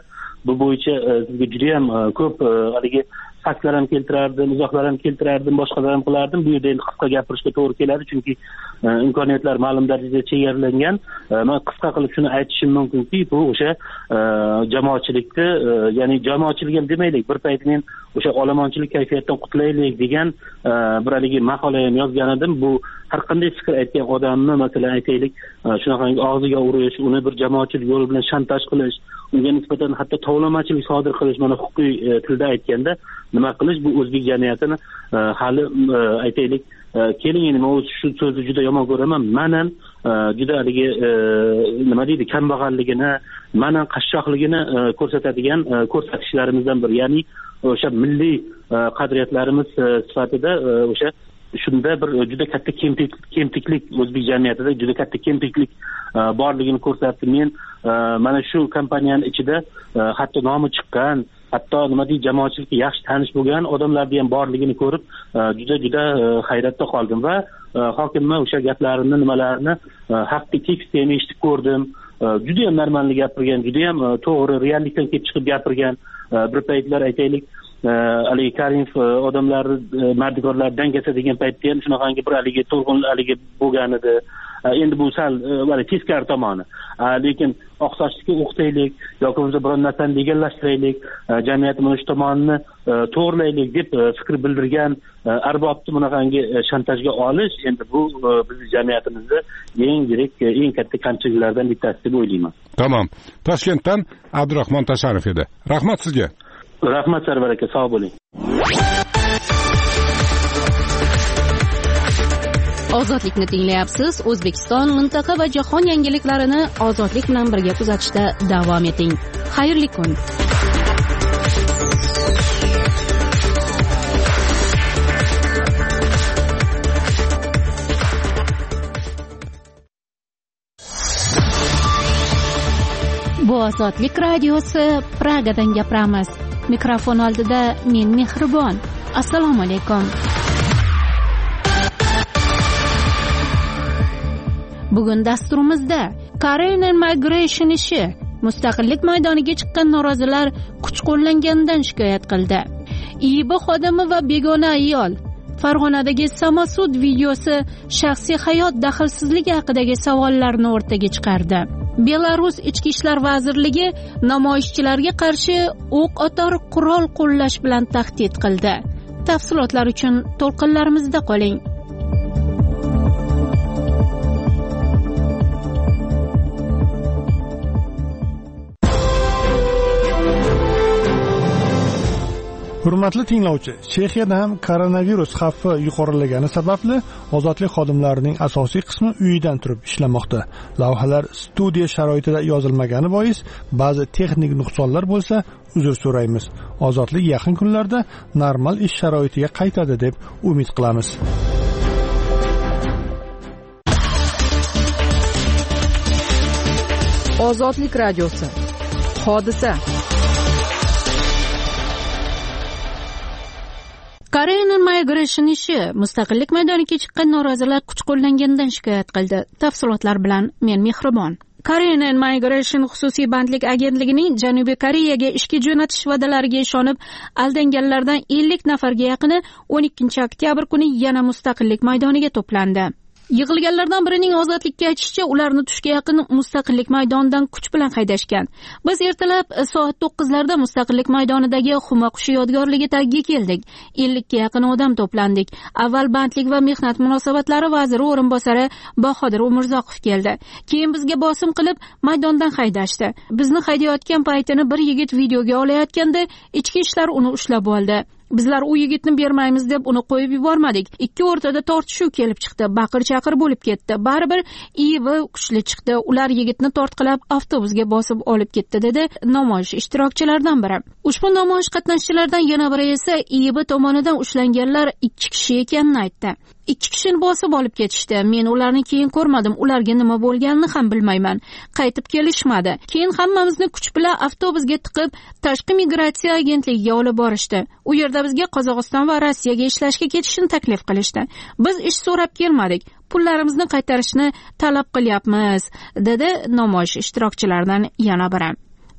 bu bo'yicha sizga juda ham ko'p haligi faktlar ham keltirardim, izohlar ham keltirardim, boshqalar ham qilardim. Bu yerda endi qisqa gapirishga to'g'ri keladi, chunki imkoniyatlar ma'lum darajada chegaralangan. Men qisqa qilib shuni aytishim mumkinki, bu o'sha jamoatchilikni, ya'ni jamoatchilik ham demaylik, bir payt men o'sha olomonchilik kayfiyatdan qutulaylik degan bir haligi maqola ham yozgan edim. Bu har qanday fikr aytgan odamni, masalan aytaylik, shunaqangi og'ziga urish, uni bir jamoatchilik yo'li bilan shantaj qilish, unga nisbatan hatto tovlamachilik sodir qilish, mana huquqiy tilda aytganda nima qilish, bu o'zbek jamiyatini hali aytaylik, keling, endi men shu so'zni juda yomon ko'raman, manan juda haligi nima deydi, kambag'alligini, manan qashshoqligini ko'rsatadigan ko'rsatkichlarimizdan biri, ya'ni o'sha milliy qadriyatlarimiz sifatida o'sha shunda bir juda katta kemtiklik, o'zbek jamiyatida juda katta kemtiklik borligini ko'rsatdi. Men mana shu kompaniyani ichida hatto nomi chiqqan, hatto nima deydi, jamoatchilikka yaxshi tanish bo'lgan odamlarni ham borligini ko'rib juda juda hayratda qoldim va hokimni o'sha gaplarini, nimalarini haqiqiy tekst ham eshitib ko'rdim. Juda ham normalni gapirgan, juda ham to'g'ri, reallikdan kelib chiqib gapirgan. Bir paytlar aytaylik, haligi Karimov odamlar mardikorlar dangasa degan paytda ham shunaqangi bir haligi to'lg'in haligi bo'lgan edi. Endi bu sal mana teskari tomoni. Lekin oqsochlikka o'qitaylik yoki o'zi biron narsani legallashtiraylik, jamiyatni mana shu tomonini to'g'rilaylik deb fikr bildirgan arbobni bunaqangi shantajga olish, endi bu bizning jamiyatimizda eng yirik, eng katta kamchiliklardan bittasi deb o'ylayman. Tamom. Toshkentdan Abdurahmon Tasharov edi. Rahmat sizga. Rahmat Sarvar aka, sog' bo'ling. Ozodlikni tinglayapsiz. O'zbekiston, mintaqa va jahon yangiliklarini ozodlik bilan birga kuzatishda davom eting. Xayrli kun. Bu Ozodlik radiosi, Pragadan gapiramiz. Mikrofon oldida men Mehribon. Assalomu alaykum. Bugun dasturimizda Korean Migration ishi, mustaqillik maydoniga chiqqan norozilar kuch qo'llanganidan shikoyat qildi. I I B xodimi va begona ayol. Farg'onadagi samosud videosi shaxsiy hayot daxlsizligi haqidagi savollarni o'rtaga chiqardi. Belarus Ichki ishlar vazirligi namoyishchilarga qarshi o'q otar qurol qo'llash bilan tahdid qildi. Tafsilotlar uchun to'lqinlarimizda qoling. Hurmatli tinglovchi, Chexiyada ham koronavirus xavfi yuqorilagani sababli ozodlik xodimlarining asosiy qismi uyidan turib ishlamoqda. Lavhalar studiya sharoitida yozilmagani bois ba'zi texnik nuqsonlar bo'lsa, uzr so'raymiz. Ozodlik yaqin kunlarda normal ish sharoitiga qaytadi deb umid qilamiz. Ozodlik radiosi. Hodisa. Korean Migration ishi, mustaqillik maydoniga chiqqan norozilar kuch qo'llanganidan shikoyat qildi. Tafsilotlar bilan men Mehribon. Korean Migration xususiy bandlik agentligining Janubiy Koreyaga ishga jo'natish va'dalariga ishonib aldanganlardan ellik nafarga yaqini o'n ikkinchi oktyabr kuni yana mustaqillik maydoniga to'plandi. Yig'ilganlardan birining ozodlikka aytishicha, ularni tushga yaqin mustaqillik maydonidan kuch bilan haydashgan. Biz ertalab soat to'qqizlarda mustaqillik maydonidagi Xuma qushi yodgorligi tagiga keldik. ellikka yaqin odam to'plandik. Avval bandlik va mehnat munosabatlari vaziri o'rinbosari Bahodir Umurzoqov keldi. Keyin bizga bosim qilib maydondan haydashdi. Bizni haydayotgan paytini bir yigit videoga olayotganda ichki ishlar uni ushlab oldi. Bizlar u yigitni bermaymiz deb uni qo'yib yubormadik. Ikki o'rtada tortishuv kelib chiqdi. Baqir-chaqir bo'lib ketdi. Baribir I I B kuchli chiqdi. Ular yigitni tortqilab avtobusga bosib olib ketdi, dedi namoyish ishtirokchilaridan biri. Ushbu namoyish qatnashchilaridan yana biri esa I I B tomonidan ushlanganlar ikki kishi ekanini aytdi. Ikki kishini bosib olib ketishdi. Men ularni keyin ko'rmadim. Ularga nima bo'lganini ham bilmayman. Qaytib kelishmadi. Keyin hammamizni kuch bilan avtobusga tiqib, tashqi migratsiya agentligiga olib borishdi. U yerda bizga Qozog'iston va Rossiyaga ishlashga ketishni taklif qilishdi. Biz ish so'rab kelmadik. Pullarimizni qaytarishni talab qilyapmiz, dedi namoyish ishtirokchilaridan yana biri.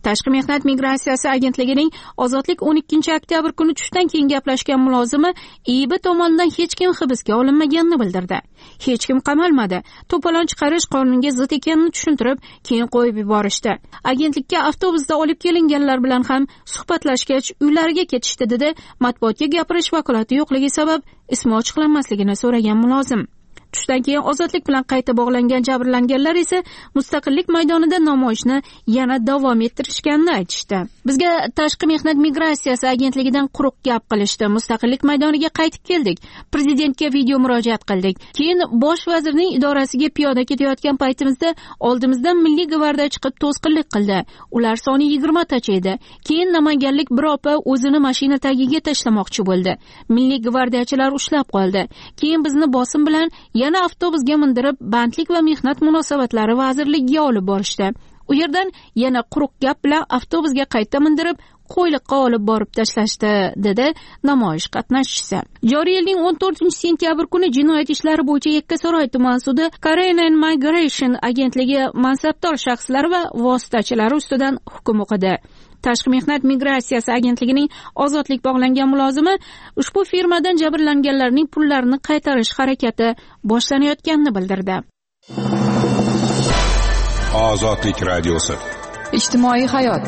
Tashqi mehnat migratsiyasi agentligining ozodlik o'n ikkinchi oktyabr kuni tushdan keyin gaplashgan mulozimi I I B tomonidan hech kim hibsga olinmaganini bildirdi. Hech kim qamalmadi. To'polon chiqarish qonunga zid ekanini tushuntirib, keyin qo'yib yuborishdi. Agentlikka avtobusda olib kelinganlar bilan ham suhbatlashgach, uylariga ketishdi dedi matbuotga gapirish vakolati yo'qligi sabab ismi ochiqlanmasligini so'ragan mulozim. Tushdan keyin ozodlik bilan qayta bog'langan jabrlanganlar esa Mustaqillik maydonida namoyishni yana davom ettirishganini aytishdi. Bizga tashqi mehnat migratsiyasi agentligidan quruq gap qilishdi. Mustaqillik maydoniga qaytib keldik. Prezidentga video murojaat qildik. Keyin bosh vazirning idorasiga piyoda ketayotgan paytimizda oldimizdan milliy gvardiya chiqib to'sqinlik qildi. Ular soni yigirma tacha edi. Keyin namanganlik bir opa o'zini mashina tagiga tashlamoqchi bo'ldi. Milliy gvardiyachilar ushlab qoldi. Keyin bizni bosim bilan yana avtobusga mindirib bandlik va mehnat munosabatlari vazirligiga olib borishdi. U yerdan yana quruq gap bilan avtobusga qayta mindirib qo'yliqqa olib borib tashlashdi, dedi namoyish qatnashchisi. Joriy yilning o'n to'rtinchi sentyabr kuni jinoyat ishlari bo'yicha Yakkasaroy tuman sudi Korean and Migration agentligi mansabdor shaxslar va vositachilari ustidan hukm o'qidi. Tashqi mehnat migratsiyasi agentligining ozodlik bog'langan mulozimi ushbu firmadan jabrlanganlarning pullarini qaytarish harakati boshlanayotganini bildirdi. Ozodlik radiosi. Ijtimoiy hayot.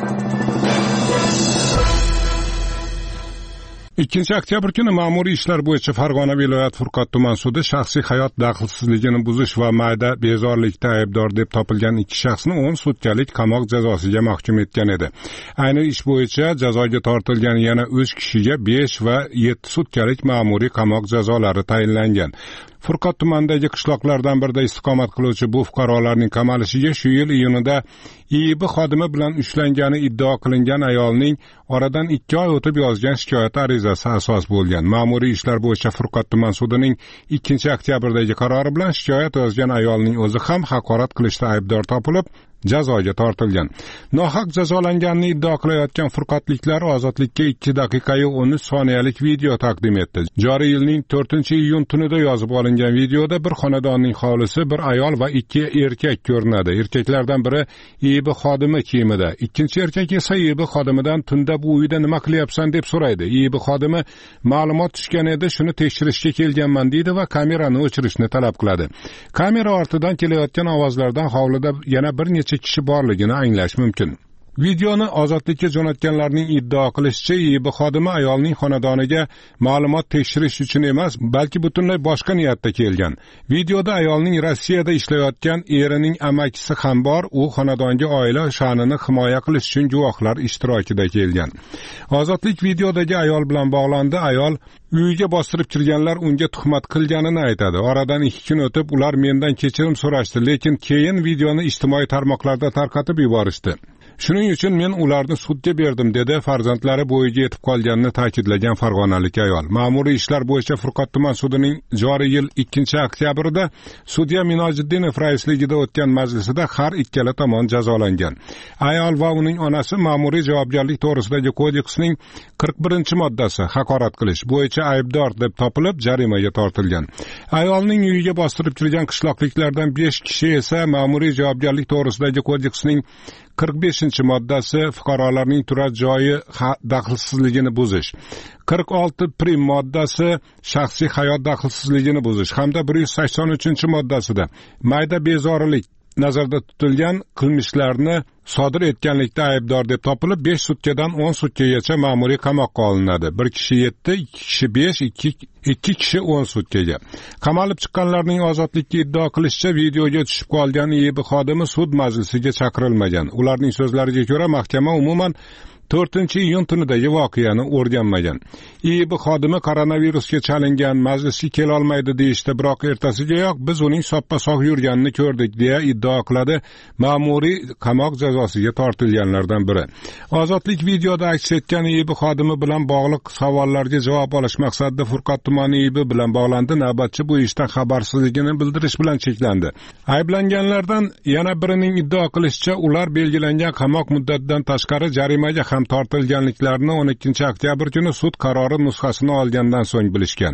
ikkinchi oktyabr kuni ma'muriy ishlar bo'yicha Farg'ona viloyat Furqat tuman sudi shaxsiy hayot daxlsizligini buzish va mayda bezorilikda aybdor deb topilgan ikki shaxsni o'n sutkalik qamoq jazosiga mahkum etgan edi. Ayni ish bo'yicha jazoga tortilgan yana uch kishiga besh va yetti sutkalik ma'muriy qamoq jazolari tayinlangan. Furqat tumanidagi qishloqlardan birida istiqomat qiluvchi bu fuqarolarning qamalishiga shu yil iyunida I I B xodimi bilan ushlangani iddao qilingan ayolning oradan ikki oy o'tib yozgan shikoyat arizasi asos bo'lgan. Ma'muriy ishlar bo'yicha Furqat tuman sudining ikkinchi oktyabrdagi qarori bilan shikoyat yozgan ayolning o'zi ham haqorat qilishda aybdor topilib jazoga tortilgan. Nohaq jazolanganini iddao qilayotgan furqatliklar ozodlikka ikki daqiqa o'n uch soniyalik video taqdim etdi. Joriy yilning to'rtinchi iyun tunida yozib olingan videoda bir xonadonning hovlisi, bir ayol va ikki erkak ko'rinadi. Erkaklardan biri I I B xodimi kiyimida, ikkinchi erkak esa I I B xodimidan tunda bu uyda nima qilyapsan deb so'raydi. I I B xodimi ma'lumot tushgan edi, shuni tekshirishga kelganman deydi va kamerani o'chirishni talab qiladi. Kamera ortidan kelayotgan ovozlardan hovlida yana bir necha kishi borligini anglash mumkin. Videoni ozodlikka jo'natganlarning iddao qilishicha, I I B xodimi ayolning xonadoniga ma'lumot tekshirish uchun emas, balki butunlay boshqa niyatda kelgan. Videoda ayolning Rossiyada ishlayotgan erining amakisi ham bor, u xonadonga oila sha'nini himoya qilish uchun guvohlar ishtirokida kelgan. Ozodlik videodagi ayol bilan bog'landi. Ayol uyiga bostirib kirganlar unga tuhmat qilganini aytadi. Oradan ikki kun o'tib ular mendan kechirim so'rashdi, lekin keyin videoni ijtimoiy tarmoqlarda tarqatib yuborishdi. Shuning uchun men ularni sudga berdim, dedi farzandlari bo'yiga yetib qolganini ta'kidlagan farg'onalik ayol. Ma'muriy ishlar bo'yicha Furqat tuman sudining joriy yil ikkinchi oktyabrida sudya Minojiddinov raisligida o'tgan majlisida har ikkala tomon jazolangan. Ayol va uning onasi ma'muriy javobgarlik to'g'risidagi kodeksning qirq birinchi moddasi haqorat qilish bo'yicha aybdor deb topilib jarimaga tortilgan. Ayolning uyiga bostirib kirgan qishloqliklardan besh kishi esa ma'muriy javobgarlik to'g'risidagi kodeksning qirq beshinchi moddasi fuqarolarning turar joyi daxlsizligini buzish, qirq olti prim moddasi shaxsiy hayot daxlsizligini buzish hamda bir yuz sakson uchinchi moddasida mayda bezorilik nazarda tutilgan qilmishlarni sodir etganlikda aybdor deb topilib besh sutkadan o'n sutkagacha ma'muriy qamoqqa olinadi. Bir kishi yetti, ikki kishi besh, ikki ikki kishi o'n sutkaga. Qamalib chiqqanlarning ozodlikka iddao qilishicha videoga tushib qolgan I I B xodimi sud majlisiga chaqirilmagan. Ularning so'zlariga ko'ra mahkama umuman to'rtinchi iyun tunidagi voqeani o'rganmagan. I I B xodimi koronavirusga chalingan, majlisga kela olmaydi deyishdi, biroq ertasigayoq biz uning soppa-sog' yurganini ko'rdik, deya iddao qiladi ma'muriy qamoq jazosiga tortilganlardan biri. Ozodlik videoda aks etgan I I B xodimi bilan bog'liq savollarga javob olish maqsadida Furqat tumani I I B bilan bog'landi. Navbatchi bu ishdan xabarsizligini bildirish bilan cheklandi. Ayblanganlardan yana birining iddao qilishicha, ular belgilangan qamoq muddatidan tashqari jarimaga ham tortilganliklarini o'n ikkinchi oktyabr kuni sud qarori nusxasini olgandan so'ng bilishgan.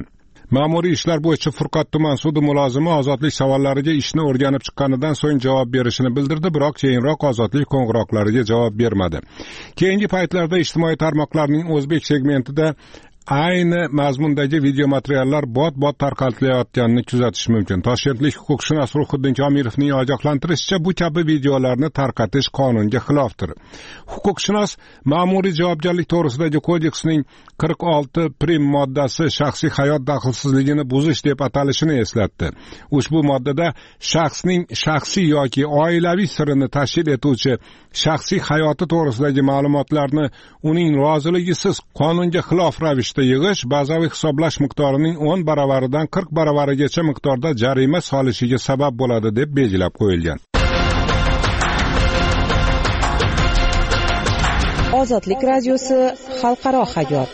Ma'muriy ishlar bo'yicha Furqat tuman sudi mulozimi ozodlik savollariga ishni o'rganib chiqqanidan so'ng javob berishini bildirdi, biroq keyinroq ozodlik qo'ng'iroqlariga javob bermadi. Keyingi paytlarda ijtimoiy tarmoqlarning o'zbek segmentida ayni mazmundagi video materiallar bot-bot tarqatilayotganini kuzatish mumkin. Toshkentlik huquqshunos Ruhiddin Komilovning ogohlantirishicha, bu kabi videolarni tarqatish qonunga xilofdir. Huquqshunos ma'muriy javobgarlik to'g'risidagi kodeksning qirq olti prim moddasi shaxsiy hayot daxlsizligini buzish deb atalishini eslatdi. Ushbu moddada shaxsning shaxsiy yoki oilaviy sirini tashkil etuvchi shaxsiy hayoti to'g'risidagi ma'lumotlarni uning roziligisiz qonunga xilof ravishda yig'ish bazaviy hisoblash miqdorining o'n baravaridan qirq baravarigacha miqdorda jarima solishiga sabab bo'ladi deb belgilab qo'yilgan. Ozodlik radiosi xalqaro hayot.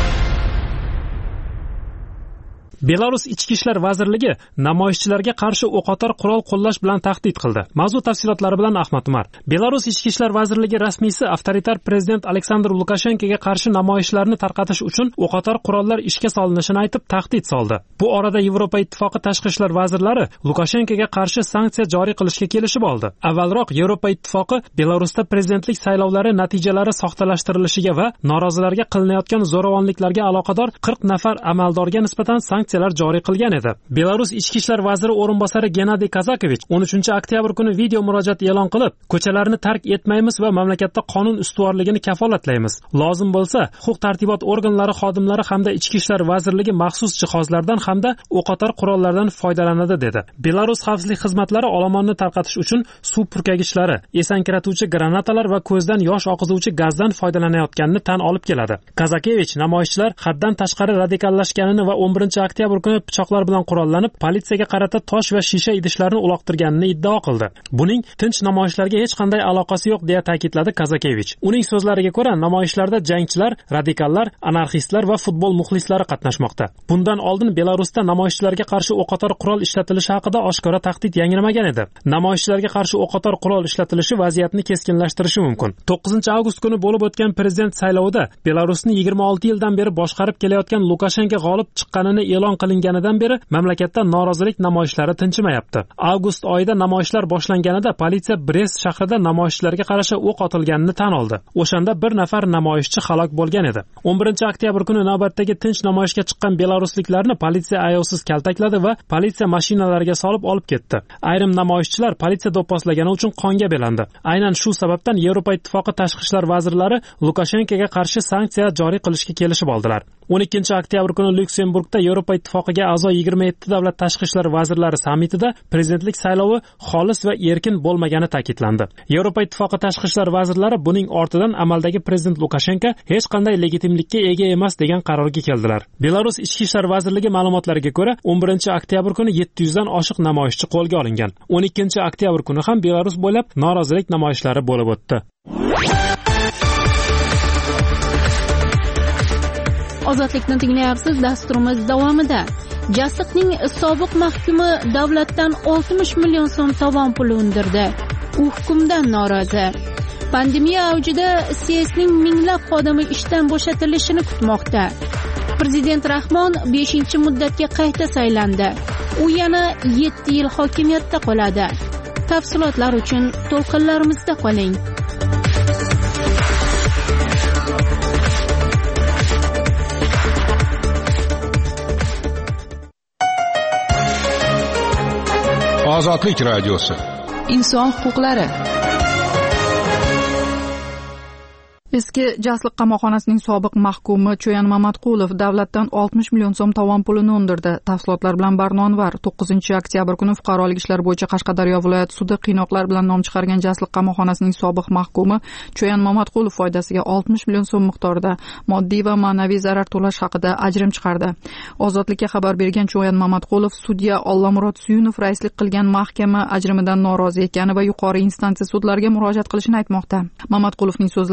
Belarus ichki ishlar vazirligi namoyishchilarga qarshi o'qotar qurol qo'llash bilan tahdid qildi. Mavzu tafsilotlari bilan Ahmad Umar. Belarus ichki ishlar vazirligi rasmiysi avtoritar prezident Aleksandr Lukashenkoga qarshi namoyishlarni tarqatish uchun o'qotar qurollar ishga solinishini aytib tahdid soldi. Bu orada Yevropa ittifoqi tashqi ishlar vazirlari Lukashenkoga qarshi sanksiya joriy qilishga kelishib oldi. Avvalroq Yevropa ittifoqi Belarusda prezidentlik saylovlari natijalari soxtalashtirilishiga va norozilarga qilinayotgan zo'ravonliklarga aloqador qirq nafar amaldorga nisbatan sanksiya joriy qilgan edi. Belarus ichki ishlar vaziri o'rinbosari Gennadiy Kazakovich o'n uchinchi oktyabr kuni video murojaat e'lon qilib, ko'chalarni tark etmaymiz va mamlakatda qonun ustuvorligini kafolatlaymiz. Lozim bo'lsa, huquq-tartibot organlari xodimlari hamda ichki ishlar vazirligi maxsus jihozlardan hamda o'qotar qurollardan foydalanadi dedi. Belarus xavfsizlik xizmatlari olomonni tarqatish uchun suv purkagichlari, esankiratuvchi granatalar va ko'zdan yosh oqizuvchi gazdan foydalanayotganini tan olib keladi. Kazakovich namoyishchilar haddan tashqari radikallashganini va o'n birinchi oktyabr kuni pichoqlar bilan qurollanib, politsiyaga qarata tosh va shisha idishlarni uloqtirganini iddao qildi. Buning tinch namoyishlarga hech qanday aloqasi yo'q deya ta'kidladi Kazakovich. Uning so'zlariga ko'ra, namoyishlarda jangchilar, radikallar, anarxistlar va futbol muxlislari qatnashmoqda. Bundan oldin Belarusda namoyishchilarga qarshi o'qotar qurol ishlatilishi haqida oshkora tahdid yangramagan edi. Namoyishchilarga qarshi o'qotar qurol ishlatilishi vaziyatni keskinlashtirishi mumkin. to'qqizinchi avgust kuni bo'lib o'tgan prezident saylovida Belarusni yigirma olti yildan beri boshqarib kelayotgan Lukashenko g'olib chiqqanini e'lon qilinganidan beri mamlakatda norozilik namoyishlari tinchimayapti. Avgust oyida namoyishlar boshlanganida politsiya Brest shahrida namoyishchilarga qarshi o'q otilganini tan oldi. O'shanda bir nafar namoyishchi halok bo'lgan edi. o'n birinchi oktyabr kuni navbatdagi tinch namoyishga chiqqan belarusliklarni politsiya ayovsiz kaltakladi va politsiya mashinalariga solib olib ketdi. Ayrim namoyishchilar politsiya do'pposlagani uchun qonga belandi. Aynan shu sababdan Yevropa ittifoqi tashqi ishlar vazirlari Lukashenkoga qarshi sanksiya joriy qilishga kelishib oldilar. o'n ikkinchi oktyabr kuni Lyuksemburgda Yevropa ittifoqiga a'zo yigirma yetti davlat tashqi ishlar vazirlari sammitida prezidentlik saylovi xolis va erkin bo'lmagani ta'kidlandi. Yevropa ittifoqi tashqi ishlar vazirlari buning ortidan amaldagi prezident Lukashenko hech qanday legitimlikka ega emas degan qarorga keldilar. Belarus ichki ishlar vazirligi ma'lumotlariga ko'ra, o'n birinchi oktyabr kuni yetti yuz dan oshiq namoyishchi qo'lga olingan. o'n ikkinchi oktyabr kuni ham Belarus bo'ylab norozilik namoyishlari bo'lib o'tdi. Ozodlikni tinglayapsiz. Dasturimiz davomida Jasiqning sobiq mahkumi davlatdan oltmish million so'm tovon puli undirdi. U hukmdan norozi. Pandemiya avjida C S ning minglab xodimi ishdan bo'shatilishini kutmoqda. Prezident Rahmon beshinchi muddatga qayta saylandi. U yana yetti yil hokimiyatda qoladi. Tafsilotlar uchun to'lqinlarimizda qoling. Ozodlik radiosi. Inson huquqlari. Eski Jasliq qamoqxonasining sobiq mahkumi Cho'yan Mamatqulov davlatdan oltmish million so'm tovon pulini undirdi. Tafsilotlar bilan Barnonvar. to'qqizinchi oktyabr kuni fuqarolik ishlari bo'yicha Qashqadaryo viloyat sudi qiynoqlar bilan nom chiqargan Jasliq qamoqxonasining sobiq mahkumi Cho'yan Mamatqulov foydasiga oltmish million so'm miqdorida moddiy va ma'naviy zarar to'lash haqida ajrim chiqardi. Ozodlikka xabar bergan Cho'yan Mamatqulov sudya Ollamurod Suyunov raislik qilgan mahkama ajrimidan norozi ekani va yuqori instansiya sudlariga murojaat qilishini aytmoqda. Mamatqulovning so'zlariga ko'ra,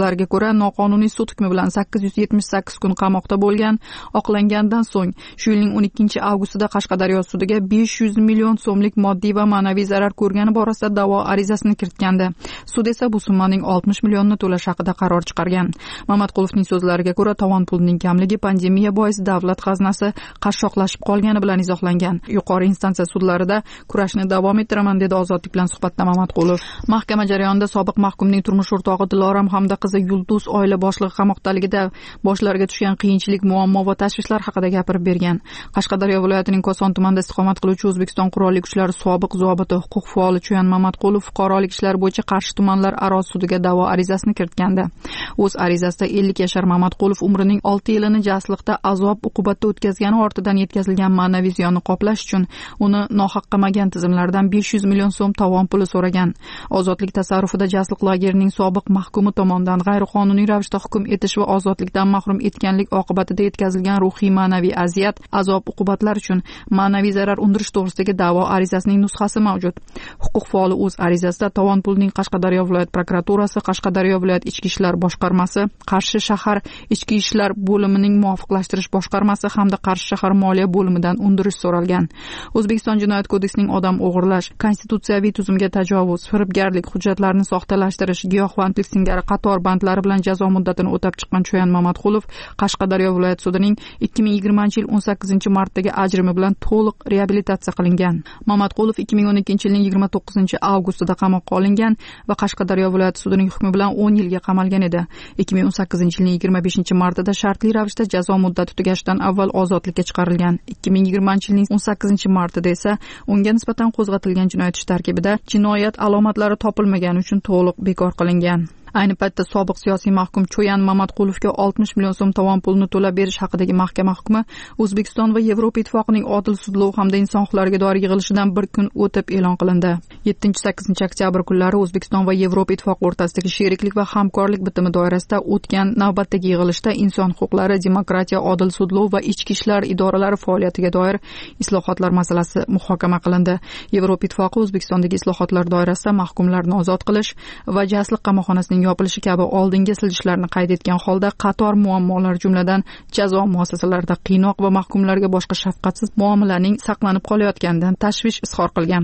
noqonuniy sud hukmi bilan sakkiz yuz yetmish sakkiz kun qamoqda bo'lgan. Oqlangandan so'ng shu yilning o'n ikkinchi avgustida Qashqadaryo sudiga besh yuz million so'mlik moddiy va ma'naviy zarar ko'rgani borasida da'vo arizasini kiritgandi. Sud esa bu summaning oltmish millionni to'lash haqida qaror chiqargan. Mamatqulovning so'zlariga ko'ra, tovon pulining kamligi pandemiya bois davlat xazinasi qashshoqlashib qolgani bilan izohlangan. Yuqori instansiya sudlarida kurashni davom ettiraman dedi Ozodlik bilan suhbatda Mamatqulov. Mahkama jarayonida sobiq mahkumning turmush o'rtog'i Diloram hamda qizi Yulduz oila boshlig'i qamoqdaligida boshlariga tushgan qiyinchilik, muammo va tashvishlar haqida gapirib bergan. Qashqadaryo viloyatining Koson tumanida istiqomat qiluvchi O'zbekiston Qurolli kuchlari sobiq zobiti, huquq faoli Cho'yan Mamatqulov fuqarolik ishlari bo'yicha Qarshi tumanlar aro sudiga da'vo arizasini kiritgandi. O'z arizasida ellik yashar Mamatqulov umrining olti yilini jasliqda azob uqubatda o'tkazgani ortidan yetkazilgan ma'naviy ziyonni qoplash uchun uni nohaq qamagan tizimlardan besh yuz million so'm tovon puli so'ragan. Ozodlik tasarrufida jasliq lagerining sobiq mahkumi tomonidan g'ayriqonuniy ravishda hukm etish va ozodlikdan mahrum etganlik oqibatida yetkazilgan ruhiy ma'naviy aziyat, azob uqubatlar uchun ma'naviy zarar undirish to'g'risidagi da'vo arizasining nusxasi mavjud. Huquq faoli o'z arizasida tovon pulining Qashqadaryo viloyat prokuraturasi, Qashqadaryo viloyat ichki ishlar boshqarmasi, Qarshi shahar ichki ishlar bo'limining muvofiqlashtirish boshqarmasi hamda Qarshi shahar moliya bo'limidan undirish so'ralgan. O'zbekiston Jinoyat kodeksining odam o'g'irlash, konstitutsiyaviy tuzumga tajovuz, firibgarlik, hujjatlarni soxtalashtirish, giyohvandlik singari qator bandlari bilan jazo muddatini o'tab chiqqan Cho'yan Mamatqulov Qashqadaryo viloyat sudining ikki ming yigirmanchi yil o'n sakkizinchi martdagi ajrimi bilan to'liq reabilitatsiya qilingan. Mamatqulov ikki ming o'n ikkinchi yilning yigirma to'qqizinchi avgustida qamoqqa olingan va Qashqadaryo viloyat sudining hukmi bilan o'n yilga qamalgan edi. ikki ming o'n sakkizinchi yilning yigirma beshinchi martida shartli ravishda jazo muddati tugashidan avval ozodlikka chiqarilgan. ikki ming yigirmanchi yilning o'n sakkizinchi martida esa unga nisbatan qo'zg'atilgan jinoyat ishi tarkibida jinoyat alomatlari topilmagani uchun to'liq bekor qilingan. Ayni paytda sobiq siyosiy mahkum Cho'yan Mamatqulovga oltmish million so'm tovon pulini to'lab berish haqidagi mahkama hukmi O'zbekiston va Yevropa ittifoqining odil sudlov hamda inson huquqlariga doir yig'ilishidan bir kun o'tib e'lon qilindi. yettinchi sakkizinchi oktyabr kunlari O'zbekiston va Yevropa ittifoqi o'rtasidagi sheriklik va hamkorlik bitimi doirasida o'tgan navbatdagi yig'ilishda inson huquqlari, demokratiya, odil sudlov va ichki ishlar idoralari faoliyatiga doir islohotlar masalasi muhokama qilindi. Yevropa ittifoqi O'zbekistondagi islohotlar doirasida mahkumlarni ozod qilish va jasliq qamoqxonasining yopilishi kabi oldingi siljishlarni qayd etgan holda qator muammolar, jumladan jazo muassasalarida qiynoq va mahkumlarga boshqa shafqatsiz muomalaning saqlanib qolayotganidan tashvish izhor qilgan.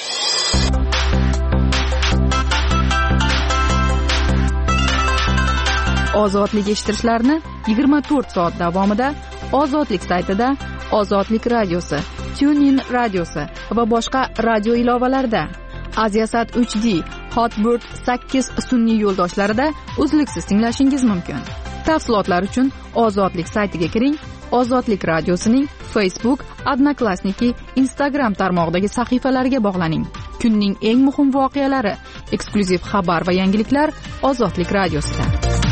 Ozodlik eshittirishlarni yigirma to'rt soat davomida Ozodlik saytida, Ozodlik radiosi, TuneIn radiosi va boshqa radio ilovalarida, Aziasat uch D, Hotbird sakkiz sun'iy yo'ldoshlarida uzluksiz tinglashingiz mumkin. Tafsilotlar uchun Ozodlik saytiga kiring. Ozodlik radiosining Facebook, Odnoklassniki, Instagram tarmog'idagi sahifalariga bog'laning. Kunning eng muhim voqealari, eksklyuziv xabar va yangiliklar Ozodlik radiosida.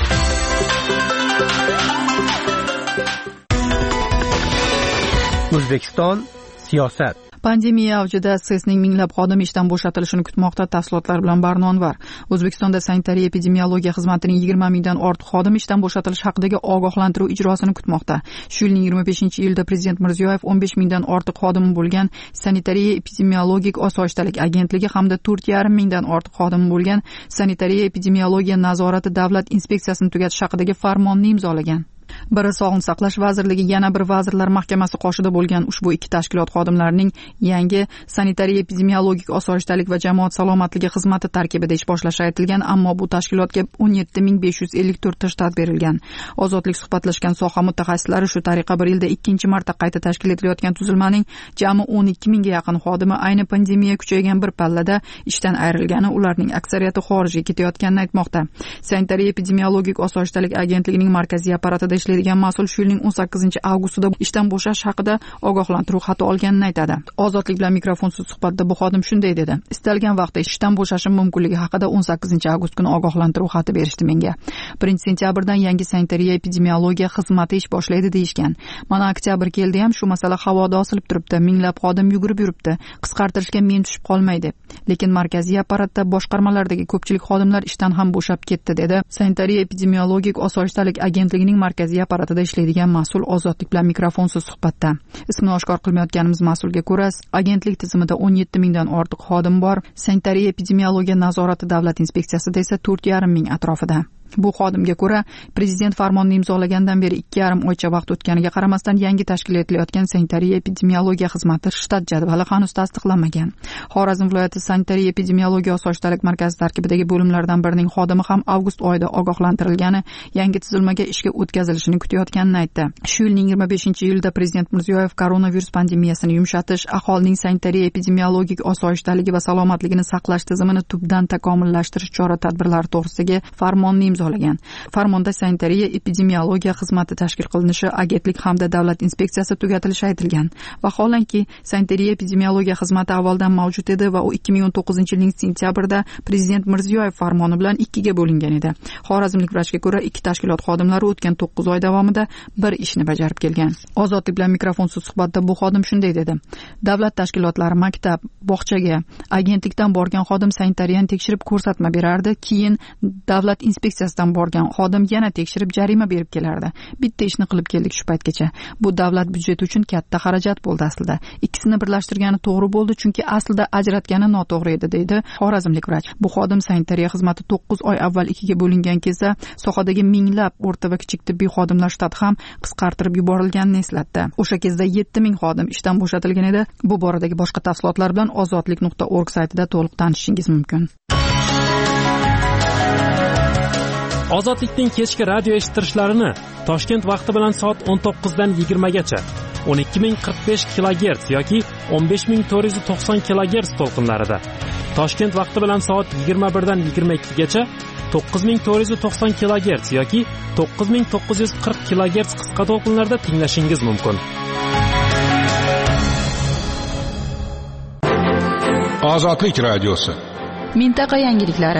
O'zbekiston siyosat. Pandemiya avjida S E S'ning minglab xodimi ishdan bo'shatilishini kutmoqda. Tafsilotlar bilan Barnonvar. O'zbekistonda sanitariya epidemiologiya xizmatining yigirma mingdan ortiq xodimi ishdan bo'shatilish haqidagi ogohlantiruv ijrosini kutmoqda. Shu yilning yigirma beshinchi iyulda Prezident Mirziyoyev o'n besh mingdan ortiq xodimi bo'lgan sanitariya epidemiologik osoyishtalik agentligi hamda to'rt yarim mingdan ortiq xodimi bo'lgan sanitariya epidemiologiya nazorati davlat inspeksiyasini tugatish haqidagi farmonni imzolagan. Biri Sog'liqni saqlash vazirligi, yana bir vazirlar mahkamasi qoshida bo'lgan ushbu ikki tashkilot xodimlarining yangi sanitariya epidemiologik osoyishtalik va jamoat salomatligi xizmati tarkibida ish boshlashi aytilgan, ammo bu tashkilotga o'n yetti ming besh yuz ellik to'rt ta shtat berilgan. Ozodlik suhbatlashgan soha mutaxassislari shu tariqa bir yilda ikkinchi marta qayta tashkil etilayotgan tuzilmaning jami o'n ikki mingga yaqin xodimi ayni pandemiya kuchaygan bir pallada ishdan ayrilgani, ularning aksariyati xorijga ketayotganini aytmoqda. Sanitariya epidemiologik osoyishtalik agentligining markaziy apparatida ishlaydigan mas'ul shu yilning o'n sakkizinchi avgustida ishdan bo'shash haqida ogohlantiruv xati olganini aytadi. Ozodlik bilan mikrofonsiz suhbatda bu xodim shunday dedi: "Istalgan vaqtda ishdan bo'shashim mumkinligi haqida o'n sakkizinchi avgust kuni ogohlantiruv xati berishdi menga. birinchi sentyabrdan yangi sanitariya epidemiologiya xizmati ish boshlaydi deyishgan. Mana oktyabr keldi ham shu masala havoda osilib turibdi. Minglab xodim yugurib yuribdi. Qisqartirishga men tushib qolmay deb. Lekin markaziy apparatda boshqarmalardagi ko'pchilik xodimlar ishdan ham bo'shab ketdi", dedi sanitariya epidemiologik osoyishtalik agentligining markaziy apparatida ishlaydigan mas'ul Ozodlik bilan mikrofonsiz suhbatda. Ismini oshkor qilmayotganimiz mas'ulga ko'ra, agentlik tizimida o'n yetti mingdan ortiq xodim bor. Sanitariya epidemiologiya nazorati davlat inspeksiyasida esa to'rt yarim ming atrofida. Bu xodimga ko'ra, prezident farmonni imzolagandan beri ikki yarim oycha vaqt o'tganiga qaramasdan yangi tashkil etilayotgan sanitariya epidemiologiya xizmati shtat jadvali hanuz tasdiqlanmagan. Xorazm viloyati sanitariya epidemiologiya osoyishtalik markazi tarkibidagi bo'limlardan birining xodimi ham avgust oyida ogohlantirilgani, yangi tuzilmaga ishga o'tkazilishini kutayotganini aytdi. Shu yilning yigirma beshinchi iyulida prezident Mirziyoyev koronavirus pandemiyasini yumshatish, aholining sanitariya epidemiologik osoyishtaligi va salomatligini saqlash tizimini tubdan takomillashtirish chora-tadbirlari to'g'risidagi farmonni imzolagan. Farmonda sanitariya epidemiologiya xizmati tashkil qilinishi, agentlik hamda davlat inspeksiyasi tugatilishi aytilgan. Vaholanki, sanitariya epidemiologiya xizmati avvaldan mavjud edi va u ikki ming o'n to'qqizinchi yilning sentyabrida prezident Mirziyoyev farmoni bilan ikkiga bo'lingan edi. Xorazmlik vrachga ko'ra, ikki tashkilot xodimlari o'tgan to'qqiz oy davomida bir ishni bajarib kelgan. Ozodlik bilan mikrofonsiz suhbatda bu xodim shunday dedi: davlat tashkilotlari maktab, bog'chaga, agentlikdan borgan xodim sanitariyani tekshirib ko'rsatma berardi, keyin davlat inspeksiyasidan borgan xodim yana tekshirib jarima berib kelardi. Bitta ishni qilib keldik shu paytgacha. Bu davlat byudjeti uchun katta xarajat bo'ldi aslida. Ikkisini birlashtirgani to'g'ri bo'ldi, chunki aslida ajratgani noto'g'ri edi, deydi xorazmlik vrach. Bu xodim sanitariya xizmati to'qqiz oy avval ikkiga bo'lingan kezda sohadagi minglab o'rta va kichik tibbiy xodimlar shtati ham qisqartirib yuborilganini eslatdi. O'sha kezda yetti ming xodim ishdan bo'shatilgan edi. Bu boradagi boshqa tafsilotlar bilan ozodlik nuqta org saytida to'liq tanishishingiz mumkin. Ozodlikning kechki radio eshittirishlarini Toshkent vaqti bilan soat o'n to'qqizdan yigirmagacha o'n ikki ming qirq besh kilogerts yoki o'n besh ming to'rt yuz to'qson kilogerts to'lqinlarida, Toshkent vaqti bilan soat yigirma birdan yigirma ikkigacha to'qqiz ming to'rt yuz to'qson kilogerts yoki to'qqiz ming to'qqiz yuz qirq kilogerts qisqa to'lqinlarda tinglashingiz mumkin. Ozodlik radiosi. Mintaqa yangiliklari.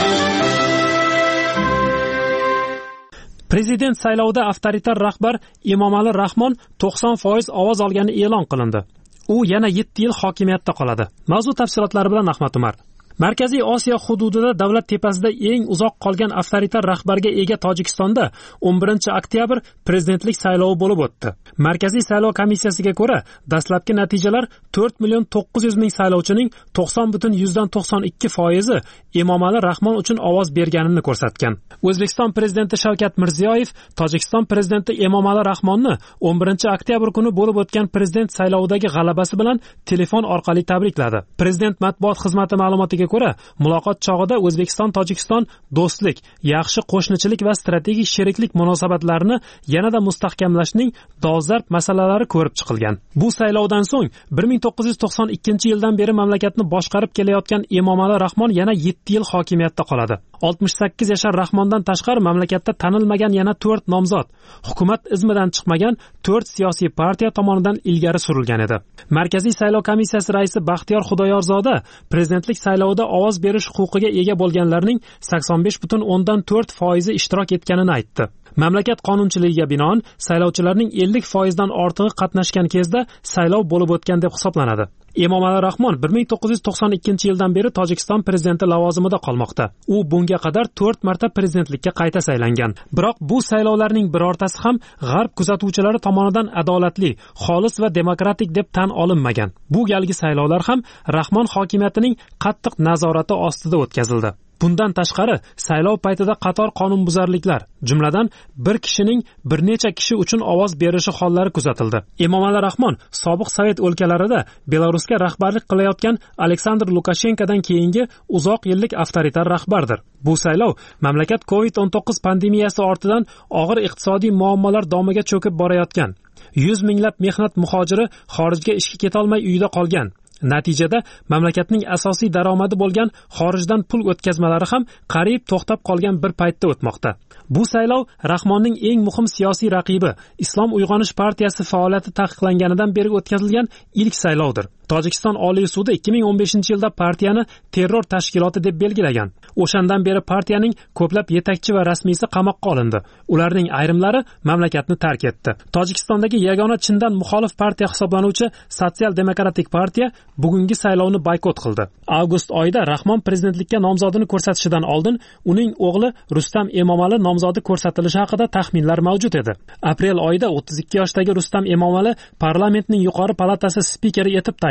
Prezident saylovida avtoritar rahbar Emomali Rahmon to'qson foiz ovoz olgani e'lon qilindi. U yana yetti yil hokimiyatda qoladi. Mavzu tafsilotlari bilan Ahmad Umar. Markaziy Osiyo hududida davlat tepasida eng uzoq qolgan avtoritar rahbarga ega Tojikistonda o'n birinchi oktyabr prezidentlik saylovi bo'lib o'tdi. Markaziy saylov komissiyasiga ko'ra, dastlabki natijalar to'rt million to'qqiz yuz ming saylovchining to'qson butun yuzdan to'qson ikki foizi Emomali Rahmon uchun ovoz berganini ko'rsatgan. O'zbekiston prezidenti Shavkat Mirziyoyev Tojikiston prezidenti Emomali Rahmonni o'n birinchi oktyabr kuni bo'lib o'tgan prezident saylovidagi g'alabasi bilan telefon orqali tabrikladi. Prezident matbuot xizmati ma'lumotiga ko'ra, muloqot chog'ida O'zbekiston Tojikiston do'stlik, yaxshi qo'shnichilik va strategik sheriklik munosabatlarini yanada mustahkamlashning dolzarb masalalari ko'rib chiqilgan. Bu saylovdan so'ng bir ming to'qqiz yuz to'qson ikkinchi yildan beri mamlakatni boshqarib kelayotgan Emomali Rahmon yana yetti yil hokimiyatda qoladi. oltmish sakkiz yashar Rahmondan tashqari mamlakatda tanilmagan yana to'rt nomzod, hukumat izmidan chiqmagan to'rt siyosiy partiya tomonidan ilgari surilgan edi. Markaziy saylov komissiyasi raisi Baxtiyor Xudoyorzoda prezidentlik saylovida ovoz berish huquqiga ega bo'lganlarning sakson besh butun o'ndan to'rt foizi ishtirok etganini aytdi. Mamlakat qonunchiligiga binoan saylovchilarning ellik foizdan ortig'i qatnashgan kezda saylov bo'lib o'tgan deb hisoblanadi. Emomali Rahmon bir ming to'qqiz yuz to'qson ikkinchi yildan beri Tojikiston prezidenti lavozimida qolmoqda. U bunga qadar to'rt marta prezidentlikka qayta saylangan. Biroq bu saylovlarning birortasi ham g'arb kuzatuvchilari tomonidan adolatli, xolis va demokratik deb tan olinmagan. Bu galgi saylovlar ham Rahmon hokimiyatining qattiq nazorati ostida o'tkazildi. Bundan tashqari, saylov paytida qator qonunbuzarliklar, jumladan bir kishining bir necha kishi uchun ovoz berishi hollari kuzatildi. Emomali Rahmon sobiq Sovet o'lkalarida Belarusga rahbarlik qilayotgan Aleksandr Lukashenkodan keyingi uzoq yillik avtoritar rahbardir. Bu saylov mamlakat covid o'n to'qqiz pandemiyasi ortidan og'ir iqtisodiy muammolar domiga cho'kib borayotgan, yuz minglab mehnat muhojiri xorijga ishga ketolmay uyda qolgan. Natijada mamlakatning asosiy daromadi bo'lgan xorijdan pul o'tkazmalari ham qariyb to'xtab qolgan bir paytda o'tmoqda. Bu saylov Rahmonning eng muhim siyosiy raqibi Islom Uyg'onish partiyasi faoliyati taqiqlanganidan beri o'tkazilgan ilk saylovdir. Tojikiston Oliy sudi ikki ming o'n beshinchi yilda partiyani terror tashkiloti deb belgilagan. O'shandan beri partiyaning ko'plab yetakchi va rasmiysi qamoqqa olindi. Ularning ayrimlari mamlakatni tark etdi. Tojikistondagi yagona chindan muxolif partiya hisoblanuvchi Sotsial demokratik partiya bugungi saylovni boykot qildi. Avgust oyida Rahmon prezidentlikka nomzodini ko'rsatishidan oldin uning o'g'li Rustam Emomali nomzodi ko'rsatilishi haqida taxminlar mavjud edi. Aprel oyida o'ttiz ikki yoshdagi Rustam Emomali parlamentning yuqori palatasi spikeri etib tayinlandi.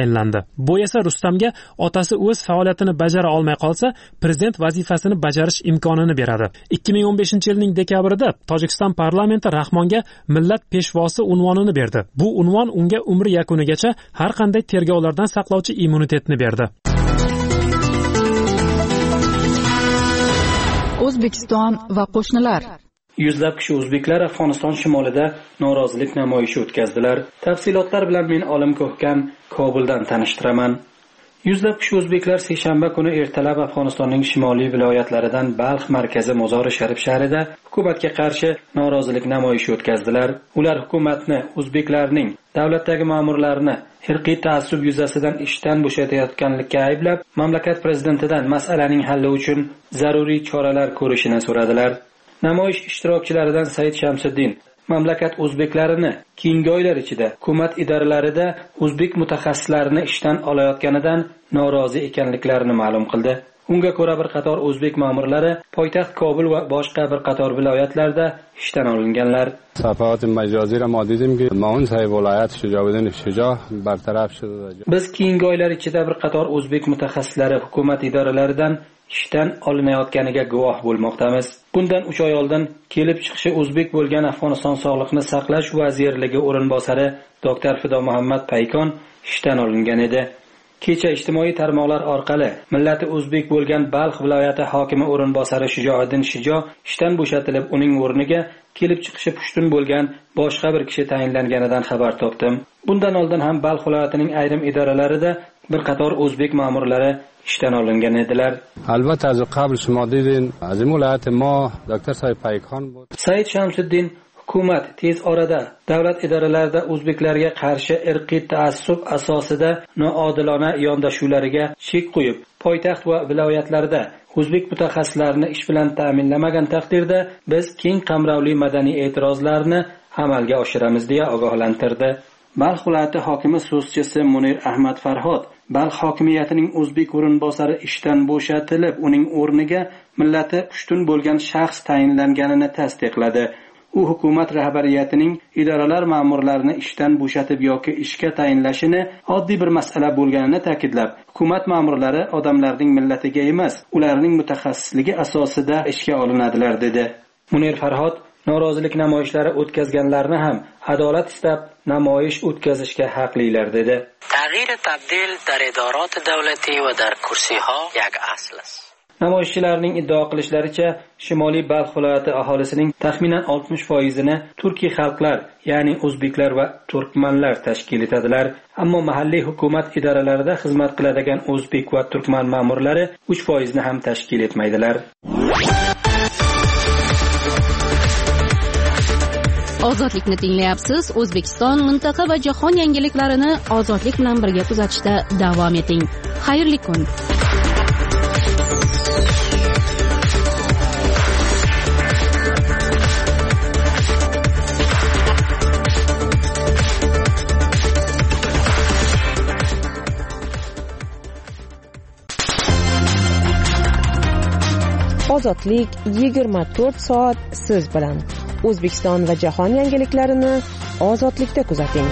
tayinlandi. Bu esa Rustamga otasi o'z faoliyatini bajara olmay qolsa, prezident vazifasini bajarish imkonini beradi. ikki ming o'n beshinchi yilning dekabrida Tojikiston parlamenti Rahmonga millat peshvosi unvonini berdi. Bu unvon unga umri yakunigacha har qanday tergovlardan saqlovchi immunitetni berdi. O'zbekiston va qo'shnilar. Yuzlab kishi o'zbeklar Afg'oniston shimolida norozilik namoyishi o'tkazdilar. Tafsilotlar bilan men Olim Ko'hkam Kobuldan tanishtiraman. Yuzlab kishi o'zbeklar seshanba kuni ertalab Afg'onistonning shimoliy viloyatlaridan Balx markazi Mozori Sharif shahrida hukumatga qarshi norozilik namoyishi o'tkazdilar. Ular hukumatni, o'zbeklarning, davlatdagi ma'murlarni irqiy ta'assub yuzasidan ishdan bo'shatayotganlikka ayblab, mamlakat prezidentidan masalaning halli uchun zaruriy choralar ko'rishini so'radilar. Namoyish ishtirokchilaridan Said Shamsiddin mamlakat o'zbeklarini keyingi oylar ichida hukumat idoralarida o'zbek mutaxassislarini ishdan olayotganidan norozi ekanliklarini ma'lum qildi. Unga ko'ra bir qator o'zbek ma'murlari poytaxt Kobul va boshqa bir qator viloyatlarda ishdan olinganlar. صفحات مجازی را ما دیدیم که معاون ولایت شجاعالدین شجاع برطرف شد. Biz keyingi oylar ichida bir qator o'zbek mutaxassislari hukumat idoralaridan ishdan olinayotganiga guvoh bo'lmoqdamiz. Bundan uch oy oldin kelib chiqishi o'zbek bo'lgan Afg'oniston Sog'liqni saqlash vazirligi o'rinbosari doktor Fido Muhammad Paykon ishdan olingan edi. Kecha ijtimoiy tarmoqlar orqali millati o'zbek bo'lgan Balx viloyati hokimi o'rinbosari Shijoiddin Shijo ishdan bo'shatilib, uning o'rniga kelib chiqishi pushtun bo'lgan boshqa bir kishi tayinlanganidan xabar topdim. Bundan oldin ham Balx viloyatining ayrim idoralarida bir qator o'zbek ma'murlari ishdan olingan edilar. Albatta az qabl shuma dedin, az این ولایت ما doktor Said Paykon بود. Said Shamsiddin hukumat tez orada davlat idoralarida o'zbeklarga qarshi irqiy ta'assub asosida noodilona yondashuvlariga chek qo'yib, poytaxt va viloyatlarda o'zbek mutaxassislarini ish bilan ta'minlamagan taqdirda biz keng qamrovli madaniy e'tirozlarni amalga oshiramiz deya ogohlantirdi. Balx viloyati hokimi so'zchisi Munir Ahmad Farhod Balx hokimiyatining o'zbek o'rinbosari ishdan bo'shatilib, uning o'rniga millati pushtun bo'lgan shaxs tayinlanganini tasdiqladi. U hukumat rahbariyatining idoralar ma'murlarini ishdan bo'shatib yoki ishga tayinlashini oddiy bir masala bo'lganini ta'kidlab, hukumat ma'murlari odamlarning millatiga emas, ularning mutaxassisligi asosida ishga olinadilar dedi. Munir Farhod norozilik namoyishlari o'tkazganlarni ham adolat istab namoyish o'tkazishga haqlilar dedi. Tag'yir tabdil dar idorat davlati va dar kursiha yak asl است. Namoyishchilarning iddao qilishlaricha, Shimoliy Balx viloyati aholisining taxminan oltmish foizini turkiy xalqlar, ya'ni o'zbeklar va turkmanlar tashkil etadilar. Ammo mahalliy hukumat idoralarida xizmat qiladigan o'zbek va turkman ma'murlari uch foizni ham tashkil etmaydilar. Ozodlikni tinglayapsiz. O'zbekiston, mintaqa va jahon yangiliklarini ozodlik bilan birga kuzatishda davom eting. Xayrli kun. Ozodlik yigirma to'rt soat siz bilan. O'zbekiston va jahon yangiliklarini ozodlikda kuzating.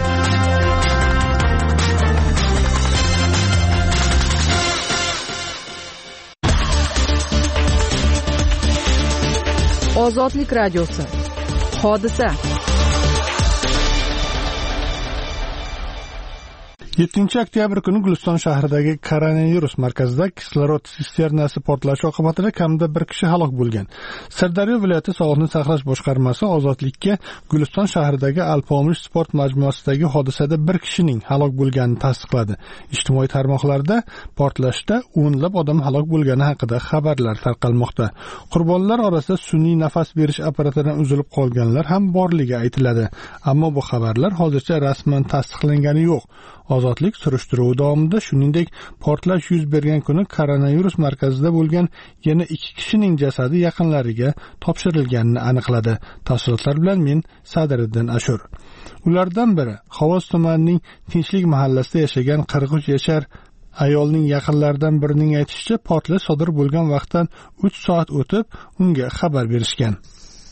Ozodlik radiosi. Hodisa. yettinchi oktyabr kuni Guliston shahridagi koronavirus markazida kislorod sisternasi portlashi oqibatida kamida bir kishi halok bo'lgan. Sirdaryo viloyati Sog'liqni saqlash boshqarmasi Ozodlikka Guliston shahridagi Alpomish sport majmuasidagi hodisada bir kishining halok bo'lganini tasdiqladi. Ijtimoiy tarmoqlarda portlashda o'nlab odam halok bo'lgani haqida xabarlar tarqalmoqda. Qurbonlar orasida sun'iy nafas berish apparatidan uzilib qolganlar ham borligi aytiladi. Ammo bu xabarlar hozircha rasman tasdiqlangani yo'q. Ozodlik surishtiruvi davomida shuningdek portlash yuz bergan kuni koronavirus markazida bo'lgan yana ikki kishining jasadi yaqinlariga topshirilganini aniqladi. Tafsilotlar bilan men Sadriddin Ashur. Ulardan biri Xovos tumanining Tinchlik mahallasida yashagan qirq uch yashar ayolning yaqinlaridan birining aytishicha, portlash sodir bo'lgan vaqtdan uch soat o'tib unga xabar berishgan.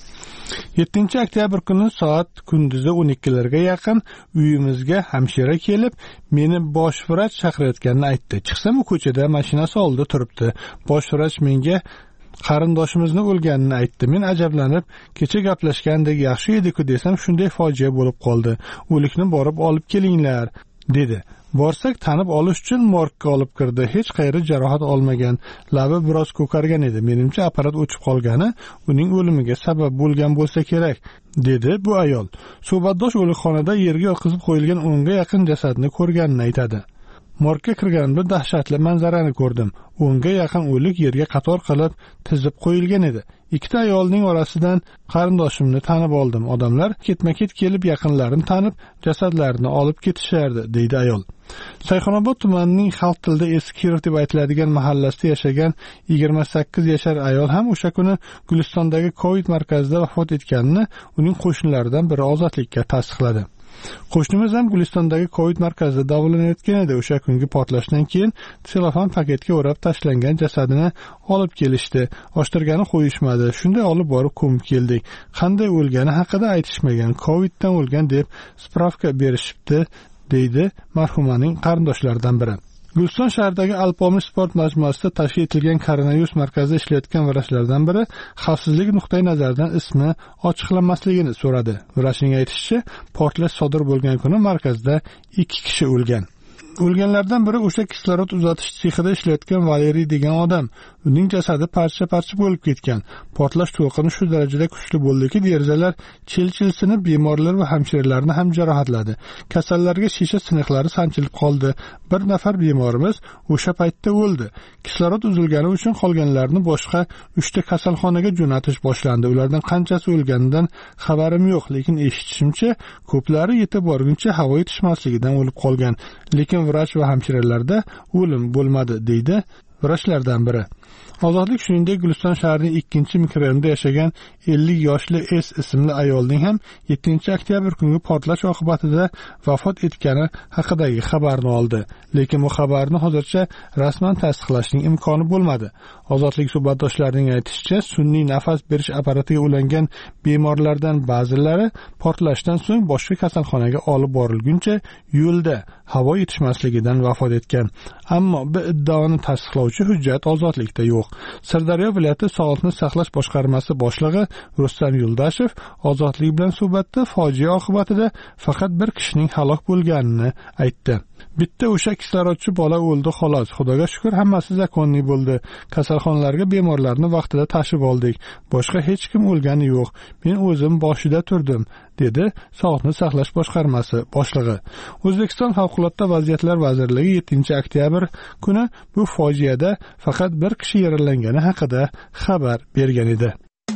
yettinchi oktyabr kuni soat kunduzi o'n ikkilarga yaqin uyimizga hamshira kelib, meni bosh vrach chaqirayotganini aytdi. Chiqsam, u ko'chada mashinasi oldida turibdi. Bosh vrach menga qarindoshimizni o'lganini aytdi. Men ajablanib, kecha gaplashgandek yaxshi edi-ku desam, shunday fojia bo'lib qoldi. O'likni borib olib kelinglar, dedi. Borsak, tanib olish uchun morgga olib kirdi. Hech qayeri jarohat olmagan. Labi biroz ko'kargan edi. Menimcha apparat o'chib qolgani uning o'limiga sabab bo'lgan bo'lsa kerak, dedi bu ayol. Suhbatdosh o'likxonada yerga yotqizib qo'yilgan o'nga yaqin jasadni ko'rganini aytadi. Morgga kirganimda dahshatli manzarani ko'rdim. o'nga yaqin o'lik yerga qator qilib tizib qo'yilgan edi. Ikkita ayolning orasidan qarindoshimni tanib oldim. Odamlar ketma-ket kelib yaqinlarini tanib, jasadlarini olib ketishardi, deydi ayol. Sayxonobod tumanining xalq tilida eski Kirov deb aytiladigan mahallasida yashagan yigirma sakkiz yashar ayol ham o'sha kuni Gulistondagi Covid markazida vafot etganini uning qo'shnilaridan biri Ozodlikka tasdiqladi. Qo'shnimiz ham Gulistondagi Covid markazida davolanayotgan edi. O'sha kungi portlashdan keyin selofan paketga o'rab tashlangan jasadini olib kelishdi. Oshtirgani qo'yishmadi. Shunday olib borib ko'mib keldik. Qanday o'lgani haqida aytishmagan. Coviddan o'lgan deb spravka berishibdi, deydi marhumaning qarindoshlaridan biri. Guliston shahridagi Alpomish sport majmuasida tashkil etilgan koronavirus markazida ishlayotgan vrachlardan biri xavfsizlik nuqtai nazaridan ismi ochiqlanmasligini so'radi. Vrachning aytishicha, portlash sodir bo'lgan kuni markazda ikki kishi o'lgan. O'lganlardan biri o'sha kislorod uzatish sexida ishlayotgan Valeriy degan odam. Uning jasadi parcha-parcha bo'lib ketgan. Portlash to'lqini shu darajada kuchli bo'ldiki, derazalar chil-chilsinib, bemorlar va hamshiralarni ham jarohatladi. Kasallarga shisha siniqlari sanchilib qoldi. Bir nafar bemorimiz o'sha paytda o'ldi. Kislorod uzilgani uchun qolganlarni boshqa uchta kasalxonaga jo'natish boshlandi. Ulardan qanchasi o'lganidan xabarim yo'q, lekin eshitishimcha, ko'plari yetib borguncha havo yetishmasligidan o'lib qolgan. Lekin vrach va hamshiralarda o'lim bo'lmadi, deydi vrachlardan biri. Ozodlik shuningdek Guliston shahrining ikkinchi mikrorayonida yashagan ellik yoshli S ismli ayolning ham yettinchi oktyabr kungi portlash oqibatida vafot etgani haqidagi xabarni oldi. Lekin bu xabarni hozircha rasman tasdiqlashning imkoni bo'lmadi. Ozodlik suhbatdoshlarining aytishicha, sun'iy nafas berish apparatiga ulangan bemorlardan ba'zilari portlashdan so'ng boshqa kasalxonaga olib borilguncha yo'lda havo yetishmasligidan vafot etgan. Ammo bu iddaoni tasdiqlovchi hujjat Ozodlikda yo'q. Sirdaryo viloyati Sog'liqni saqlash boshqarmasi boshlig'i Rustam Yuldashev Ozodlik bilan suhbatda fojia oqibatida faqat bir kishining halok bo'lganini aytdi. Bitta o'sha kislorodchi bola o'ldi xolos. Xudoga shukr, hammasi zakonli bo'ldi. Kasalxonalarga bemorlarni vaqtida tashib oldik. Boshqa hech kim o'lgani yo'q. Men o'zim boshida turdim, dedi Sog'liqni saqlash boshqarmasi boshlig'i. O'zbekiston Favqulodda vaziyatlar vazirligi yettinchi oktyabr kuni bu fojiada faqat bir kishi yaralangani haqida xabar bergan edi.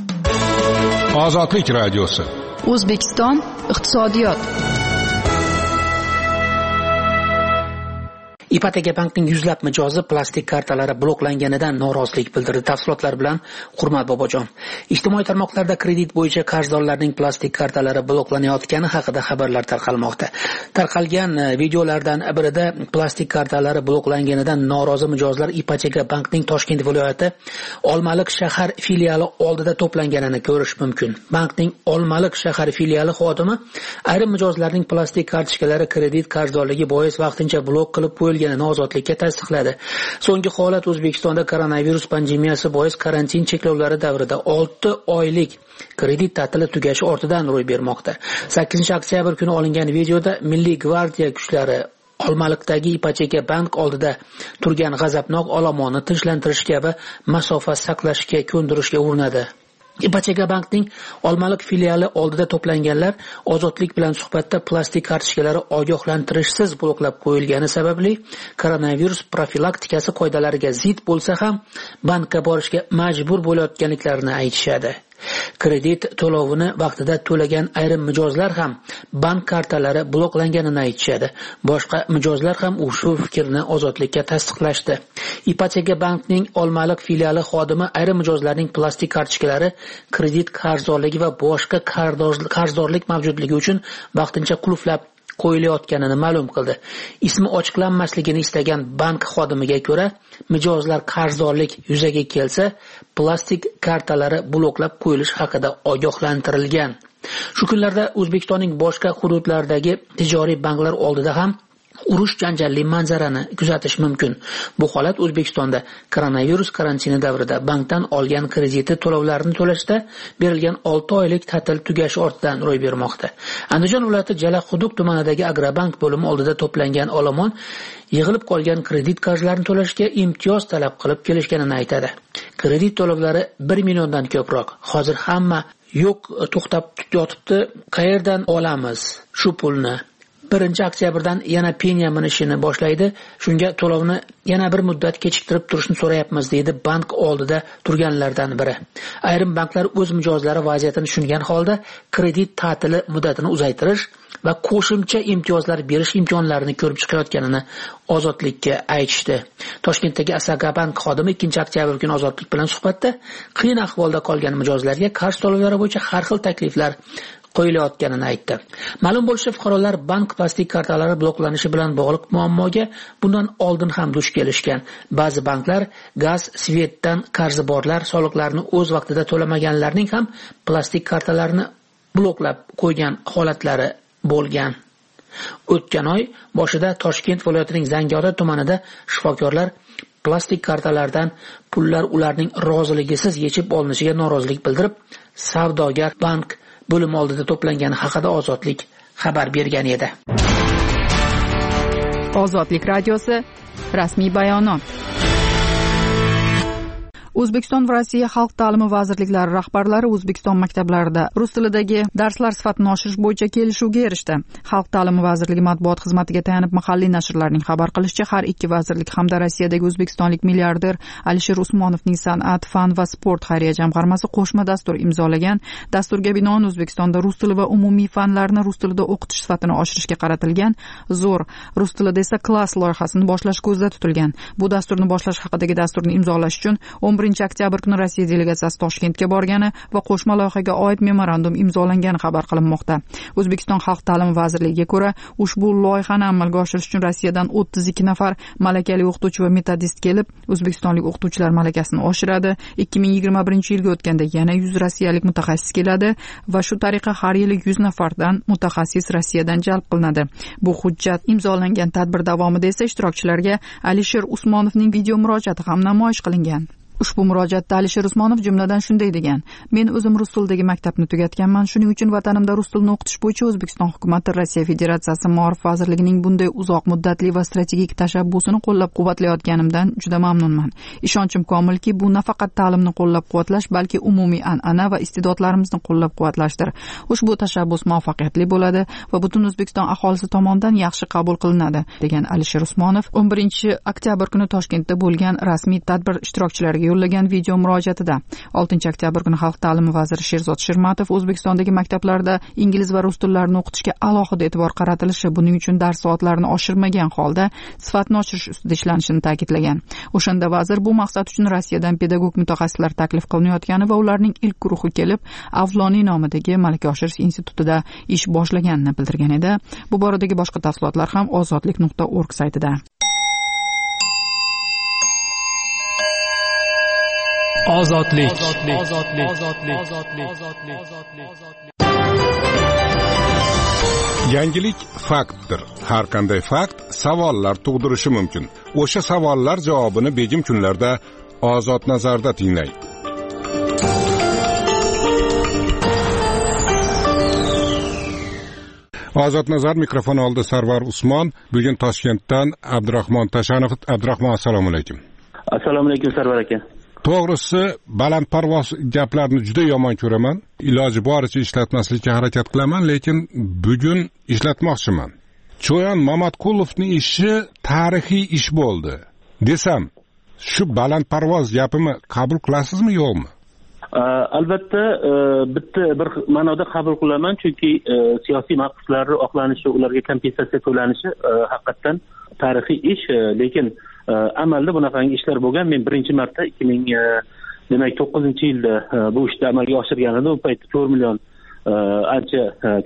Ozodlik radiosi. O'zbekiston iqtisodiyot. Ipoteka bankning yuzlab mijozi plastik kartalari bloklanganidan norozilik bildirdi. Tafsilotlar bilan Hurmat Bobojon. Ijtimoiy tarmoqlarda kredit bo'yicha qarzdorlarning plastik kartalari bloklanayotgani haqida xabarlar tarqalmoqda. Tarqalgan videolardan birida plastik kartalari bloklanganidan norozi mijozlar Ipoteka bankning Toshkent viloyati Olmaliq shahar filiali oldida to'planganini ko'rish mumkin. Bankning Olmaliq shahar filiali xodimi ayrim mijozlarning plastik kartochkalari kredit qarzdorligi bois vaqtincha blok qilib qo'yilgan Ozodlikka tasdiqladi. So'nggi holat O'zbekistonda koronavirus pandemiyasi bois karantin cheklovlari davrida olti oylik kredit ta'tili tugashi ortidan ro'y bermoqda. sakkizinchi oktyabr kuni olingan videoda Milliy gvardiya kuchlari Olmaliqdagi Ipoteka bank oldida turgan g'azabnok olomonni tinchlantirish kabi masofa saqlashga ko'ndirishga urinadi. Ipoteka bankning Olmaliq filiali oldida to'planganlar Ozodlik bilan suhbatda plastik kartochkalari ogohlantirishsiz bloklab qo'yilgani sababli koronavirus profilaktikasi qoidalariga zid bo'lsa ham bankka borishga majbur bo'layotganliklarini aytishadi. Kredit to'lovini vaqtida to'lagan ayrim mijozlar ham bank kartalari bloklanganini aytishadi. Boshqa mijozlar ham ushbu fikrni Ozodlikka tasdiqlashdi. Ipoteka bankning Olmaliq filiali xodimi ayrim mijozlarning plastik kartochkalari kredit qarzdorligi va boshqa qarzdorlik mavjudligi uchun vaqtincha qulflab qo'yilayotganini ma'lum qildi. Ismi ochiqlanmasligini istagan bank xodimiga ko'ra, mijozlar qarzdorlik yuzaga kelsa, plastik kartalari bloklab qo'yilish haqida ogohlantirilgan. Shu kunlarda O'zbekistonning boshqa hududlaridagi tijoriy banklar oldida ham urush janjalli manzarani kuzatish mumkin. Bu holat O'zbekistonda koronavirus karantini davrida bankdan olgan krediti to'lovlarini to'lashda berilgan olti oylik ta'til tugashi ortidan ro'y bermoqda. Andijon viloyati Jalaquduq tumanidagi Agrobank bo'limi oldida to'plangan olomon yig'ilib qolgan kredit qarzlarini to'lashga imtiyoz talab qilib kelishganini aytadi. Kredit to'lovlari bir milliondan ko'proq. Hozir hamma yo'q to'xtab yotibdi. Qayerdan olamiz shu pulni? birinchi oktyabrdan yana penya minishini boshlaydi. Shunga to'lovni yana bir muddat kechiktirib turishni so'rayapmiz, deydi bank oldida turganlardan biri. Ayrim banklar o'z mijozlari vaziyatini tushungan holda kredit ta'tili muddatini uzaytirish va qo'shimcha imtiyozlar berish imkonlarini ko'rib chiqayotganini Ozodlikka aytishdi. Toshkentdagi Asagabank xodimi ikkinchi oktyabr kuni Ozodlik bilan suhbatda qiyin ahvolda qolgan mijozlarga qarz to'lovlari bo'yicha har xil takliflar qo'yilayotganini aytdi. Ma'lum bo'lishicha, fuqarolar bank plastik kartalari bloklanishi bilan bog'liq muammoga bundan oldin ham duch kelishgan. Ba'zi banklar gaz, svetdan qarzi borlar, soliqlarni o'z vaqtida to'lamaganlarning ham plastik kartalarini bloklab qo'ygan holatlari bo'lgan. O'tgan oy boshida Toshkent viloyatining Zangiota tumanida shifokorlar plastik kartalardan pullar ularning roziligisiz yechib olinishiga norozilik bildirib, savdogar bank bo'lim oldida to'plangani haqida Ozodlik xabar bergan edi. Ozodlik radiosi rasmiy bayonot. O'zbekiston va Rossiya xalq ta'limi vazirliklari rahbarlari O'zbekiston maktablarida rus tilidagi darslar sifatini oshirish bo'yicha kelishuvga erishdi. Xalq ta'limi vazirligi matbuot xizmatiga tayanib mahalliy nashrlarning xabar qilishicha, har ikki vazirlik hamda Rossiyadagi o'zbekistonlik milliarder Alisher Usmonovning San'at, fan va sport xayriya jamg'armasi qo'shma dastur imzolagan. Dasturga binoan O'zbekistonda rus tili va umumiy fanlarni rus tilida o'qitish sifatini oshirishga qaratilgan zo'r rus tilida esa klass loyihasini boshlash ko'zda tutilgan. Bu dasturni boshlash haqidagi dasturni imzolash uchun o'n birinchi oktyabr kuni Rossiya delegatsiyasi Toshkentga borgani va qo'shma loyihaga oid memorandum imzolangani xabar qilinmoqda. O'zbekiston Xalq ta'limi vazirligiga ko'ra, ushbu loyihani amalga oshirish uchun Rossiyadan o'ttiz ikki nafar malakali o'qituvchi va metodist kelib, o'zbekistonlik o'qituvchilar malakasini oshiradi. ikki ming yigirma birinchi yilga o'tganda yana yuz rossiyalik mutaxassis keladi va shu tariqa har yili yuz nafardan mutaxassis Rossiyadan jalb qilinadi. Bu hujjat imzolangan tadbir davomida esa ishtirokchilarga Alisher Usmonovning video murojaati ham namoyish qilingan. Ushbu murojaatda Alisher Usmonov jumladan shunday degan: "Men o'zim rus tilidagi maktabni tugatganman. Shuning uchun vatanimda rus tilini o'qitish bo'yicha O'zbekiston hukumati Rossiya Federatsiyasi Ma'rif vazirligining bunday uzoq muddatli va strategik tashabbusini qo'llab-quvvatlayotganimdan juda mamnunman. Ishonchim komilki, bu nafaqat ta'limni qo'llab-quvvatlash, balki umumiy an'ana va iste'dodlarimizni qo'llab-quvvatlashdir. Ushbu tashabbus muvaffaqiyatli bo'ladi va butun O'zbekiston aholisi tomonidan yaxshi qabul qilinadi", degan Alisher Usmonov o'n birinchi oktyabr kuni Toshkentda bo'lgan rasmiy tadbir ishtirokchilariga yo'llagan video murojaatida. oltinchi oktyabr kuni Xalq ta'limi vaziri Sherzod Shermatov O'zbekistondagi maktablarda ingliz va rus tillarini o'qitishga alohida e'tibor qaratilishi, buning uchun dars soatlarini oshirmagan holda sifatni oshirish ustida ishlanishini ta'kidlagan. O'shanda vazir bu maqsad uchun Rossiyadan pedagog mutaxassislar taklif qilinayotgani va ularning ilk guruhi kelib, Avloniy nomidagi malaka oshirish institutida ish boshlaganini bildirgan edi. Bu boradagi boshqa tafsilotlar ham ozodlik nuqta org saytida. Ozodlik. Yangilik faktdir. Har qanday fakt savollar tug'dirishi mumkin. O'sha savollar javobini begim kunlarda Ozod nazarda tinglang. Ozod nazar mikrofon oldi Sarvar Usmon. Bugun Toshkentdan Abdurahmon Tashanov. Abdurahmon, assalomu alaykum. Assalomu alaykum Sarvar aka. To'g'risi, balandparvoz gaplarni juda yomon ko'raman. Iloji boricha ishlatmaslikka harakat qilaman, lekin bugun ishlatmoqchiman. Cho'yan Mamatqulovning ishi tarixiy ish bo'ldi desam, shu balandparvoz gapimni qabul qilasizmi, yo'qmi? Albatta, bitta bir ma'noda qabul qilaman, chunki siyosiy mahbuslar oqlanishi, ularga kompensatsiya to'lanishi haqiqatan tarixiy ish, lekin amalda bunaqangi ishlar bo'lgan. Men birinchi marta ikki ming demak to'qqizinchi yilda bu ishni amalga oshirgan edim. U paytda to'rt million ancha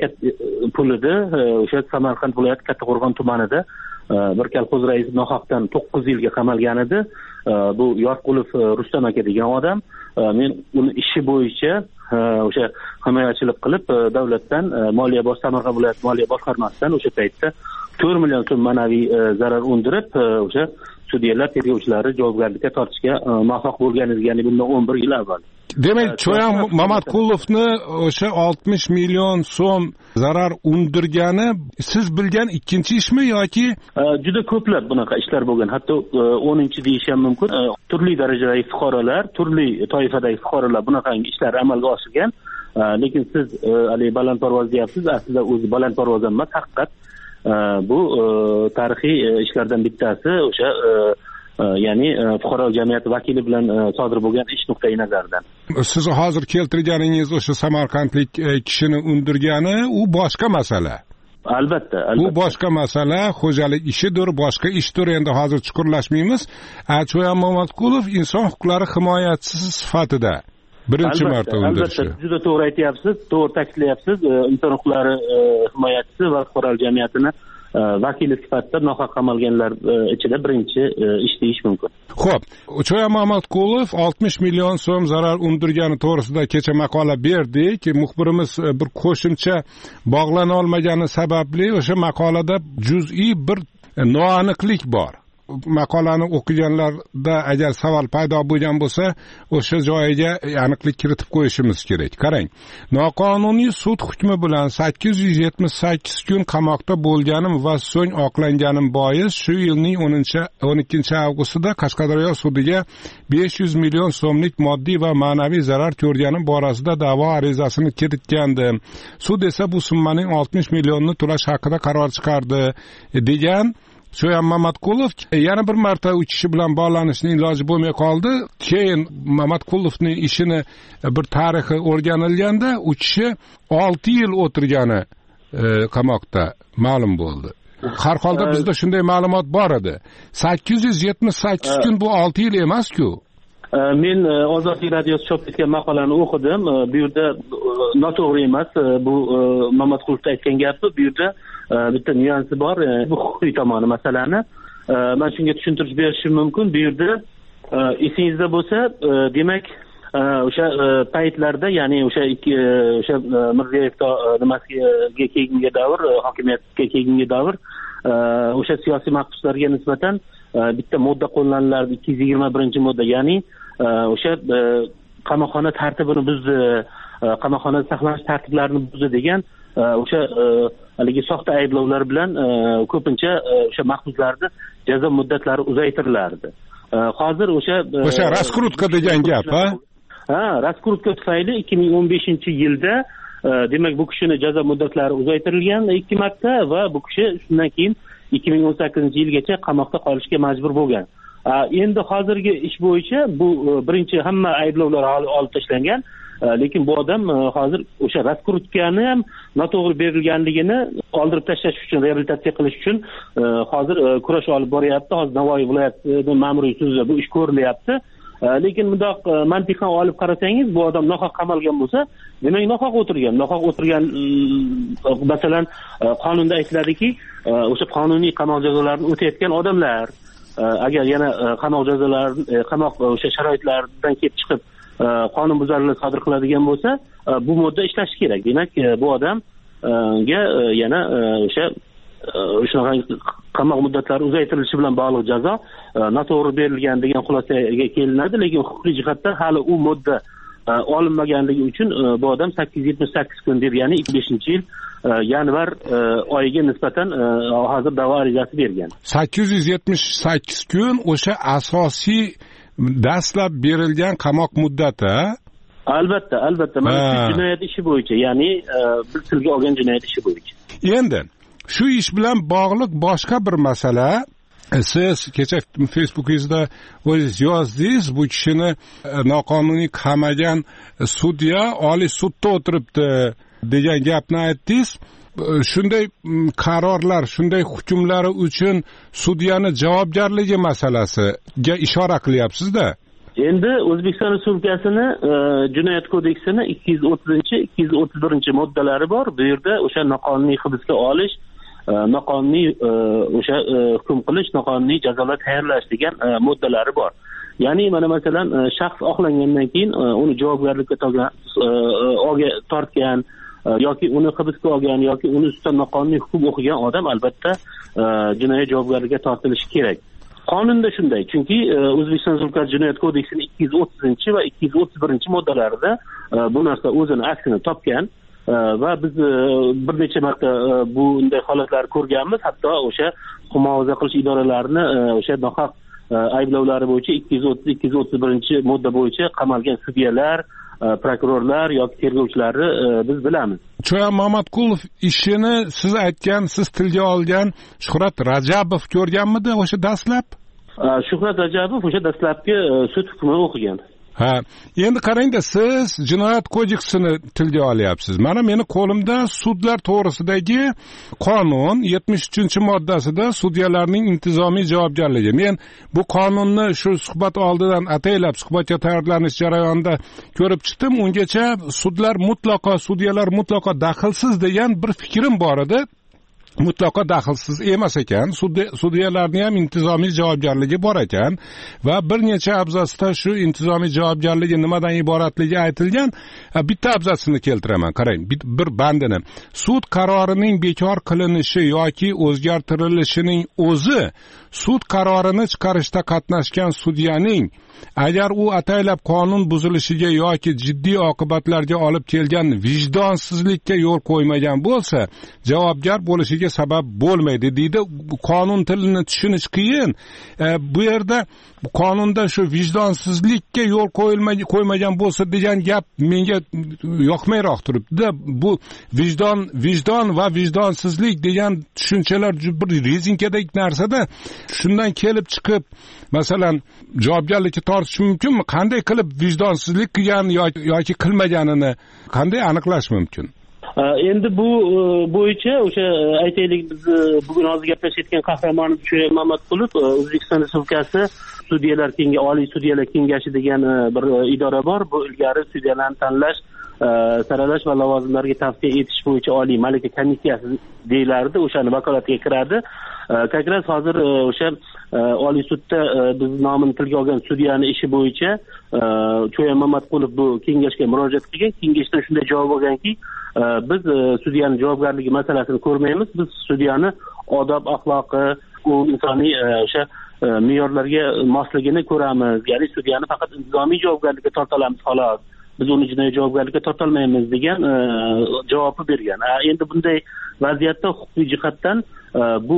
pul edi. O'sha Samarqand viloyati Kattaqo'rg'on tumanida bir kolxoz raisi nohaqdan to'qqiz yilga qamalgan edi. Bu Yorqulov Rustam aka degan odam. Men uni ishi bo'yicha o'sha himoyachilik qilib davlatdan moliya bosh Samarqand viloyati moliya boshqarmasidan o'sha paytda to'rt million so'm ma'naviy zarar undirib, o'sha sudyalar, tergovchilari javobgarlikka tortishga muvaffaq bo'lgan edi, ya'ni bundan o'n bir yil avval. Demak, Cho'yan Mamatqulovni o'sha oltmish million so'm zarar undirgani siz bilgan ikkinchi ishmi yoki juda ko'plab bunaqa ishlar bo'lgan. Hatto o'ninchi deyish ham mumkin. Turli darajadagi fuqarolar, turli toifadagi fuqarolar bunaqangi ishlar amalga oshirgan. Lekin siz hali balandparvoz deyapsiz, aslida o'zi balandparvoz emas, haqiqat bu tarixiy ishlardan bittasi o'sha ya'ni fuqaro jamiyati vakili bilan sodir bo'lgan ish nuqtai nazaridan. Siz hozir keltirganingiz o'sha samarqandlik kishini undirgani u boshqa masala. Albatta, albatta. Bu boshqa masala, xo'jalik ishidir, boshqa ishdir. Endi hozir chuqurlashmaymiz. Cho'yan Mamatqulov inson huquqlari himoyachisi sifatida birinchi marta undirishi. Albatta, juda to'g'ri aytyapsiz, to'g'ri ta'kidlayapsiz. Inson huquqlari himoyachisi va fuqaro jamiyatini vakili sifatida nohaq qamalganlar ichida birinchi ish deyish mumkin. Xo'p, Cho'yan Mamatqulov oltmish million so'm zarar undirgani to'g'risida kecha maqola berdik. Muxbirimiz bir qo'shimcha bog'lana olmagani sababli o'sha maqolada juz'iy bir noaniqlik bor. Maqolani o'qiganlarda agar savol paydo bo'lgan bo'lsa, o'sha joyiga aniqlik kiritib qo'yishimiz kerak. Qarang, noqonuniy sud hukmi bilan sakkiz yuz yetmish sakkiz kun qamoqda bo'lganim va so'ng oqlanganim bois shu yilning o'n ikkinchi avgustida Qashqadaryo sudiga besh yuz million so'mlik moddiy va ma'naviy zarar ko'rganim borasida da'vo arizasini kiritgandim. Sud esa bu summaning oltmish millionni to'lash haqida qaror chiqardi degan Cho'yan Mamatqulov yana bir marta u kishi bilan bog'lanishning iloji bo'lmay qoldi. Keyin Mamatqulovning ishini bir tarixi o'rganilganda u kishi olti yil o'tirgani qamoqda ma'lum bo'ldi. Har holda bizda shunday ma'lumot bor edi. sakkiz yuz yetmish sakkiz kun bu olti yil emas-ku. Men Ozodlik radiosi chop etgan maqolani o'qidim. Bu yerda noto'g'ri emas. Bu Mamatqulov aytgan gapi. Bu yerda bitta nyuansi bor. Bu huquqiy tomoni masalani. Men shunga tushuntirish berishim mumkin. Bu yerda esingizda bo'lsa, demak, o'sha paytlarda, ya'ni o'sha o'sha Mirziyoyev nimasiga kelgunga davr, hokimiyatga kelgunga davr, o'sha siyosiy mahbuslarga nisbatan bitta modda qo'llanilardi, ikki yuz yigirma birinchi modda, ya'ni o'sha qamoqxona tartibini buzdi, qamoqxonada saqlanish tartiblarini buzdi degan o'sha haligi soxta ayblovlar bilan ko'pincha o'sha mahbuslarni jazo muddatlari uzaytirilardi. Hozir o'sha o'sha raskrutka degan gap, ha? Ha, raskrutka tufayli ikki ming o'n beshinchi yilda demak bu kishini jazo muddatlari uzaytirilgan ikki marta va bu kishi shundan keyin ikki ming o'n sakkizinchi yilgacha qamoqda qolishga majbur bo'lgan. Endi hozirgi ish bo'yicha bu birinchi hamma ayblovlar olib tashlangan, lekin bu odam hozir o'sha raskrutkani ham noto'g'ri berilganligini oldirib tashlash uchun, reabilitatsiya qilish uchun hozir kurash olib boryapti. Hozir Navoiy viloyati ma'muriy sudida bu ish ko'rilyapti. Lekin bundoq mantiqan olib qarasangiz, bu odam nohaq qamalgan bo'lsa, demak nohaq o'tirgan. Nohaq o'tirgan, masalan, qonunda aytiladiki, o'sha qonuniy qamoq jazolarini o'tayotgan odamlar agar yana qamoq jazolarini, qamoq o'sha sharoitlaridan kelib chiqib qonun buzarliklar sodir qiladigan bo'lsa, bu modda ishlashi kerak. Demak, bu odamga yana o'sha shunaqa qamoq muddatlari uzaytirilishi bilan bog'liq jazo noto'g'ri berilgan degan xulosaga kelinadi, lekin huquqiy jihatdan hali u modda olinmaganligi uchun bu odam sakkiz yuz yetmish sakkiz kun deb, ya'ni ikki ming beshinchi yil yanvar oyiga nisbatan hozir da'vo arizasi bergan. sakkiz yuz yetmish sakkiz kun o'sha asosiy dastlab berilgan qamoq muddati. Albatta, albatta. Mana shu jinoyat ishi bo'yicha, ya'ni biz tilga olgan jinoyat ishi bo'yicha. Endi shu ish bilan bog'liq boshqa bir masala. Siz kecha Facebookingizda o'zingiz yozdingiz, bu kishini noqonuniy qamagan sudya Oliy sudda o'tiribdi degan gapni aytdingiz. Shunday qarorlar, shunday hukmlari uchun sudyani javobgarligi masalasiga ishora qilyapsiz-da. endi O'zbekiston Respublikasini Jinoyat kodeksini ikki yuz o'ttizinchi ikki yuz o'ttiz birinchi moddalari bor. Bu yerda o'sha noqonuniy hibsga olish, noqonuniy o'sha hukm qilish, noqonuniy jazolar tayyorlash degan moddalari bor. Ya'ni mana masalan shaxs oqlangandan keyin uni javobgarlikka tortgan yoki uni hibsga olgan yoki uni ustidan noqonuniy hukm o'qigan odam albatta jinoyat javobgarligiga tortilishi kerak. Qonunda shunday, chunki O'zbekiston Respublikasi Jinoyat kodeksining ikki yuz o'ttizinchi va ikki yuz o'ttiz birinchi moddalarida bu narsa o'zini aksini topgan va biz bir necha marta bunday holatlarni ko'rganmiz. Hatto o'sha huquq muhofaza qilish idoralarini o'sha nohaq ayblovlari bo'yicha ikki yuz o'ttiz ikki yuz o'ttiz birinchi modda bo'yicha qamalgan sudyalar, prokurorlar yoki tergovchilarni biz bilamiz. Cho'yan Mamatqulov ishini siz aytgan, siz tilga olgan Shuhrat Rajabov ko'rganmidi o'sha dastlab? Shuhrat Rajabov o'sha dastlabki sud hukmini o'qigan. Ha, endi qarangda, siz jinoyat kodeksini tilga olyapsiz. Mana meni qo'limda sudlar to'g'risidagi qonun yetmish uchinchi moddasida sudyalarning intizomiy javobgarligi. Men bu qonunni shu suhbat oldidan ataylab suhbatga tayyorlanish jarayonida ko'rib chiqdim. Ungacha sudlar mutlaqo, sudyalar mutlaqo daxlsiz degan bir fikrim bor edi. Mutlaqo daxlsiz emas ekan, sudyalarning ham intizomiy javobgarligi bor ekan va bir necha abzasda shu intizomiy javobgarligi nimadan iboratligi aytilgan. Bitta abzasini keltiraman, qarang, bir bandini. Sud qarorining bekor qilinishi yoki o'zgartirilishining o'zi sud qarorini chiqarishda qatnashgan sudyaning agar u ataylab qonun buzilishiga yoki jiddiy oqibatlarga olib kelgan vijdonsizlikka yo'l qo'ymagan bo'lsa, javobgar bo'lishiga sabab bo'lmaydi deydi. Qonun tilini tushunish qiyin. E, bu yerda qonunda shu vijdonsizlikka yo'l qo'ymagan bo'lsa degan gap menga yoqmayroq turibdi. Bu vijdon, vijdon va vijdonsizlik degan tushunchalar bir rezinkadek narsada. Shundan kelib chiqib, masalan, javobgarlikka tortish mumkinmi? Qanday qilib vijdonsizlik qilgan yoki qilmaganini qanday aniqlash mumkin? Endi bu bo'yicha o'sha aytaylik, biz bugun hozir gaplashayotgan qahramonimiz Cho'yan Mamatqulov O'zbekiston Respublikasi Sudyalar Kengashi, Oliy Sudyalar Kengashi degan bir idora bor. Bu ilgari sudyalarni tanlash, saralash va lavozimlarga tavsiya etish bo'yicha oliy malaka komissiyasi deyilardi, o'shani vakolatiga kiradi. Kakras hozir o'sha Oliy sudda biz nomini tilga olgan sudyani ishi bo'yicha Cho'yan Mamatqulov bu kengashga murojaat qilgan. Kengashdan shunday javob olganki, biz sudyani javobgarligi masalasini ko'rmaymiz. Biz sudyani odob, axloqi, u insoniy o'sha me'yorlarga mosligini ko'ramiz. Ya'ni sudyani faqat intizomiy javobgarlikka torta olamiz xolos. Biz uni jinoiy javobgarlikka torta olmaymiz degan javobni bergan. Endi bunday vaziyatda huquqiy jihatdan bu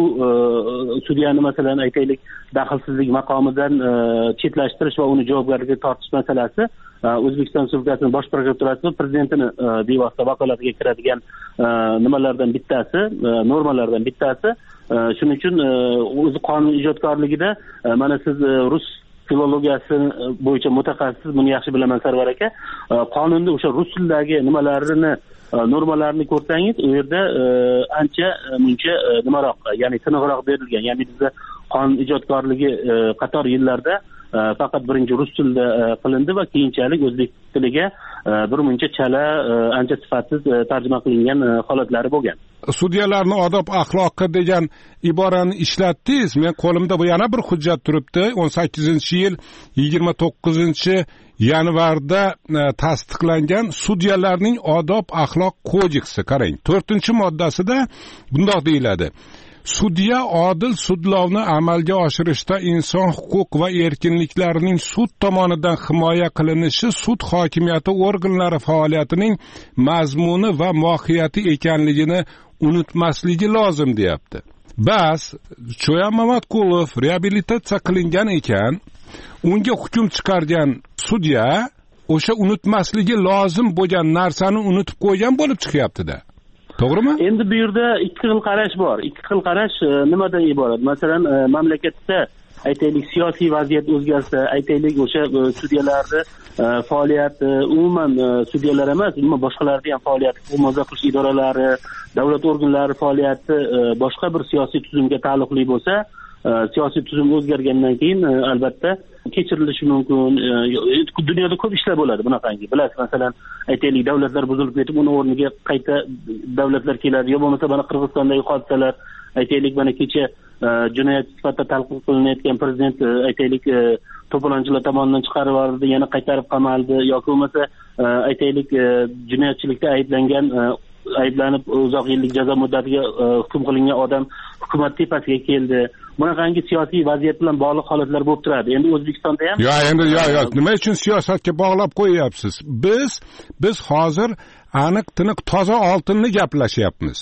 sudyani masalan aytaylik daxlsizlik maqomidan chetlashtirish va uni javobgarlikka tortish masalasi O'zbekiston Respublikasining Bosh prokuraturasi va prezidentining bevosita vakolatiga kiradigan nimalardan bittasi, normalardan bittasi. Shuning uchun o'zi qonun ijodkorligida mana siz rus filologiyasi bo'yicha mutaxassis, buni yaxshi bilaman Sarvar aka. Qonunda o'sha rus tilidagi nimalarini, normalarni ko'rsangiz, u yerda ancha muncha nimaroq, ya'ni tiniqroq berilgan. Ya'ni bizda qonun ijodkorligi qator yillarda faqat birinchi rus tilida qilindi va keyinchalik o'zbek tiliga bir muncha chala, ancha sifatsiz tarjima qilingan holatlari bo'lgan. Sudyalarni odob axloqi degan iborani ishlatdingiz. Men qo'limda bu yana bir hujjat turibdi. o'n sakkizinchi yil yigirma to'qqizinchi yanvarda tasdiqlangan Sudyalarning odob axloq kodeksi. Qarang, to'rtinchi moddasida bundoq deyiladi: Sudya odil sudlovni amalga oshirishda inson huquq va erkinliklarining sud tomonidan himoya qilinishi sud hokimiyati organlari faoliyatining mazmuni va mohiyati ekanligini unutmasligi lozim deyapti. Bas, Cho'yan Mamatqulov reabilitatsiya qilingan ekan, unga hukm chiqargan sudya o'sha unutmasligi lozim bo'lgan narsani unutib qo'ygan bo'lib chiqyapti-da. To'g'rimi? Endi bu yerda ikki xil qarash bor. Ikki xil qarash nimadan iborat? Masalan, mamlakatda aytaylik siyosiy vaziyat o'zgarsa, aytaylik o'sha sudyalarni faoliyati, umuman sudyalar emas, umuman boshqalarning ham faoliyati, huquq muhofaza qilish idoralari, davlat organlari faoliyati boshqa bir siyosiy tuzumga taalluqli bo'lsa, siyosiy tuzum o'zgargandan keyin albatta kechirilishi mumkin. Dunyoda ko'p ishlar bo'ladi bunaqangi. Bilasiz, masalan, aytaylik, davlatlar buzilib ketib, uni o'rniga qayta davlatlar keladi. Yo bo'lmasa mana Qirg'izistondagi hodisalar, aytaylik, mana kecha jinoyat sifatida talqin qilinayotgan prezident aytaylik to'polonchilar tomonidan chiqarib yuborildi, yana qaytarib qamaldi, yoki bo'lmasa aytaylik jinoyatchilikda ayblangan ayblanib uzoq yillik jazo muddatiga hukm qilingan odam hukumat tepasiga keldi. Bunaqangi siyosiy vaziyat bilan bog'liq holatlar bo'lib turadi. Endi O'zbekistonda ham yo endi yo yo nima uchun siyosatga bog'lab qo'yyapsiz? Biz biz hozir aniq tiniq toza oltinni gaplashyapmiz.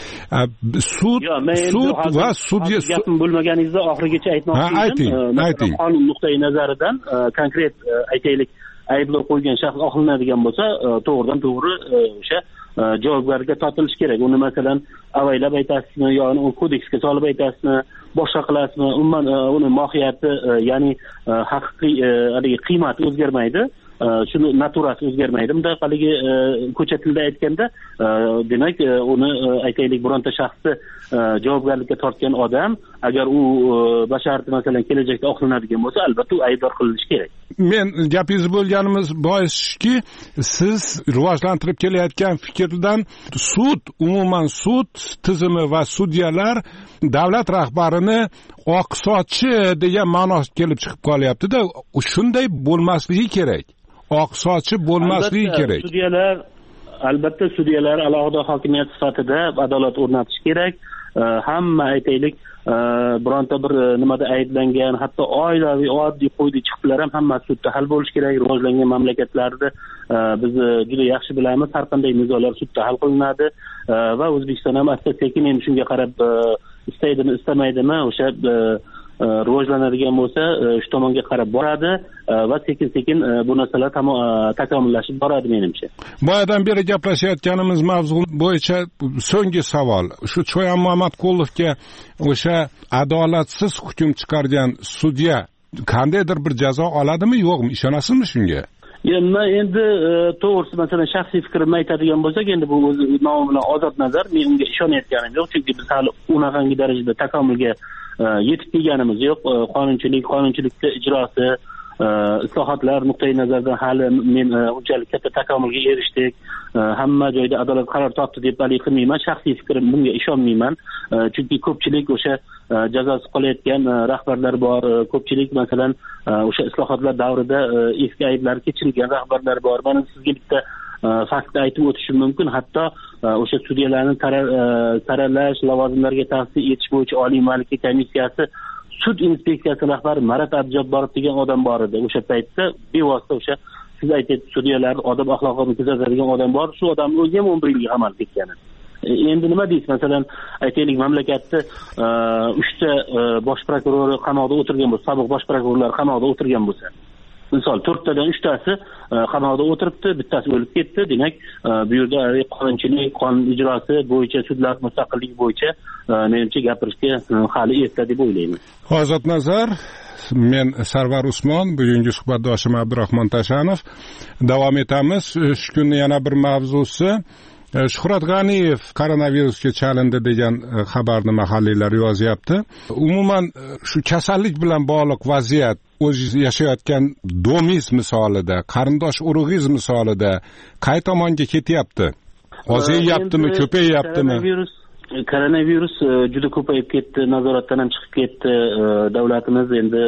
Sud sud va sudya gapim bo'lmaganingizda oxirigacha aytmoqchi edim. Ayting. Qonun nuqtai nazaridan konkret aytaylik ayblov qo'ygan shaxs oqlanadigan bo'lsa, to'g'ridan to'g'ri o'sha javobgarlikka tortilish kerak. Uni masalan avaylab aytasizmi, yo uni kodeksga solib aytasizmi, boshqa qilasizmi? Umuman uni mohiyati, ya'ni haqiqiy haligi qiymati o'zgarmaydi. Shuni naturasi o'zgarmaydi. Bunda haligi ko'cha tilida aytganda, demak, uni aytaylik bironta shaxsni javobgarlikka tortgan odam, agar u basharati masalan kelajakda oqlanadigan bo'lsa, albatta u aybdor qilinishi kerak. Men gapingiz bo'lganimiz boisiki, siz rivojlantirib kelayotgan fikrdan sud, umuman sud tizimi va sudyalar davlat rahbarini oqsochi degan ma'no kelib chiqib qolyapti-da, shunday bo'lmasligi kerak. Oqsochi bo'lmasligi kerak. Sudyalar albatta sudyalar alohida hokimiyat sifatida adolat o'rnatish kerak. Hamma aytaylik bironta bir nimada ayblangan, hatto oilaviy oddiy qo'ydi chiqdilar ham hammasi sudda hal bo'lishi kerak. Rivojlangan mamlakatlarda biz juda yaxshi bilamiz, har qanday nizolar sudda hal qilinadi va O'zbekiston ham asta-sekin endi shunga qarab istaydimi, istamaydimi o'sha rivojlanadigan bo'lsa, shu tomonga qarab boradi va sekin-sekin bu narsalar takomillashib boradi menimcha. Boyadan beri gaplashayotganimiz mavzu bo'yicha so'nggi savol. Shu Cho'yan Muhammadqulovga o'sha adolatsiz hukm chiqargan sudya qandaydir bir jazo oladimi, yo'qmi? Ishonasizmi shunga? Endi endi to'g'risi masalan shaxsiy fikrimni aytadigan bo'lsak, endi bu o'zi nomi bilan ozod nazar, men unga ishonayotganim yo'q, chunki biz hali unaqangi darajada takomilga yetib kelganimiz yo'q. Qonunchilik, qonunchilikda ijrosi, islohotlar nuqtai nazaridan hali men unchalik katta takomilga erishdik. Hamma joyda adolat qaror topdi deb bali qilmayman. Shaxsiy fikrim, bunga ishonmayman. Chunki ko'pchilik o'sha jazosiz qolayotgan rahbarlar bor. Ko'pchilik masalan o'sha islohotlar davrida eski ayblar kechirilgan rahbarlar bor. Mana sizga bitta faktni aytib o'tishim mumkin. Hatto o'sha sudyalarni saralash, lavozimlarga tavsiya etish bo'yicha Oliy malaka komissiyasi sud inspeksiyasi rahbari Marat Abjabborov degan odam bor edi. O'sha paytda bevosita o'sha siz aytayotgan sudyalar odob axloqini kuzatadigan odam bor. Shu odamni o'zi ham o'n bir yilga qamalib ketgan. Endi nima deysiz, masalan aytaylik mamlakatda uchta bosh prokurori qamoqda o'tirgan bo'lsa, sobiq bosh prokurorlar qamoqda o'tirgan bo'lsa, misol to'rttadan uchtasi qamoqda o'tiribdi, bittasi o'lib ketdi. Demak, bu yerda qonunchilik, qonun ijrosi bo'yicha, sudlar mustaqilligi bo'yicha menimcha gapirishga hali erta deb o'ylayman. Ozod nazar, men Sarvar Usmon, bugungi suhbatdoshim Abdurahmon Tashanov. Davom etamiz. Shu kunning yana bir mavzusi Shuhrat G'aniyev koronavirusga chalindi degan xabarni mahalliylar yozyapti. Umuman shu kasallik bilan bog'liq vaziyat o'zingiz yashayotgan domingiz misolida, qarindosh urug'ingiz misolida qay tomonga ketyapti? Ozyaptimi, ko'payyaptimi? Koronavirus koronavirus juda ko'payib ketdi, nazoratdan ham chiqib ketdi. Davlatimiz endi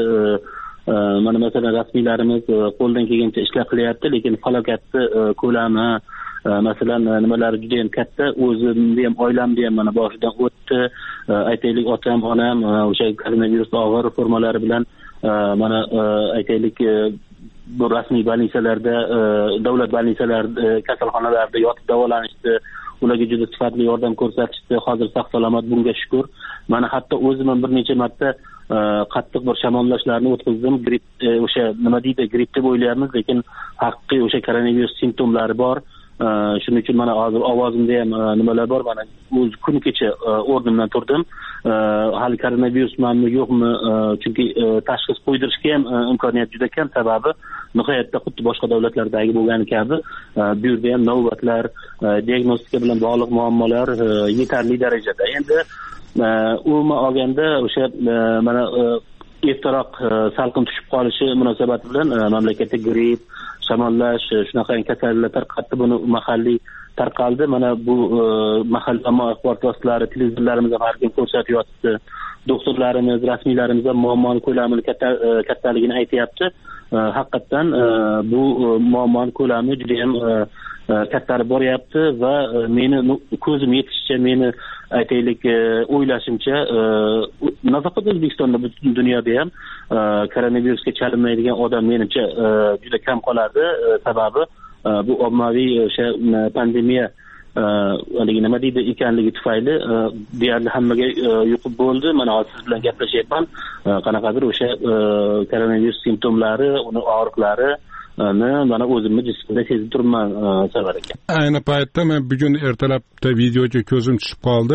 mana masalan rasmiylarimiz qo'ldan kelgancha ishlar qilyapti, lekin falokatni ko'lami masalan nimalar juda ham katta. O'zimni ham oilamni ham mana boshidan o'tdi. Aytaylik otam, onam o'sha koronavirus og'ir formalari bilan mana aytaylik bu rasmiy больницаlarda, davlat больницаlarida, kasalxonalarda yotib davolanishdi. Ularga juda sifatli yordam ko'rsatishdi. Hozir sog' salomat, bunga shukr. Mana hatto o'zim ham bir necha marta qattiq bir shamollashlarni o'tkazdim. Gripp, o'sha nima deydi, gripp deb o'ylaymiz, lekin haqiqiy o'sha koronavirus simptomlari bor. Shuning uchun mana hozir ovozimda ham nimalar bor. Mana o'z kun kecha o'rnimdan turdim. Hali koronavirus manmi yo'qmi? Chunki tashxis qo'ydirishga ham imkoniyat juda kam, sababi nihoyatda xuddi boshqa davlatlardagi bo'lgani kabi bu yerda ham navbatlar, diagnostika bilan bog'liq muammolar yetarli darajada. Endi umuman olganda o'sha mana ertaroq salqin tushib qolishi munosabati bilan mamlakatda gripp, shamollash, shunaqa kasalliklar tarqatdi. Buni mahalliy tarqaldi. Mana bu mahalliy ommaviy axborot vositalari, televizorlarimiz ham har kun ko'rsatyapti. Doktorlarimiz, rasmiylarimiz ham muammoni ko'lamini kattaligini aytyapti. Haqiqatan bu muammoni ko'lami juda ham kattarib boryapti va meni ko'zim yetishicha, meni aytaylik o'ylashimcha, nafaqat O'zbekistonda, butun dunyoda ham koronavirusga chalinmaydigan odam menimcha juda kam qoladi. Sababi bu ommaviy o'sha pandemiya haligi nima deydi ekanligi tufayli deyarli hammaga yuqib bo'ldi. Mana hozir siz bilan gaplashyapman. Qanaqadir o'sha koronavirus simptomlari, uni og'riqlari mana o'zimni jismimda sezib turibman, Sarvar aka. Ayni paytda men bugun ertalabda videoga ko'zim tushib qoldi.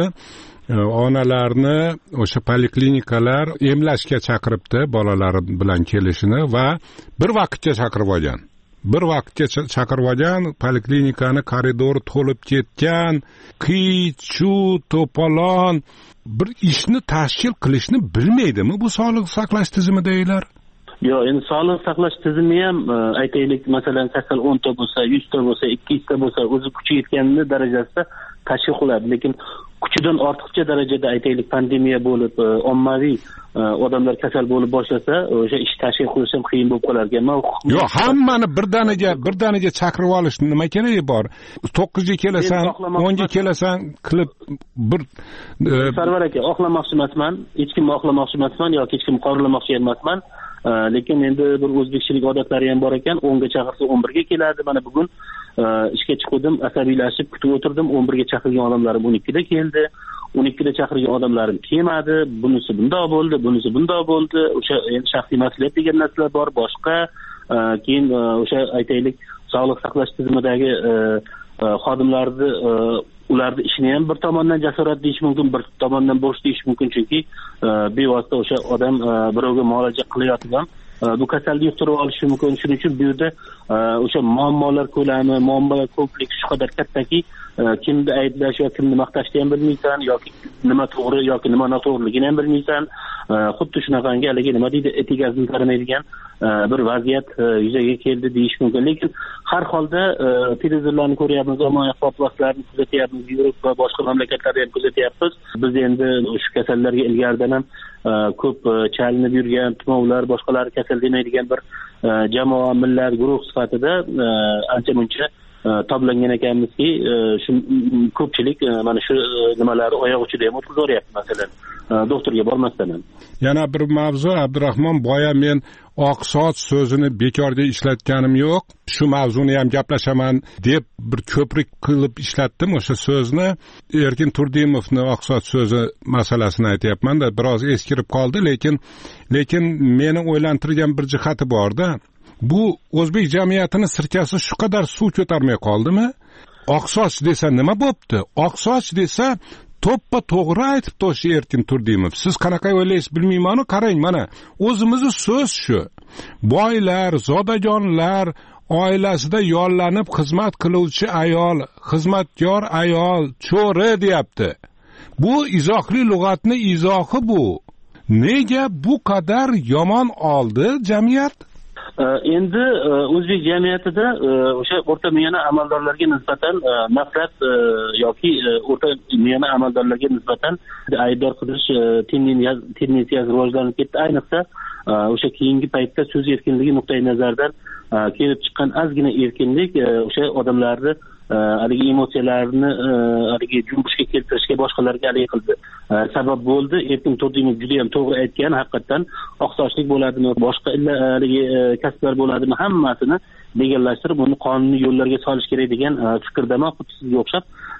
Onalarni o'sha poliklinikalar emlashga chaqiribdi, bolalari bilan kelishini va bir vaqtga chaqirib olgan. Bir vaqtga chaqirib olgan, poliklinikani koridori to'lib ketgan, qiy-chuv, to'polon bir ishni tashkil qilishni bilmaydimi bu sog'liqni saqlash tizimidaglar? Yo'q, endi sog'liqni saqlash tizimi ham aytaylik, masalan, kasal o'nta bo'lsa, yuzta bo'lsa, ikki yuzta bo'lsa, o'zi kuchi yetgani darajasida tashkil qiladi. Lekin kuchidan ortiqcha darajada aytaylik pandemiya bo'lib, ommaviy odamlar kasal bo'lib boshlasa, o'sha ish tashkil qilish ham qiyin bo'lib qolar ekan. Yo'q, hammani birdaniga birdaniga chaqirib olish nima keragi bor? to'qqizga kelasan, o'nga kelasan qilib bir Sarvar aka, oqlamoqchi emasman, hech kimni oqlamoqchi emasman yoki hech kimni qoralamoqchi emasman. Lekin endi bir o'zbekchilik odatlari ham bor ekan. o'nga chaqirsa o'n birga keladi. Mana bugun ishga chiqdim, asabiylashib kutib o'tirdim. o'n birga chaqirgan odamlarim o'n ikkida keldi. o'n ikkida chaqirgan odamlarim kelmadi. Bunisi bundoq bo'ldi, bunisi bundoq bo'ldi. O'sha endi shaxsiy mas'uliyat degan narsalar bor, boshqa. Keyin o'sha aytaylik, sog'liq saqlash tizimidagi xodimlarni ularni ishini ham bir tomondan jasorat deyish mumkin, bir tomondan bo'sh deyish mumkin, chunki bevosita o'sha odam birovga muolaja qilayotgan bu kasallikni yuqtirib olishi mumkin. Shuning uchun bu yerda o'sha muammolar ko'lami, muammolar kompleksi shu qadar kattaki, kimni ayblash yoki kimni maqtashni ham bilmaysan, yoki nima to'g'ri yoki nima noto'g'riligini ham bilmaysan. Xuddi shunaqangi haligi nima deydi, etigazini taramaydigan bir vaziyat yuzaga keldi deyish mumkin. Lekin har holda televizorlarni ko'ryapmiz, ommaviy axborot vositalarini kuzatyapmiz, Yevropa va boshqa mamlakatlarda ham kuzatyapmiz. Biz endi shu kasallarga ilgaridan ham ko'p chalinib yurgan, tumovlar, boshqalar kasal demaydigan bir jamoa, millat, guruh sifatida ancha muncha toblangan ekanmizki, shu ko'pchilik mana shu nimalarni oyoq uchida ham o'tkazyapti, masalan, doktorga bormasdan ham. Yana bir mavzu, Abdurahmon, boya men oq soch so'zini bekorga ishlatganim yo'q. Shu mavzuni ham gaplashaman deb bir ko'prik qilib ishlatdim o'sha so'zni. Erkin Turdimovni oq soch so'zi masalasini aytayapman-da, biroz eskirib qoldi, lekin lekin meni o'ylantirgan bir jihati bor-da. Bu o'zbek jamiyatini sirkasi shu qadar suv ko'tarmay qoldimi? Oqsoch desa nima bo'pti? Oqsoch desa to'ppa to'g'ri aytibdi o'sha Erkin Turdimov. Siz qanaqa o'ylaysiz bilmayman-ku, qarang, mana o'zimizni so'z shu. Boylar, zodagonlar oilasida yollanib xizmat qiluvchi ayol, xizmatkor ayol, cho'ri deyapti. Bu izohli lug'atni izohi bu. Nega bu qadar yomon oldi jamiyat? Endi o'zbek jamiyatida o'sha o'rta miyani amaldorlarga nisbatan nafrat yoki o'rta miyani amaldorlarga nisbatan aybdor qilish tendensiyasi rivojlanib ketdi. Ayniqsa o'sha keyingi paytda so'z erkinligi nuqtai nazaridan kelib chiqqan ozgina erkinlik o'sha odamlarni haligi emotsiyalarini haligi junbushga keltirishga, boshqalarga haligi qildi, sabab bo'ldi. Erkin Turdimov juda ham to'g'ri aytgan. Haqiqatan oqsochlik bo'ladimi, boshqa haligi kasblar bo'ladimi, hammasini legallashtirib uni qonuniy yo'llarga solish kerak degan fikrdaman, xuddi sizga o'xshab.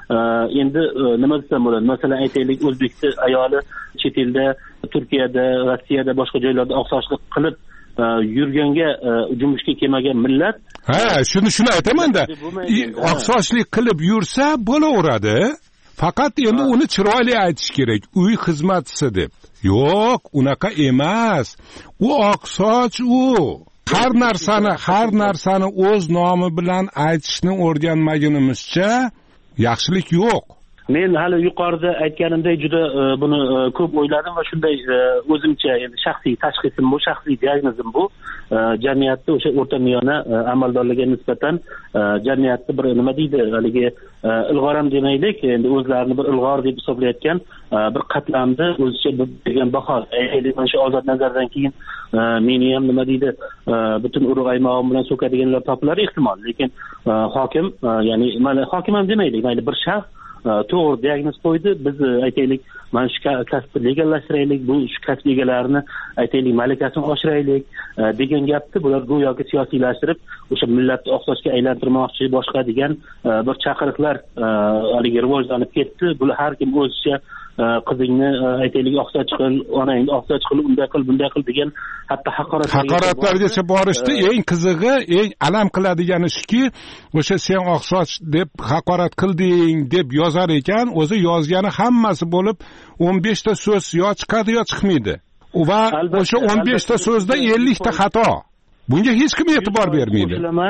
Endi nima desam bo'ladi? Masalan, aytaylik, o'zbekiston ayoli chet elda, Turkiyada, Rossiyada, boshqa joylarda oqsochlik qilib yurganga jumbushga kelmagan millat. Ha, shuni shuni aytaman-da. Oqsochlik qilib yursa bo'laveradi. Faqat endi uni chiroyli aytish kerak. Uy xizmatchisi deb. Yo'q, unaqa emas. U oqsoch u. Har narsani, har narsani o'z nomi bilan aytishni o'rganmagunimizcha yaxshilik yo'q. men hali yuqorida aytganimdek juda buni ko'p o'yladim va shunday o'zimcha endi shaxsiy tashxisim bu, shaxsiy diagnozim bu. Jamiyatda o'sha o'rta miyona amaldorlarga nisbatan jamiyatda bir nima deydi, haligi ilg'or ham demaylik, endi o'zlarini bir ilg'or deb hisoblayotgan bir qatlamni o'zicha bergan baho. Aytaylik, mana shu ozod nazardan keyin meni ham nima deydi, butun urug' aymog'im bilan so'kadiganlar topilar ehtimol, lekin hokim, ya'ni mana hokim ham demaylik, mayli bir shaxs to'g'ri diagnoz qo'ydi. Biz aytaylik, mana shu kasbni legallashtiraylik, bu shu kasb egalarini aytaylik malakasini oshiraylik degan gapni bular go'yoki siyosiylashtirib, o'sha millatni oqsochga aylantirmoqchi, boshqa degan bir chaqiriqlar haligi rivojlanib ketdi. Bular har kim o'zicha qizingni aytaylik oqsoch qil, onangni oqsoch qil, unday qil, bunday qil degan hatto haqorat haqoratlargacha borishdi. Eng qizig'i, eng alam qiladigani shuki, o'sha sen oqsoch deb haqorat qilding deb yozar ekan, o'zi yozgani hammasi bo'lib o'n besh ta so'z yo chiqadi yo chiqmaydi. Va o'sha o'n besh ta so'zda ellik ta xato. Bunga hech kim e'tibor bermaydi.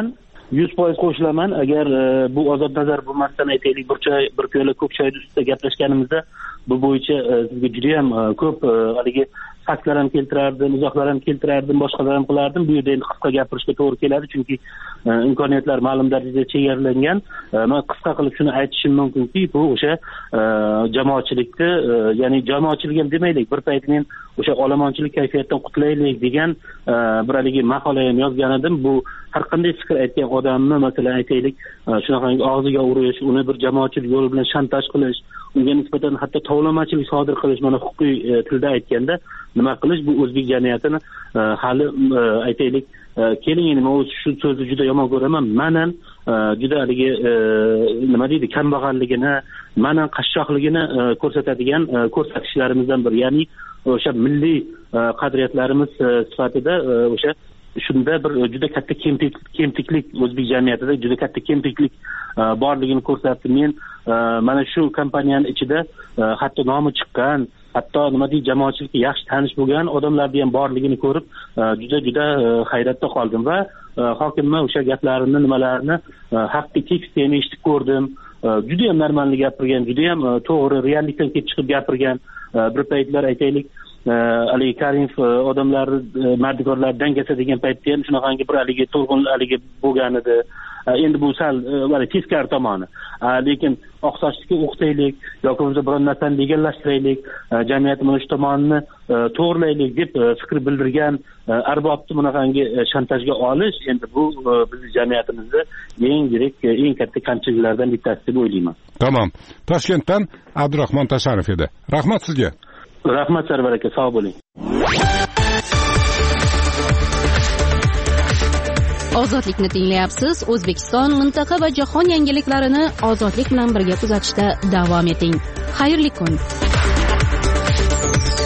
yuz foiz qo'shilaman. Agar bu ozod nazar bo'lmasdan aytaylik bir choy, bir piyola ko'k choyni ustida gaplashganimizda bu bo'yicha sizga juda ham ko'p haligi faktlar ham keltirardim, izohlar ham keltirardim, boshqalar ham qilardim. Bu yerda endi qisqa gapirishga to'g'ri keladi, chunki imkoniyatlar ma'lum darajada chegaralangan. Men qisqa qilib shuni aytishim mumkinki, bu o'sha jamoatchilikni, ya'ni jamoatchilik ham demaylik, bir payt men o'sha olomonchilik kayfiyatdan qutulaylik degan bir haligi maqola ham yozgan edim. Bu har qanday fikr aytgan odamni, masalan aytaylik, shunaqa og'ziga urish, uni bir jamoatchilik yo'li bilan shantaj qilish, unga nisbatan hatto tovlamachilik sodir qilish, mana huquqiy tilda aytganda nima qilish, bu o'zbek jamiyatini hali aytaylik, keling, men o'z shu so'zni juda yomon ko'raman, manan juda haligi nima deydi, kambag'alligini, manan qashshoqligini ko'rsatadigan ko'rsatkichlarimizdan biri. Ya'ni o'sha milliy qadriyatlarimiz sifatida o'sha shunda bir juda katta kemtiklik, o'zbek jamiyatida juda katta kemtiklik borligini ko'rsatdi. Men mana shu kompaniyani ichida hatto nomi chiqqan, hatto nima deydi, jamoatchilikka yaxshi tanish bo'lgan odamlarning ham borligini ko'rib juda juda hayratda qoldim va hokimning o'sha gaplarini, nimalarini haqiqiy tekstni ham eshitib ko'rdim. Juda ham normalni gapirgan, juda ham to'g'ri, reallikdan kelib chiqib gapirgan. Bir paytlar aytaylik, haligi Karimov odamlar mardikorlar dangasa degan paytda ham shunaqangi bir haligi to'lg'in haligi bo'lgan edi. Endi bu sal mana teskari tomoni. Lekin oqsochlikka o'qitaylik yoki bo'lmasa biron narsani legallashtiraylik, jamiyat mana shu tomonini to'g'rilaylik deb fikr bildirgan arbobni bunaqangi shantajga olish, endi bu bizning jamiyatimizda eng yirik, eng katta kamchiliklardan bittasi deb o'ylayman. Tamom. Toshkentdan Abdurahmon Tasharov edi. Rahmat sizga. Rahmat, Sarvar aka, sog' bo'ling. Ozodlikni tinglayapsiz. O'zbekiston, mintaqa va jahon yangiliklarini ozodlik bilan birga kuzatishda davom eting. Xayrli kun.